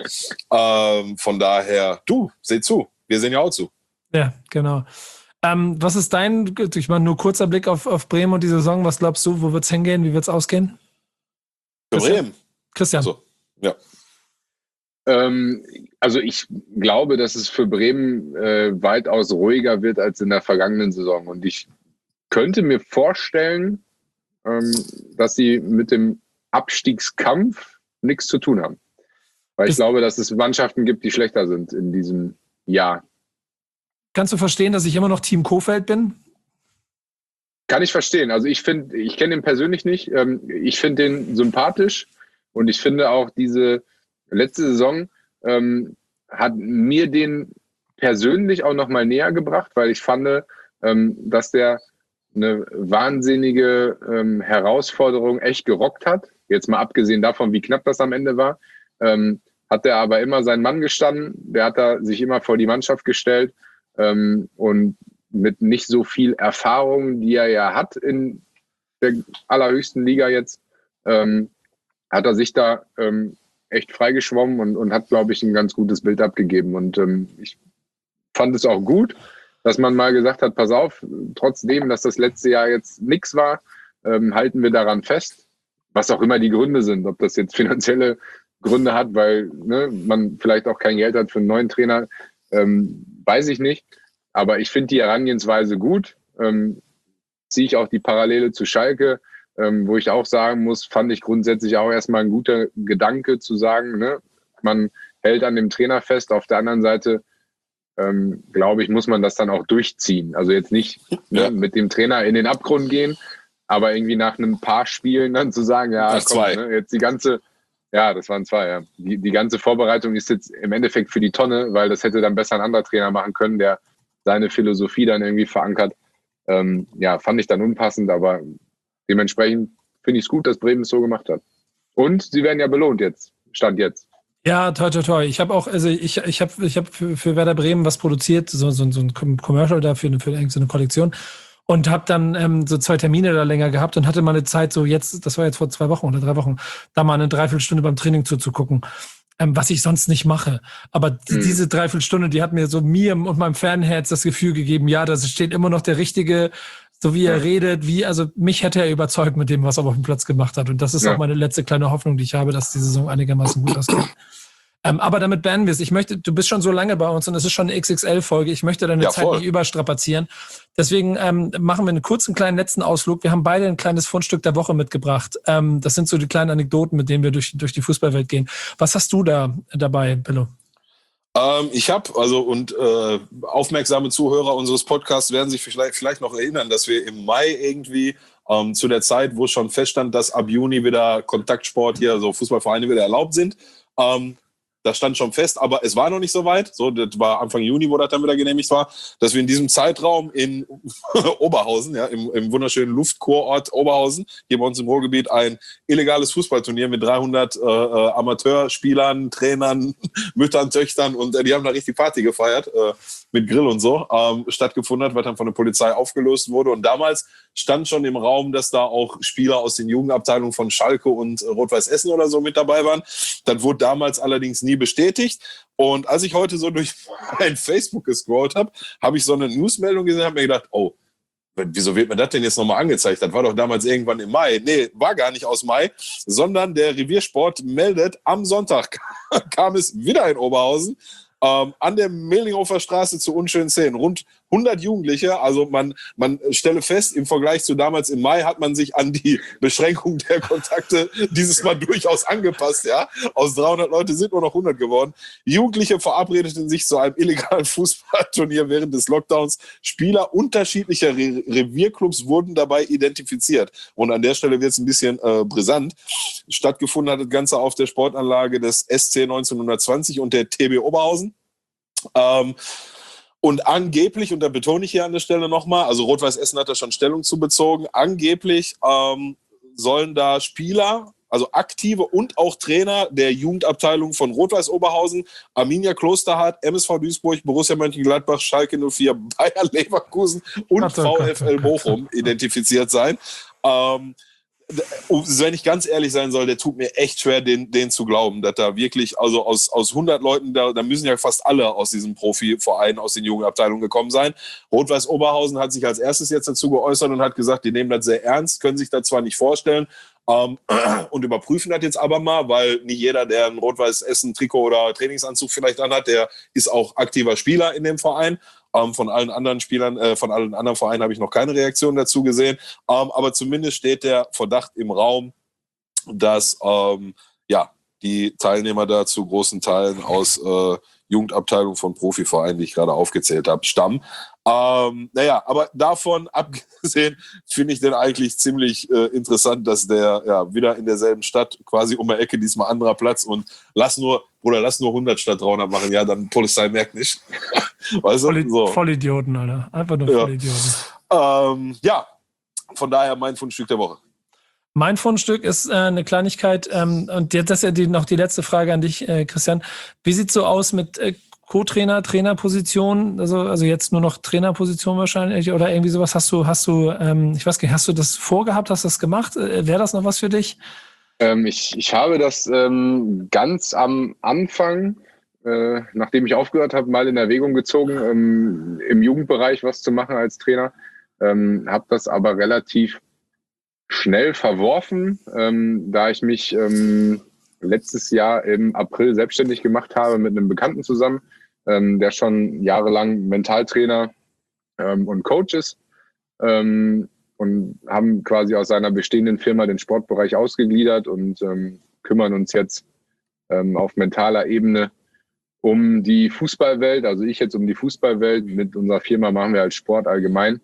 [SPEAKER 3] Von daher, du, seh zu. Wir sehen ja auch zu.
[SPEAKER 2] Ja, genau. Was ist ich meine, nur kurzer Blick auf Bremen und die Saison. Was glaubst du, wo wird es hingehen? Wie wird es ausgehen?
[SPEAKER 3] Für Bremen?
[SPEAKER 2] Christian.
[SPEAKER 3] So, ja.
[SPEAKER 4] Also ich glaube, dass es für Bremen weitaus ruhiger wird als in der vergangenen Saison. Und ich könnte mir vorstellen, dass sie mit dem Abstiegskampf nichts zu tun haben. Weil ich glaube, dass es Mannschaften gibt, die schlechter sind in diesem Jahr.
[SPEAKER 2] Kannst du verstehen, dass ich immer noch Team Kohfeldt bin?
[SPEAKER 4] Kann ich verstehen. Also ich kenne ihn persönlich nicht. Ich finde den sympathisch und ich finde auch diese letzte Saison hat mir den persönlich auch noch mal näher gebracht, weil ich fand, dass der eine wahnsinnige Herausforderung echt gerockt hat. Jetzt mal abgesehen davon, wie knapp das am Ende war, hat er aber immer seinen Mann gestanden. Der hat da sich immer vor die Mannschaft gestellt. Und mit nicht so viel Erfahrung, die er ja hat in der allerhöchsten Liga jetzt, hat er sich da echt freigeschwommen und hat, glaube ich, ein ganz gutes Bild abgegeben. Und ich fand es auch gut, dass man mal gesagt hat, pass auf, trotzdem, dass das letzte Jahr jetzt nichts war, halten wir daran fest, was auch immer die Gründe sind. Ob das jetzt finanzielle Gründe hat, weil man vielleicht auch kein Geld hat für einen neuen Trainer, weiß ich nicht, aber ich finde die Herangehensweise gut. Ziehe ich auch die Parallele zu Schalke, wo ich auch sagen muss, fand ich grundsätzlich auch erstmal ein guter Gedanke zu sagen, man hält an dem Trainer fest. Auf der anderen Seite, glaube ich, muss man das dann auch durchziehen. Also jetzt nicht mit dem Trainer in den Abgrund gehen, aber irgendwie nach ein paar Spielen dann zu sagen, ja, komm, jetzt die ganze Ja, das waren 2, ja. Die ganze Vorbereitung ist jetzt im Endeffekt für die Tonne, weil das hätte dann besser ein anderer Trainer machen können, der seine Philosophie dann irgendwie verankert. Fand ich dann unpassend, aber dementsprechend finde ich es gut, dass Bremen es so gemacht hat. Und sie werden ja belohnt jetzt, Stand jetzt.
[SPEAKER 2] Ja, toi, toi, toi. Ich habe auch, also ich hab für Werder Bremen was produziert, so ein Commercial da für so eine Kollektion. Und habe dann so 2 Termine da länger gehabt und hatte mal eine Zeit, so jetzt, das war jetzt vor 2 Wochen oder 3 Wochen, da mal eine Dreiviertelstunde beim Training zuzugucken, was ich sonst nicht mache. Aber diese Dreiviertelstunde, die hat mir so mir und meinem Fanherz das Gefühl gegeben, ja, da steht immer noch der Richtige, so wie er redet, also mich hätte er überzeugt mit dem, was er auf dem Platz gemacht hat. Und das ist auch meine letzte kleine Hoffnung, die ich habe, dass die Saison einigermaßen gut ausgeht. Aber damit beenden wir es. Du bist schon so lange bei uns und es ist schon eine XXL-Folge. Ich möchte deine Zeit nicht überstrapazieren. Deswegen machen wir einen kurzen kleinen letzten Ausflug. Wir haben beide ein kleines Fundstück der Woche mitgebracht. Das sind so die kleinen Anekdoten, mit denen wir durch die Fußballwelt gehen. Was hast du da dabei, Bello?
[SPEAKER 3] Ich habe, aufmerksame Zuhörer unseres Podcasts werden sich vielleicht noch erinnern, dass wir im Mai irgendwie zu der Zeit, wo schon feststand, dass ab Juni wieder Kontaktsport hier, so Fußballvereine wieder erlaubt sind, das stand schon fest, aber es war noch nicht so weit. So, das war Anfang Juni, wo das dann wieder genehmigt war, dass wir in diesem Zeitraum in Oberhausen, ja, im wunderschönen Luftkurort Oberhausen, hier bei uns im Ruhrgebiet, ein illegales Fußballturnier mit 300 Amateurspielern, Trainern, Müttern, Töchtern und die haben da richtig Party gefeiert, mit Grill und so, stattgefunden hat, was dann von der Polizei aufgelöst wurde. Und damals stand schon im Raum, dass da auch Spieler aus den Jugendabteilungen von Schalke und Rot-Weiß Essen oder so mit dabei waren. Das wurde damals allerdings nie bestätigt. Und als ich heute so durch mein Facebook gescrollt habe, habe ich so eine Newsmeldung gesehen und habe mir gedacht, oh, wieso wird mir das denn jetzt nochmal angezeigt? Das war doch damals irgendwann im Mai. Nee, war gar nicht aus Mai, sondern der Reviersport meldet, am Sonntag kam es wieder in Oberhausen, an der Mehlinghofer Straße zu unschönen Szenen. Rund 100 Jugendliche, also man stelle fest, im Vergleich zu damals im Mai hat man sich an die Beschränkung der Kontakte dieses Mal durchaus angepasst. Ja? Aus 300 Leute sind nur noch 100 geworden. Jugendliche verabredeten sich zu einem illegalen Fußballturnier während des Lockdowns. Spieler unterschiedlicher Revierclubs wurden dabei identifiziert. Und an der Stelle wird es ein bisschen brisant. Stattgefunden hat das Ganze auf der Sportanlage des SC 1920 und der TB Oberhausen. Und angeblich, und da betone ich hier an der Stelle nochmal, also Rot-Weiß Essen hat da schon Stellung zu bezogen, angeblich sollen da Spieler, also Aktive und auch Trainer der Jugendabteilung von Rot-Weiß Oberhausen, Arminia Klosterhardt, MSV Duisburg, Borussia Mönchengladbach, Schalke 04, Bayer Leverkusen und VfL Bochum identifiziert sein. Wenn ich ganz ehrlich sein soll, der tut mir echt schwer, den zu glauben, dass da wirklich, also aus 100 Leuten, da müssen ja fast alle aus diesem Profiverein, aus den Jugendabteilungen gekommen sein. Rot-Weiß Oberhausen hat sich als erstes jetzt dazu geäußert und hat gesagt, die nehmen das sehr ernst, können sich das zwar nicht vorstellen und überprüfen das jetzt aber mal, weil nicht jeder, der ein Rot-Weiß Essen Trikot oder Trainingsanzug vielleicht anhat, der ist auch aktiver Spieler in dem Verein. Von allen anderen Spielern, von allen anderen Vereinen habe ich noch keine Reaktion dazu gesehen. Aber zumindest steht der Verdacht im Raum, dass die Teilnehmer da zu großen Teilen aus Jugendabteilungen von Profivereinen, die ich gerade aufgezählt habe, stammen. Aber davon abgesehen finde ich den eigentlich ziemlich interessant, dass der wieder in derselben Stadt, quasi um die Ecke, diesmal anderer Platz, und lass nur 100 statt 300 machen. Ja, dann Polizei merkt nicht. Weißt du? So.
[SPEAKER 2] Vollidioten, Alter. Einfach nur Vollidioten.
[SPEAKER 3] Von daher mein Fundstück der Woche.
[SPEAKER 2] Mein Fundstück ist eine Kleinigkeit, und das ist ja noch die letzte Frage an dich, Christian. Wie sieht's so aus mit Co-Trainer, Trainerposition? Also jetzt nur noch Trainerposition wahrscheinlich oder irgendwie sowas? Hast du, ich weiß gar nicht, hast du das vorgehabt, hast du das gemacht? Wäre das noch was für dich?
[SPEAKER 4] Ich habe das ganz am Anfang, nachdem ich aufgehört habe, mal in Erwägung gezogen, im Jugendbereich was zu machen als Trainer. Habe das aber relativ schnell verworfen, da ich mich letztes Jahr im April selbstständig gemacht habe mit einem Bekannten zusammen, der schon jahrelang Mentaltrainer und Coach ist, und haben quasi aus seiner bestehenden Firma den Sportbereich ausgegliedert und kümmern uns jetzt auf mentaler Ebene um die Fußballwelt, also ich jetzt um die Fußballwelt. Mit unserer Firma machen wir halt Sport allgemein.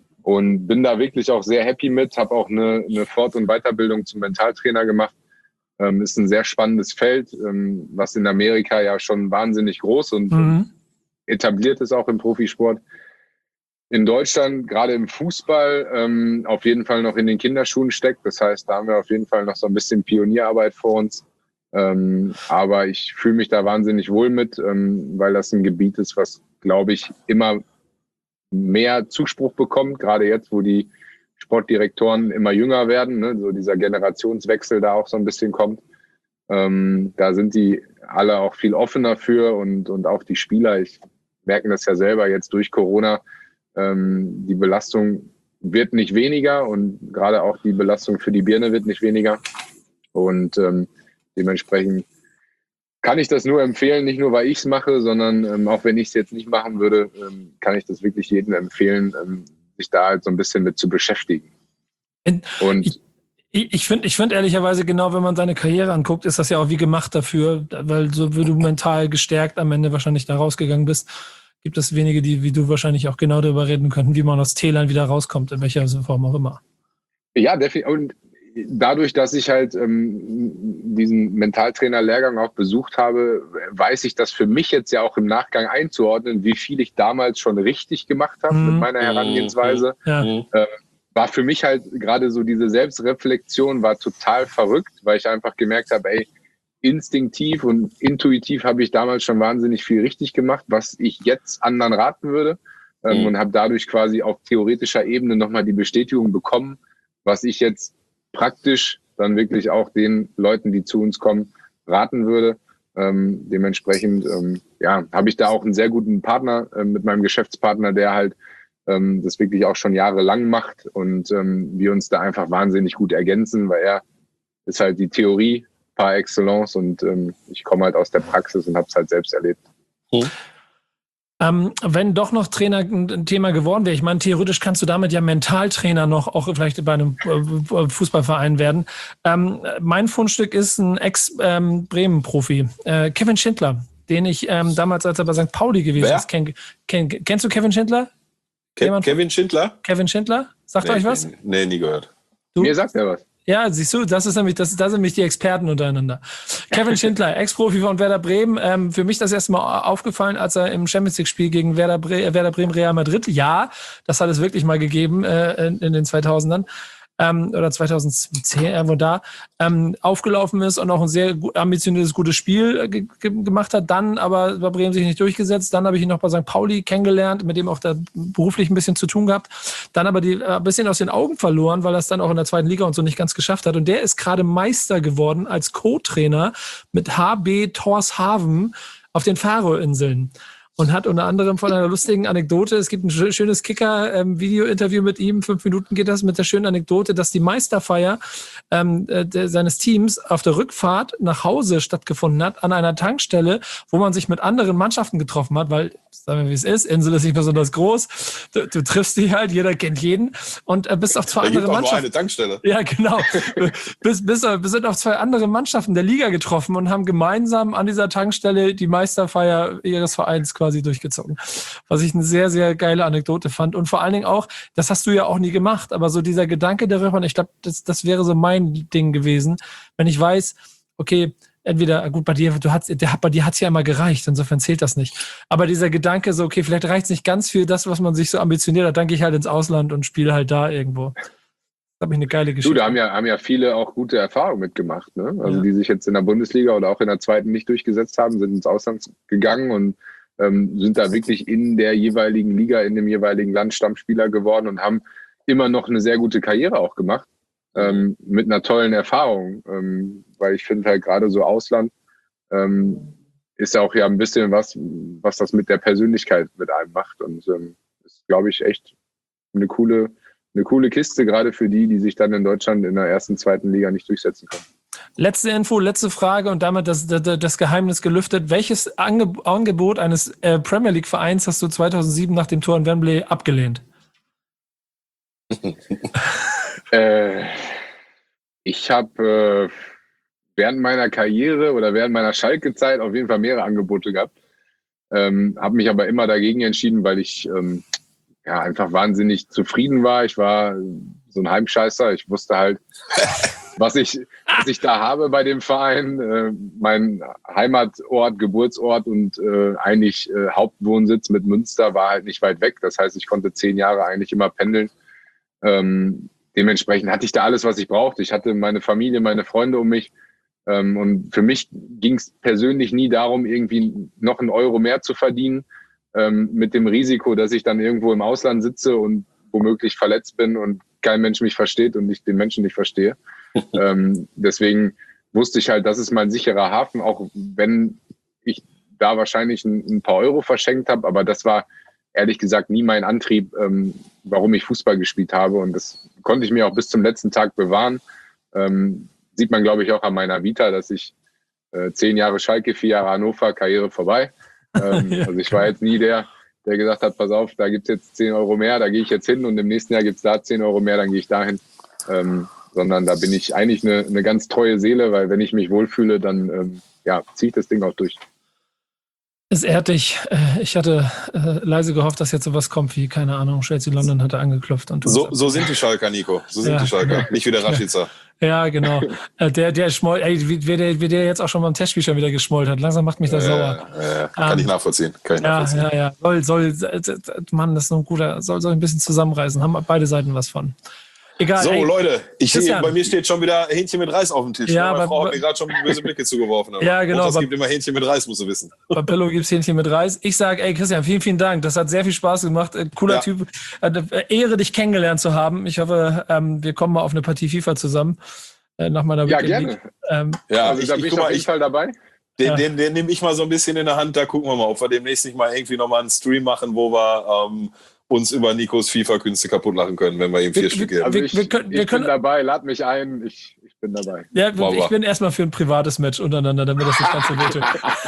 [SPEAKER 4] Und bin da wirklich auch sehr happy mit, habe auch eine Fort- und Weiterbildung zum Mentaltrainer gemacht Ist ein sehr spannendes Feld, was in Amerika ja schon wahnsinnig groß und etabliert ist, auch im Profisport. In Deutschland, gerade im Fußball, auf jeden Fall noch in den Kinderschuhen steckt. Das heißt, da haben wir auf jeden Fall noch so ein bisschen Pionierarbeit vor uns. Aber ich fühle mich da wahnsinnig wohl mit, weil das ein Gebiet ist, was, glaube ich, immer mehr Zuspruch bekommt. Gerade jetzt, wo die Sportdirektoren immer jünger werden, ne, so dieser Generationswechsel da auch so ein bisschen kommt. Da sind die alle auch viel offener für und auch die Spieler. Ich merke das ja selber jetzt durch Corona. Die Belastung wird nicht weniger und gerade auch die Belastung für die Birne wird nicht weniger. Und dementsprechend kann ich das nur empfehlen, nicht nur, weil ich es mache, sondern auch wenn ich es jetzt nicht machen würde, kann ich das wirklich jedem empfehlen, sich da halt so ein bisschen mit zu beschäftigen. Und
[SPEAKER 2] ich finde ehrlicherweise, genau, wenn man seine Karriere anguckt, ist das ja auch wie gemacht dafür, weil so wie du mental gestärkt am Ende wahrscheinlich da rausgegangen bist, gibt es wenige, die wie du wahrscheinlich auch genau darüber reden könnten, wie man aus Tälern wieder rauskommt, in welcher Form auch immer.
[SPEAKER 4] Ja, definitiv. Und dadurch, dass ich halt diesen Mentaltrainer-Lehrgang auch besucht habe, weiß ich das für mich jetzt ja auch im Nachgang einzuordnen, wie viel ich damals schon richtig gemacht habe mit meiner Herangehensweise.
[SPEAKER 2] Ja.
[SPEAKER 4] War für mich halt gerade so diese Selbstreflexion war total verrückt, weil ich einfach gemerkt habe, ey, instinktiv und intuitiv habe ich damals schon wahnsinnig viel richtig gemacht, was ich jetzt anderen raten würde. Und habe dadurch quasi auf theoretischer Ebene nochmal die Bestätigung bekommen, was ich jetzt praktisch dann wirklich auch den Leuten, die zu uns kommen, raten würde. Dementsprechend habe ich da auch einen sehr guten Partner mit meinem Geschäftspartner, der halt das wirklich auch schon jahrelang macht und wir uns da einfach wahnsinnig gut ergänzen, weil er ist halt die Theorie par excellence und ich komme halt aus der Praxis und habe es halt selbst erlebt.
[SPEAKER 2] Wenn doch noch Trainer ein Thema geworden wäre, ich meine, theoretisch kannst du damit ja Mentaltrainer noch auch vielleicht bei einem Fußballverein werden. Mein Fundstück ist ein Ex-Bremen-Profi, Kevin Schindler, den ich damals, als er bei St. Pauli gewesen ist, kennst du Kevin Schindler?
[SPEAKER 3] Kevin Schindler?
[SPEAKER 2] Kevin Schindler? Sagt euch was?
[SPEAKER 3] Nee, nie gehört.
[SPEAKER 2] Du?
[SPEAKER 4] Mir sagt er was.
[SPEAKER 2] Ja, siehst du, das sind nämlich die Experten untereinander. Kevin Schindler, Ex-Profi von Werder Bremen, für mich das erste Mal aufgefallen, als er im Champions League-Spiel gegen Werder Bremen Real Madrid, ja, das hat es wirklich mal gegeben in den 2000ern, oder 2010, irgendwo da, aufgelaufen ist und auch ein sehr ambitioniertes, gutes Spiel gemacht hat, dann aber bei Bremen sich nicht durchgesetzt. Dann habe ich ihn noch bei St. Pauli kennengelernt, mit dem auch da beruflich ein bisschen zu tun gehabt. Dann aber ein bisschen aus den Augen verloren, weil er es dann auch in der zweiten Liga und so nicht ganz geschafft hat. Und der ist gerade Meister geworden als Co-Trainer mit HB Tórshavn auf den Faroe-Inseln. Und hat unter anderem von einer lustigen Anekdote, es gibt ein schönes Kicker-Video-Interview mit ihm, 5 Minuten geht das, mit der schönen Anekdote, dass die Meisterfeier seines Teams auf der Rückfahrt nach Hause stattgefunden hat, an einer Tankstelle, wo man sich mit anderen Mannschaften getroffen hat, weil, sagen wir wie es ist, Insel ist nicht besonders groß, du triffst dich halt, jeder kennt jeden und bis auf 2 andere Mannschaften. Nur eine
[SPEAKER 3] Tankstelle.
[SPEAKER 2] Ja, genau. bis sind auf 2 andere Mannschaften der Liga getroffen und haben gemeinsam an dieser Tankstelle die Meisterfeier ihres Vereins quasi durchgezogen. Was ich eine sehr, sehr geile Anekdote fand. Und vor allen Dingen auch, das hast du ja auch nie gemacht, aber so dieser Gedanke darüber, und ich glaube, das wäre so mein Ding gewesen, wenn ich weiß, okay, entweder, gut, bei dir hat's ja immer gereicht, insofern zählt das nicht. Aber dieser Gedanke so, okay, vielleicht reicht es nicht ganz für das, was man sich so ambitioniert hat, dann gehe ich halt ins Ausland und spiele halt da irgendwo. Das habe ich eine geile Geschichte.
[SPEAKER 4] Du, da haben ja viele auch gute Erfahrungen mitgemacht, ne? Also die sich jetzt in der Bundesliga oder auch in der zweiten nicht durchgesetzt haben, sind ins Ausland gegangen und sind da wirklich in der jeweiligen Liga, in dem jeweiligen Land Stammspieler geworden und haben immer noch eine sehr gute Karriere auch gemacht, mit einer tollen Erfahrung, weil ich finde halt gerade so Ausland ist ja auch ja ein bisschen was das mit der Persönlichkeit mit einem macht und ist, glaube ich, echt eine coole Kiste, gerade für die sich dann in Deutschland in der ersten, zweiten Liga nicht durchsetzen können.
[SPEAKER 2] Letzte Info, letzte Frage und damit das Geheimnis gelüftet. Welches Angebot eines Premier League Vereins hast du 2007 nach dem Tor in Wembley abgelehnt?
[SPEAKER 4] Ich habe während meiner Karriere oder während meiner Schalke-Zeit auf jeden Fall mehrere Angebote gehabt. Habe mich aber immer dagegen entschieden, weil ich einfach wahnsinnig zufrieden war. Ich war so ein Heimscheißer. Ich wusste halt, was ich da habe bei dem Verein, mein Heimatort, Geburtsort und eigentlich Hauptwohnsitz mit Münster war halt nicht weit weg. Das heißt, ich konnte 10 Jahre eigentlich immer pendeln. Dementsprechend hatte ich da alles, was ich brauchte. Ich hatte meine Familie, meine Freunde um mich. Und für mich ging es persönlich nie darum, irgendwie noch einen Euro mehr zu verdienen, mit dem Risiko, dass ich dann irgendwo im Ausland sitze und womöglich verletzt bin und kein Mensch mich versteht und ich den Menschen nicht verstehe. Deswegen wusste ich halt, das ist mein sicherer Hafen, auch wenn ich da wahrscheinlich ein paar Euro verschenkt habe. Aber das war ehrlich gesagt nie mein Antrieb, warum ich Fußball gespielt habe. Und das konnte ich mir auch bis zum letzten Tag bewahren. Sieht man, glaube ich, auch an meiner Vita, dass ich 10 Jahre Schalke, 4 Jahre Hannover, Karriere vorbei. Also ich war jetzt nie der gesagt hat, pass auf, da gibt's jetzt 10 Euro mehr, da gehe ich jetzt hin und im nächsten Jahr gibt's da 10 Euro mehr, dann gehe ich dahin. Sondern da bin ich eigentlich eine ganz treue Seele, weil wenn ich mich wohlfühle, dann ziehe ich das Ding auch durch.
[SPEAKER 2] Es ehrt dich. Ich hatte leise gehofft, dass jetzt sowas kommt wie, keine Ahnung, Chelsea London hatte angeklopft. Und
[SPEAKER 3] so sind die Schalker, Nico. So sind die Schalker. Genau. Nicht wie der Rashica.
[SPEAKER 2] Ja, genau. Der schmollt, wie der jetzt auch schon beim Testspiel schon wieder geschmollt hat. Langsam macht mich das sauer.
[SPEAKER 3] Kann ich nachvollziehen.
[SPEAKER 2] Ja. Mann, das ist so ein guter, soll ein bisschen zusammenreißen. Haben beide Seiten was von. Egal.
[SPEAKER 3] So, Leute, bei mir steht schon wieder Hähnchen mit Reis auf dem Tisch.
[SPEAKER 2] Ja,
[SPEAKER 3] meine Frau hat mir gerade schon böse Blicke zugeworfen.
[SPEAKER 2] Ja, genau.
[SPEAKER 3] Es gibt immer Hähnchen mit Reis, musst du wissen.
[SPEAKER 2] Bei Pillow gibt es Hähnchen mit Reis. Ich sage, Christian, vielen, vielen Dank. Das hat sehr viel Spaß gemacht. Cooler Typ. Ehre, dich kennengelernt zu haben. Ich hoffe, wir kommen mal auf eine Partie FIFA zusammen. Nach meiner
[SPEAKER 4] Weekend gerne. Also da bin ich auf jeden Fall dabei.
[SPEAKER 3] Den nehme ich mal so ein bisschen in der Hand. Da gucken wir mal, ob wir demnächst nicht mal irgendwie nochmal einen Stream machen, wo wir uns über Nikos FIFA-Künste kaputt lachen können, wenn wir ihm 4 Stück geben.
[SPEAKER 4] Also ich bin dabei, lad mich ein, ich bin dabei.
[SPEAKER 2] Ja, ich bin erstmal für ein privates Match untereinander, damit das nicht ganz so wehtut.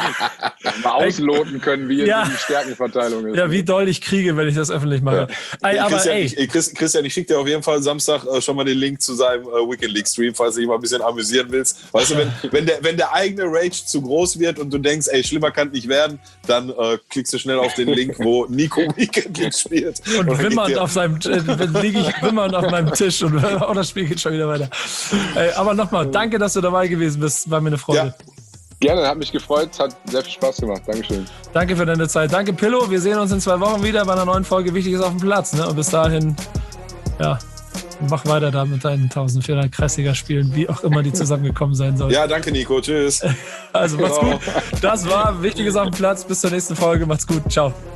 [SPEAKER 4] Mal ausloten können, wie die Stärkenverteilung ist.
[SPEAKER 2] Ja, wie doll ich kriege, wenn ich das öffentlich mache. Ja.
[SPEAKER 3] Christian, ich schicke dir auf jeden Fall Samstag schon mal den Link zu seinem Weekend League Stream, falls du dich mal ein bisschen amüsieren willst. Weißt du, wenn der eigene Rage zu groß wird und du denkst, schlimmer kann nicht werden, dann klickst du schnell auf den Link, wo Nico Weekend League spielt.
[SPEAKER 2] Und wimmernd auf seinem liege ich wimmernd auf meinem Tisch und das Spiel geht schon wieder weiter. Aber nochmal, danke, dass du dabei gewesen bist. War mir eine Freude.
[SPEAKER 4] Ja. Gerne, hat mich gefreut, hat sehr viel Spaß gemacht. Dankeschön.
[SPEAKER 2] Danke für deine Zeit. Danke, Pillow. Wir sehen uns in 2 Wochen wieder bei einer neuen Folge Wichtiges auf dem Platz. Ne? Und bis dahin, mach weiter da mit deinen 1400 Kreisliga-Spielen, wie auch immer die zusammengekommen sein sollen.
[SPEAKER 3] Ja, danke, Nico. Tschüss.
[SPEAKER 2] Also macht's gut. Das war Wichtiges auf dem Platz. Bis zur nächsten Folge. Macht's gut. Ciao.